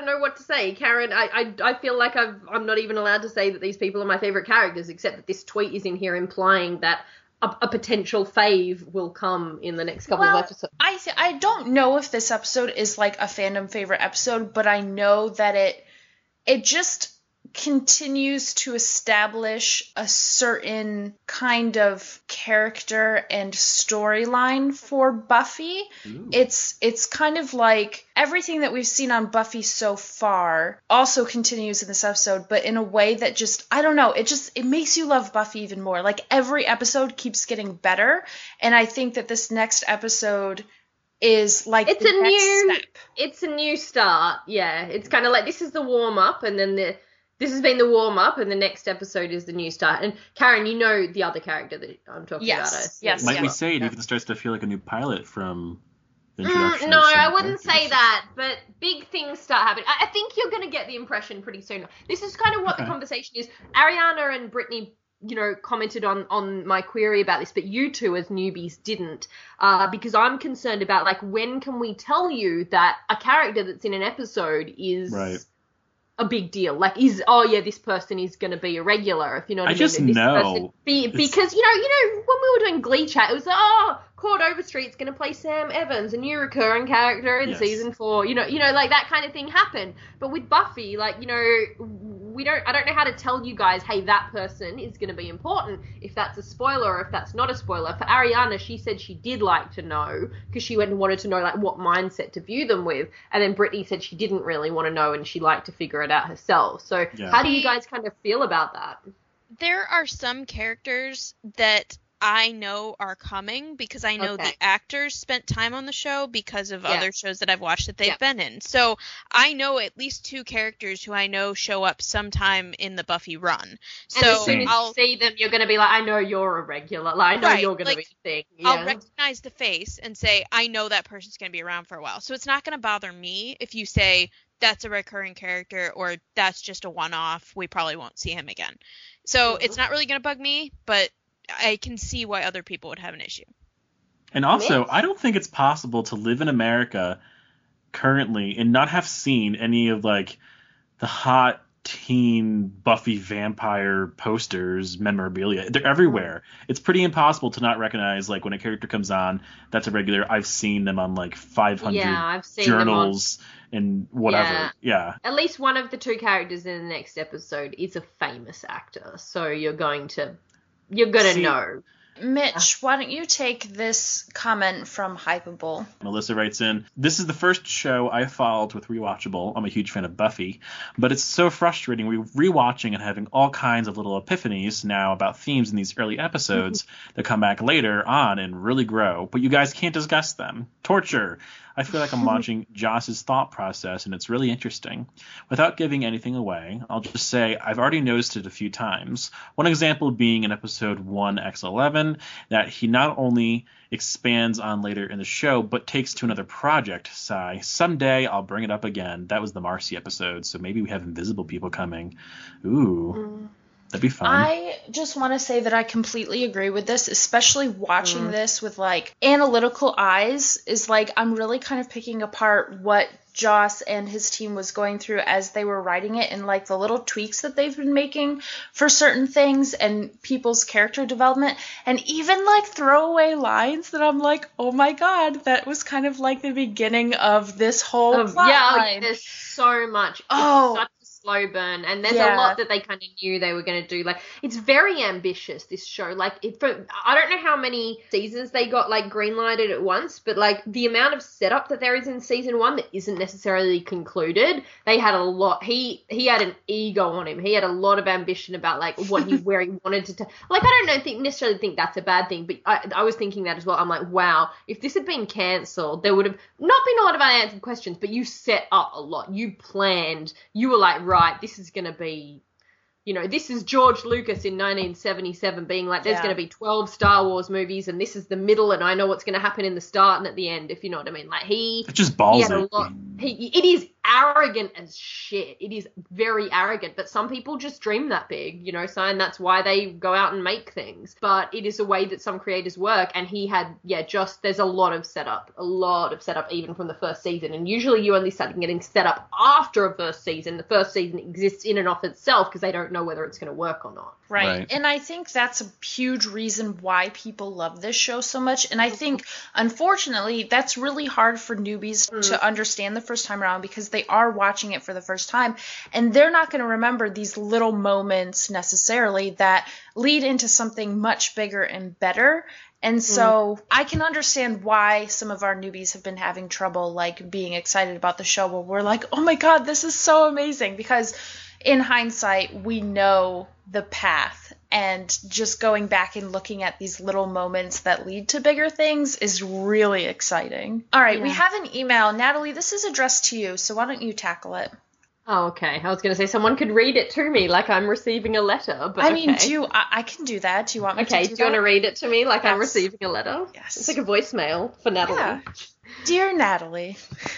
know what to say. Karen, I I, I feel like I've, I'm not even allowed to say that these people are my favourite characters, except that this tweet is in here implying that a, a potential fave will come in the next couple well, of episodes. I th- I don't know if this episode is like a fandom favorite episode, but I know that it it just continues to establish a certain kind of character and storyline for Buffy. Ooh. It's it's kind of like everything that we've seen on Buffy so far also continues in this episode, but in a way that just, I don't know, it just it makes you love Buffy even more. Like every episode keeps getting better, and I think that this next episode is like It's the a next new step. it's a new start. Yeah, it's kind of like this is the warm up, and then the this has been the warm up, and the next episode is the new start. And Karen, you know the other character that I'm talking Yes, about. I assume. yes, Might yeah. we say it Yeah. even starts to feel like a new pilot from the Mm, introduction? no, of some I wouldn't say characters? that, but big things start happening. I, I think you're going to get the impression pretty soon. This is kind of what Okay. the conversation is. Ariana and Brittany, you know, commented on, on my query about this, but you two as newbies didn't, uh, because I'm concerned about, like, when can we tell you that a character that's in an episode is... Right. a big deal. Like, is, oh yeah, this person is going to be a regular, if you know what I, I mean. just That this know. person- Be, It's- because, you know, you know, when we were doing Glee Chat, it was, oh, Cord Overstreet's going to play Sam Evans, a new recurring character in Yes. season four. You know, you know, like that kind of thing happened. But with Buffy, like, you know, we don't, I don't know how to tell you guys, hey, that person is going to be important, if that's a spoiler or if that's not a spoiler. For Ariana, she said she did like to know, because she went and wanted to know, like, what mindset to view them with. And then Brittany said she didn't really want to know and she liked to figure it out herself. So Yeah. how do you guys kind of feel about that? There are some characters that I know are coming because I know Okay. the actors spent time on the show because of Yeah. other shows that I've watched that they've Yeah. been in. So I know at least two characters who I know show up sometime in the Buffy run. And So as soon as I'll you see them, you're going to be like, I know you're a regular. Like, I know Right, you're going to like, be a thing. I'll Yeah. recognize the face and say, I know that person's going to be around for a while. So it's not going to bother me if you say that's a recurring character or that's just a one-off. We probably won't see him again. So Mhm. it's not really going to bug me, but I can see why other people would have an issue. And also, Mitch? I don't think it's possible to live in America currently and not have seen any of, like, the hot teen Buffy vampire posters, memorabilia. They're everywhere. It's pretty impossible to not recognize, like, when a character comes on, that's a regular. I've seen them on, like, five hundred Yeah, I've seen them on- journals and whatever. Yeah. Yeah. At least one of the two characters in the next episode is a famous actor, so you're going to, you're going to See- know. Mitch, why don't you take this comment from Hypeable? Melissa writes in, this is the first show I followed with Rewatchable. I'm a huge fan of Buffy, but it's so frustrating re- rewatching and having all kinds of little epiphanies now about themes in these early episodes that come back later on and really grow, but you guys can't discuss them. Torture. I feel like I'm watching Joss's thought process, and it's really interesting. Without giving anything away, I'll just say I've already noticed it a few times. One example being in episode one by eleven, that he not only expands on later in the show, but takes to another project. Sigh. Someday I'll bring it up again. That was the Marcy episode, so maybe we have invisible people coming. Ooh. That'd be fun. I just want to say that I completely agree with this, especially watching Mm. this with like analytical eyes is like I'm really kind of picking apart what Joss and his team was going through as they were writing it and like the little tweaks that they've been making for certain things and people's character development and even like throwaway lines that I'm like, oh my god, that was kind of like the beginning of this whole Um, plot yeah, line. there's so much. Oh. It's such a slow burn, and there's Yeah. a lot that they kind of knew they were going to do. Like, it's very ambitious, this show. Like, it, for, I don't know how many seasons they got, like, greenlighted at once, but, like, the amount of setup that there is in season one that isn't necessarily concluded, they had a lot. He he had an ego on him. He had a lot of ambition about, like, what he, where he wanted to, ta- like, I don't know, think, necessarily think that's a bad thing, but I, I was thinking that as well. I'm like, wow, if this had been cancelled, there would have not been a lot of unanswered questions, but you set up a lot. You planned. You were like, right, this is going to be, you know, this is George Lucas in nineteen seventy-seven being like, there's Yeah. going to be twelve Star Wars movies, and this is the middle, and I know what's going to happen in the start and at the end, if you know what I mean. Like, he, it's just he had a ballsy. lot. He, it is arrogant as shit. It is very arrogant, but some people just dream that big, you know, so, and that's why they go out and make things. But it is a way that some creators work, and he had, yeah, just, there's a lot of setup, a lot of setup even from the first season, and usually you only start getting set up after a first season. The first season exists in and of itself because they don't know whether it's going to work or not. Right. Right. And I think that's a huge reason why people love this show so much. And I think, unfortunately, that's really hard for newbies mm. to understand the first time around because they are watching it for the first time. And they're not going to remember these little moments necessarily that lead into something much bigger and better. And so mm. I can understand why some of our newbies have been having trouble, like, being excited about the show where we're like, oh my God, this is so amazing. Because in hindsight, we know the path, and just going back and looking at these little moments that lead to bigger things is really exciting. All right, yeah. We have an email. Natalie, this is addressed to you, so why don't you tackle it? Oh, okay. I was going to say someone could read it to me like I'm receiving a letter, but I mean, okay. do you, I, I can do that. Do you want me okay, to do, do you that? want to read it to me like yes. I'm receiving a letter? Yes. It's like a voicemail for Natalie. Yeah. Dear Natalie.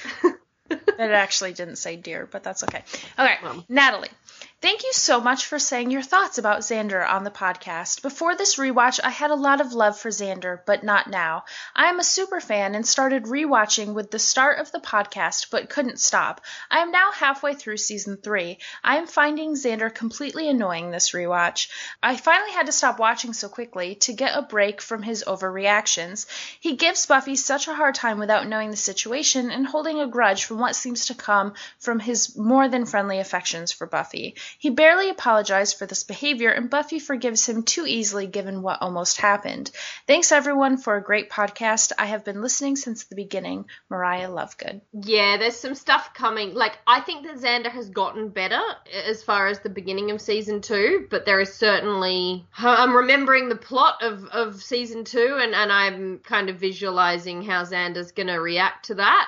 It actually didn't say dear, but that's okay. Okay, well. Natalie. Thank you so much for saying your thoughts about Xander on the podcast. Before this rewatch, I had a lot of love for Xander, but not now. I am a super fan and started rewatching with the start of the podcast, but couldn't stop. I am now halfway through season three. I am finding Xander completely annoying this rewatch. I finally had to stop watching so quickly to get a break from his overreactions. He gives Buffy such a hard time without knowing the situation and holding a grudge from what seems to come from his more than friendly affections for Buffy. He barely apologized for this behavior, and Buffy forgives him too easily given what almost happened. Thanks, everyone, for a great podcast. I have been listening since the beginning. Mariah Lovegood. Yeah, there's some stuff coming. Like, I think that Xander has gotten better as far as the beginning of season two, but there is certainly... I'm remembering the plot of, of season two, and, and I'm kind of visualizing how Xander's going to react to that,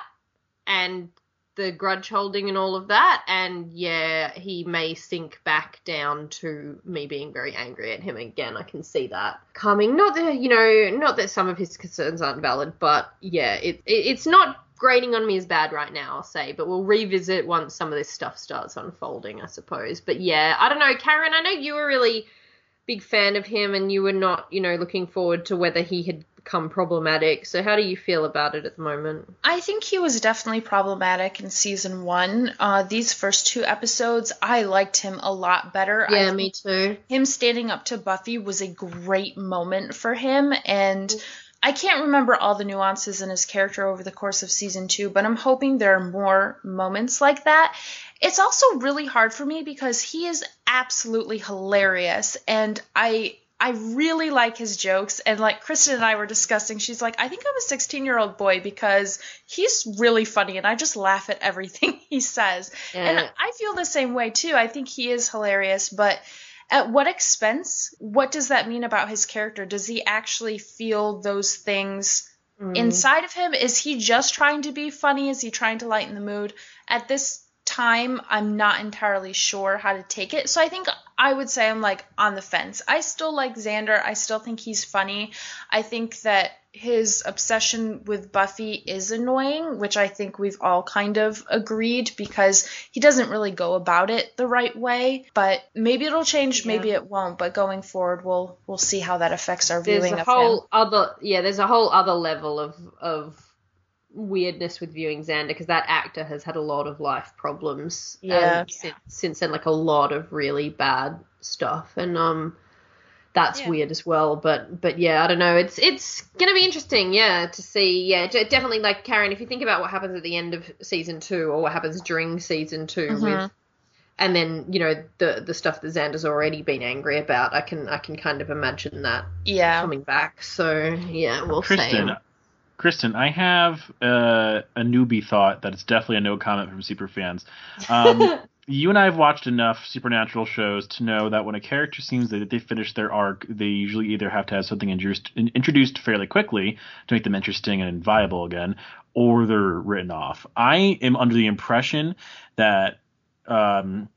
and the grudge holding and all of that, and yeah, he may sink back down to me being very angry at him again. I can see that coming. Not that, you know, not that some of his concerns aren't valid, but yeah, it, it it's not grating on me as bad right now, I'll say, but we'll revisit once some of this stuff starts unfolding, I suppose. But yeah, I don't know, Karen, I know you were really big fan of him and you were not, you know, looking forward to whether he had become problematic. So how do you feel about it at the moment? I think he was definitely problematic in season one. Uh, these first two episodes, I liked him a lot better. Yeah, I me too. Him standing up to Buffy was a great moment for him, and I can't remember all the nuances in his character over the course of season two, but I'm hoping there are more moments like that. It's also really hard for me because he is absolutely hilarious, and I I really like his jokes. And like Kristen and I were discussing, she's like, I think I'm a sixteen-year-old boy because he's really funny, and I just laugh at everything he says. Yeah. And I feel the same way too. I think he is hilarious, but at what expense? What does that mean about his character? Does he actually feel those things mm. inside of him? Is he just trying to be funny? Is he trying to lighten the mood? At this time, I'm not entirely sure how to take it. So I think I would say I'm like on the fence. I still like Xander. I still think he's funny. I think that his obsession with Buffy is annoying, which I think we've all kind of agreed because he doesn't really go about it the right way. But maybe it'll change, maybe yeah. it won't. But going forward, we'll we'll see how that affects our there's viewing a of whole him. Other, yeah, there's a whole other level of of weirdness with viewing Xander because that actor has had a lot of life problems yeah. um, since, since then, like a lot of really bad stuff, and um that's yeah. weird as well. But but yeah, I don't know, it's it's gonna be interesting, yeah, to see. Yeah, definitely, like Karen, if you think about what happens at the end of season two or what happens during season two mm-hmm. with and then, you know, the the stuff that Xander's already been angry about, I can I can kind of imagine that yeah coming back. So yeah, we'll Kristen, see. Kristen, I have uh, a newbie thought that it's definitely a no comment from super fans. Um, you and I have watched enough Supernatural shows to know that when a character seems that they finish their arc, they usually either have to have something introduced, introduced fairly quickly to make them interesting and viable again, or they're written off. I am under the impression that um,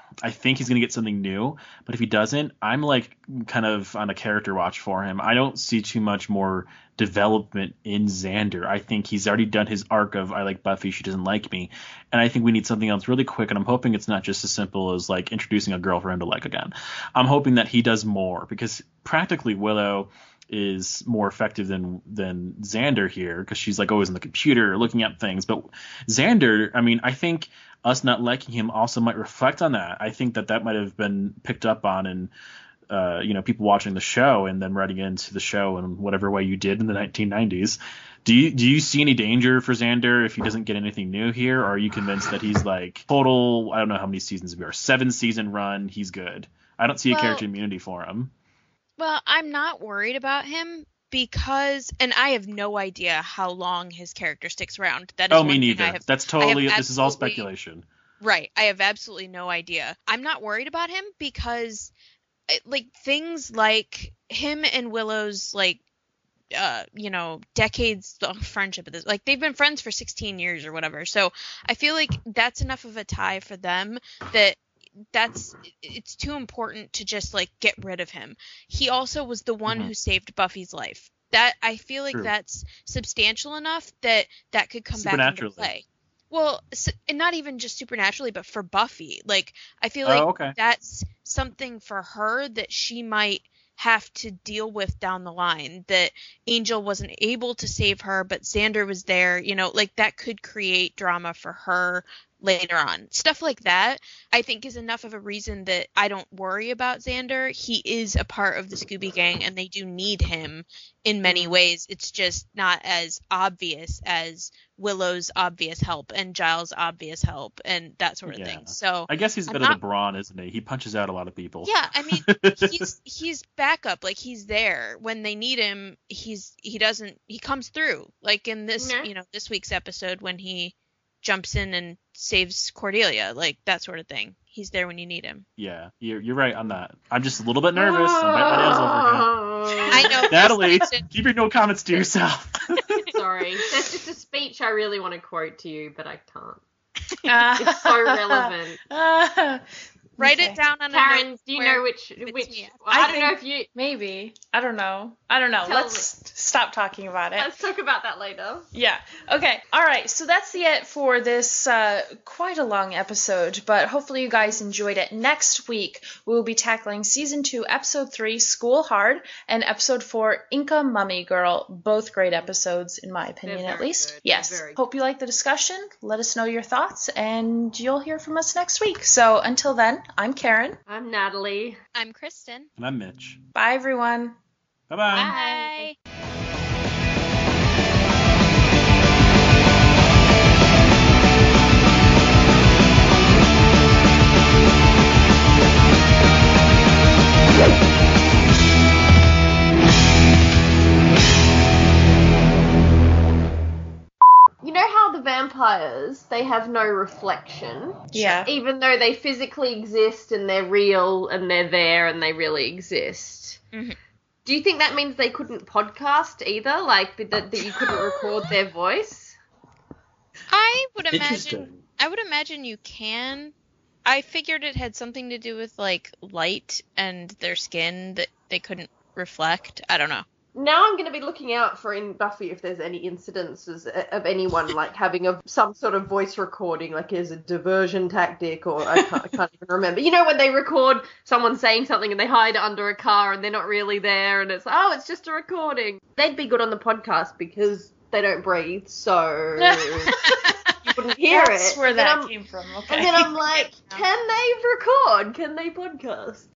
I think he's going to get something new, but if he doesn't, I'm like kind of on a character watch for him. I don't see too much more development in Xander. I think he's already done his arc of I like Buffy, she doesn't like me, and I think we need something else really quick, and I'm hoping it's not just as simple as like introducing a girl for him to like again. I'm hoping that he does more, because practically Willow is more effective than than Xander here, because she's like always on the computer looking at things. But Xander, I mean, I think us not liking him also might reflect on that. I think that that might have been picked up on in uh, you know, people watching the show and then writing into the show in whatever way you did in the nineteen nineties. Do you do you see any danger for Xander if he doesn't get anything new here, or are you convinced that he's like total, I don't know how many seasons we are, seven season run, he's good? I don't see a Well, character immunity for him. Well, I'm not worried about him because, and I have no idea how long his character sticks around. That is Oh, one me thing neither. I have, That's I have totally, this is all absolutely- speculation. Right. I have absolutely no idea. I'm not worried about him because, uh, like, things like him and Willow's, like, uh, you know, decades of friendship, like, they've been friends for sixteen years or whatever. So I feel like that's enough of a tie for them that that's it's too important to just like get rid of him. He also was the one Mhm. who saved Buffy's life. That I feel like True. that's substantial enough that that could come back into Supernaturally. play. Well, s- and not even just supernaturally, but for Buffy. Like, I feel like Oh, okay. that's something for her that she might have to deal with down the line, that Angel wasn't able to save her, but Xander was there, you know, like that could create drama for her later on. Stuff like that, I think, is enough of a reason that I don't worry about Xander. He is a part of the Scooby Gang, and they do need him in many ways. It's just not as obvious as Willow's obvious help and Giles' obvious help and that sort of Yeah. thing. So I guess he's a I'm bit not- of the Braun, isn't he? He punches out a lot of people. yeah, I mean, he's he's backup. Like, he's there when they need him. He's he doesn't he comes through. Like in this, Yeah. you know, this week's episode when he jumps in and saves Cordelia, like that sort of thing. He's there when you need him. Yeah, you're, you're right on that. I'm just a little bit nervous. I bite my nails over here. I know. Natalie, this season- keep your no comments to yourself. Sorry. That's just a speech I really want to quote to you, but I can't. Uh, It's so relevant. uh, Write okay. it down on a Karen, note do you where- know which it's which? me. Well, I I, don't think- know if you. Maybe. I don't know. I don't know. Tell Let's stop talking about it. Let's talk about that later. Yeah. Okay. All right. So that's the it for this uh, quite a long episode, but hopefully you guys enjoyed it. Next week we will be tackling season two, episode three, School Hard, and episode four, Inca Mummy Girl. Both great episodes, in my opinion, They're at very least. good. Yes. They're very Hope you like the discussion. Let us know your thoughts, and you'll hear from us next week. So until then, I'm Karen. I'm Natalie. I'm Kristen. And I'm Mitch. Bye, everyone. Bye-bye. Bye. You know how the vampires, they have no reflection? Yeah. Even though they physically exist and they're real and they're there and they really exist. Mhm. Do you think that means they couldn't podcast either? Like, that, that you couldn't record their voice? I would imagine. Interesting. I would imagine you can. I figured it had something to do with like light and their skin that they couldn't reflect. I don't know. Now I'm going to be looking out for in Buffy if there's any incidences of anyone like having a some sort of voice recording, like as a diversion tactic, or I can't, I can't even remember. You know when they record someone saying something and they hide it under a car and they're not really there, and it's oh, it's just a recording. They'd be good on the podcast because they don't breathe, so you wouldn't hear That's it. where And that I'm- came from. Okay. And then I'm like, can they record? Can they podcast?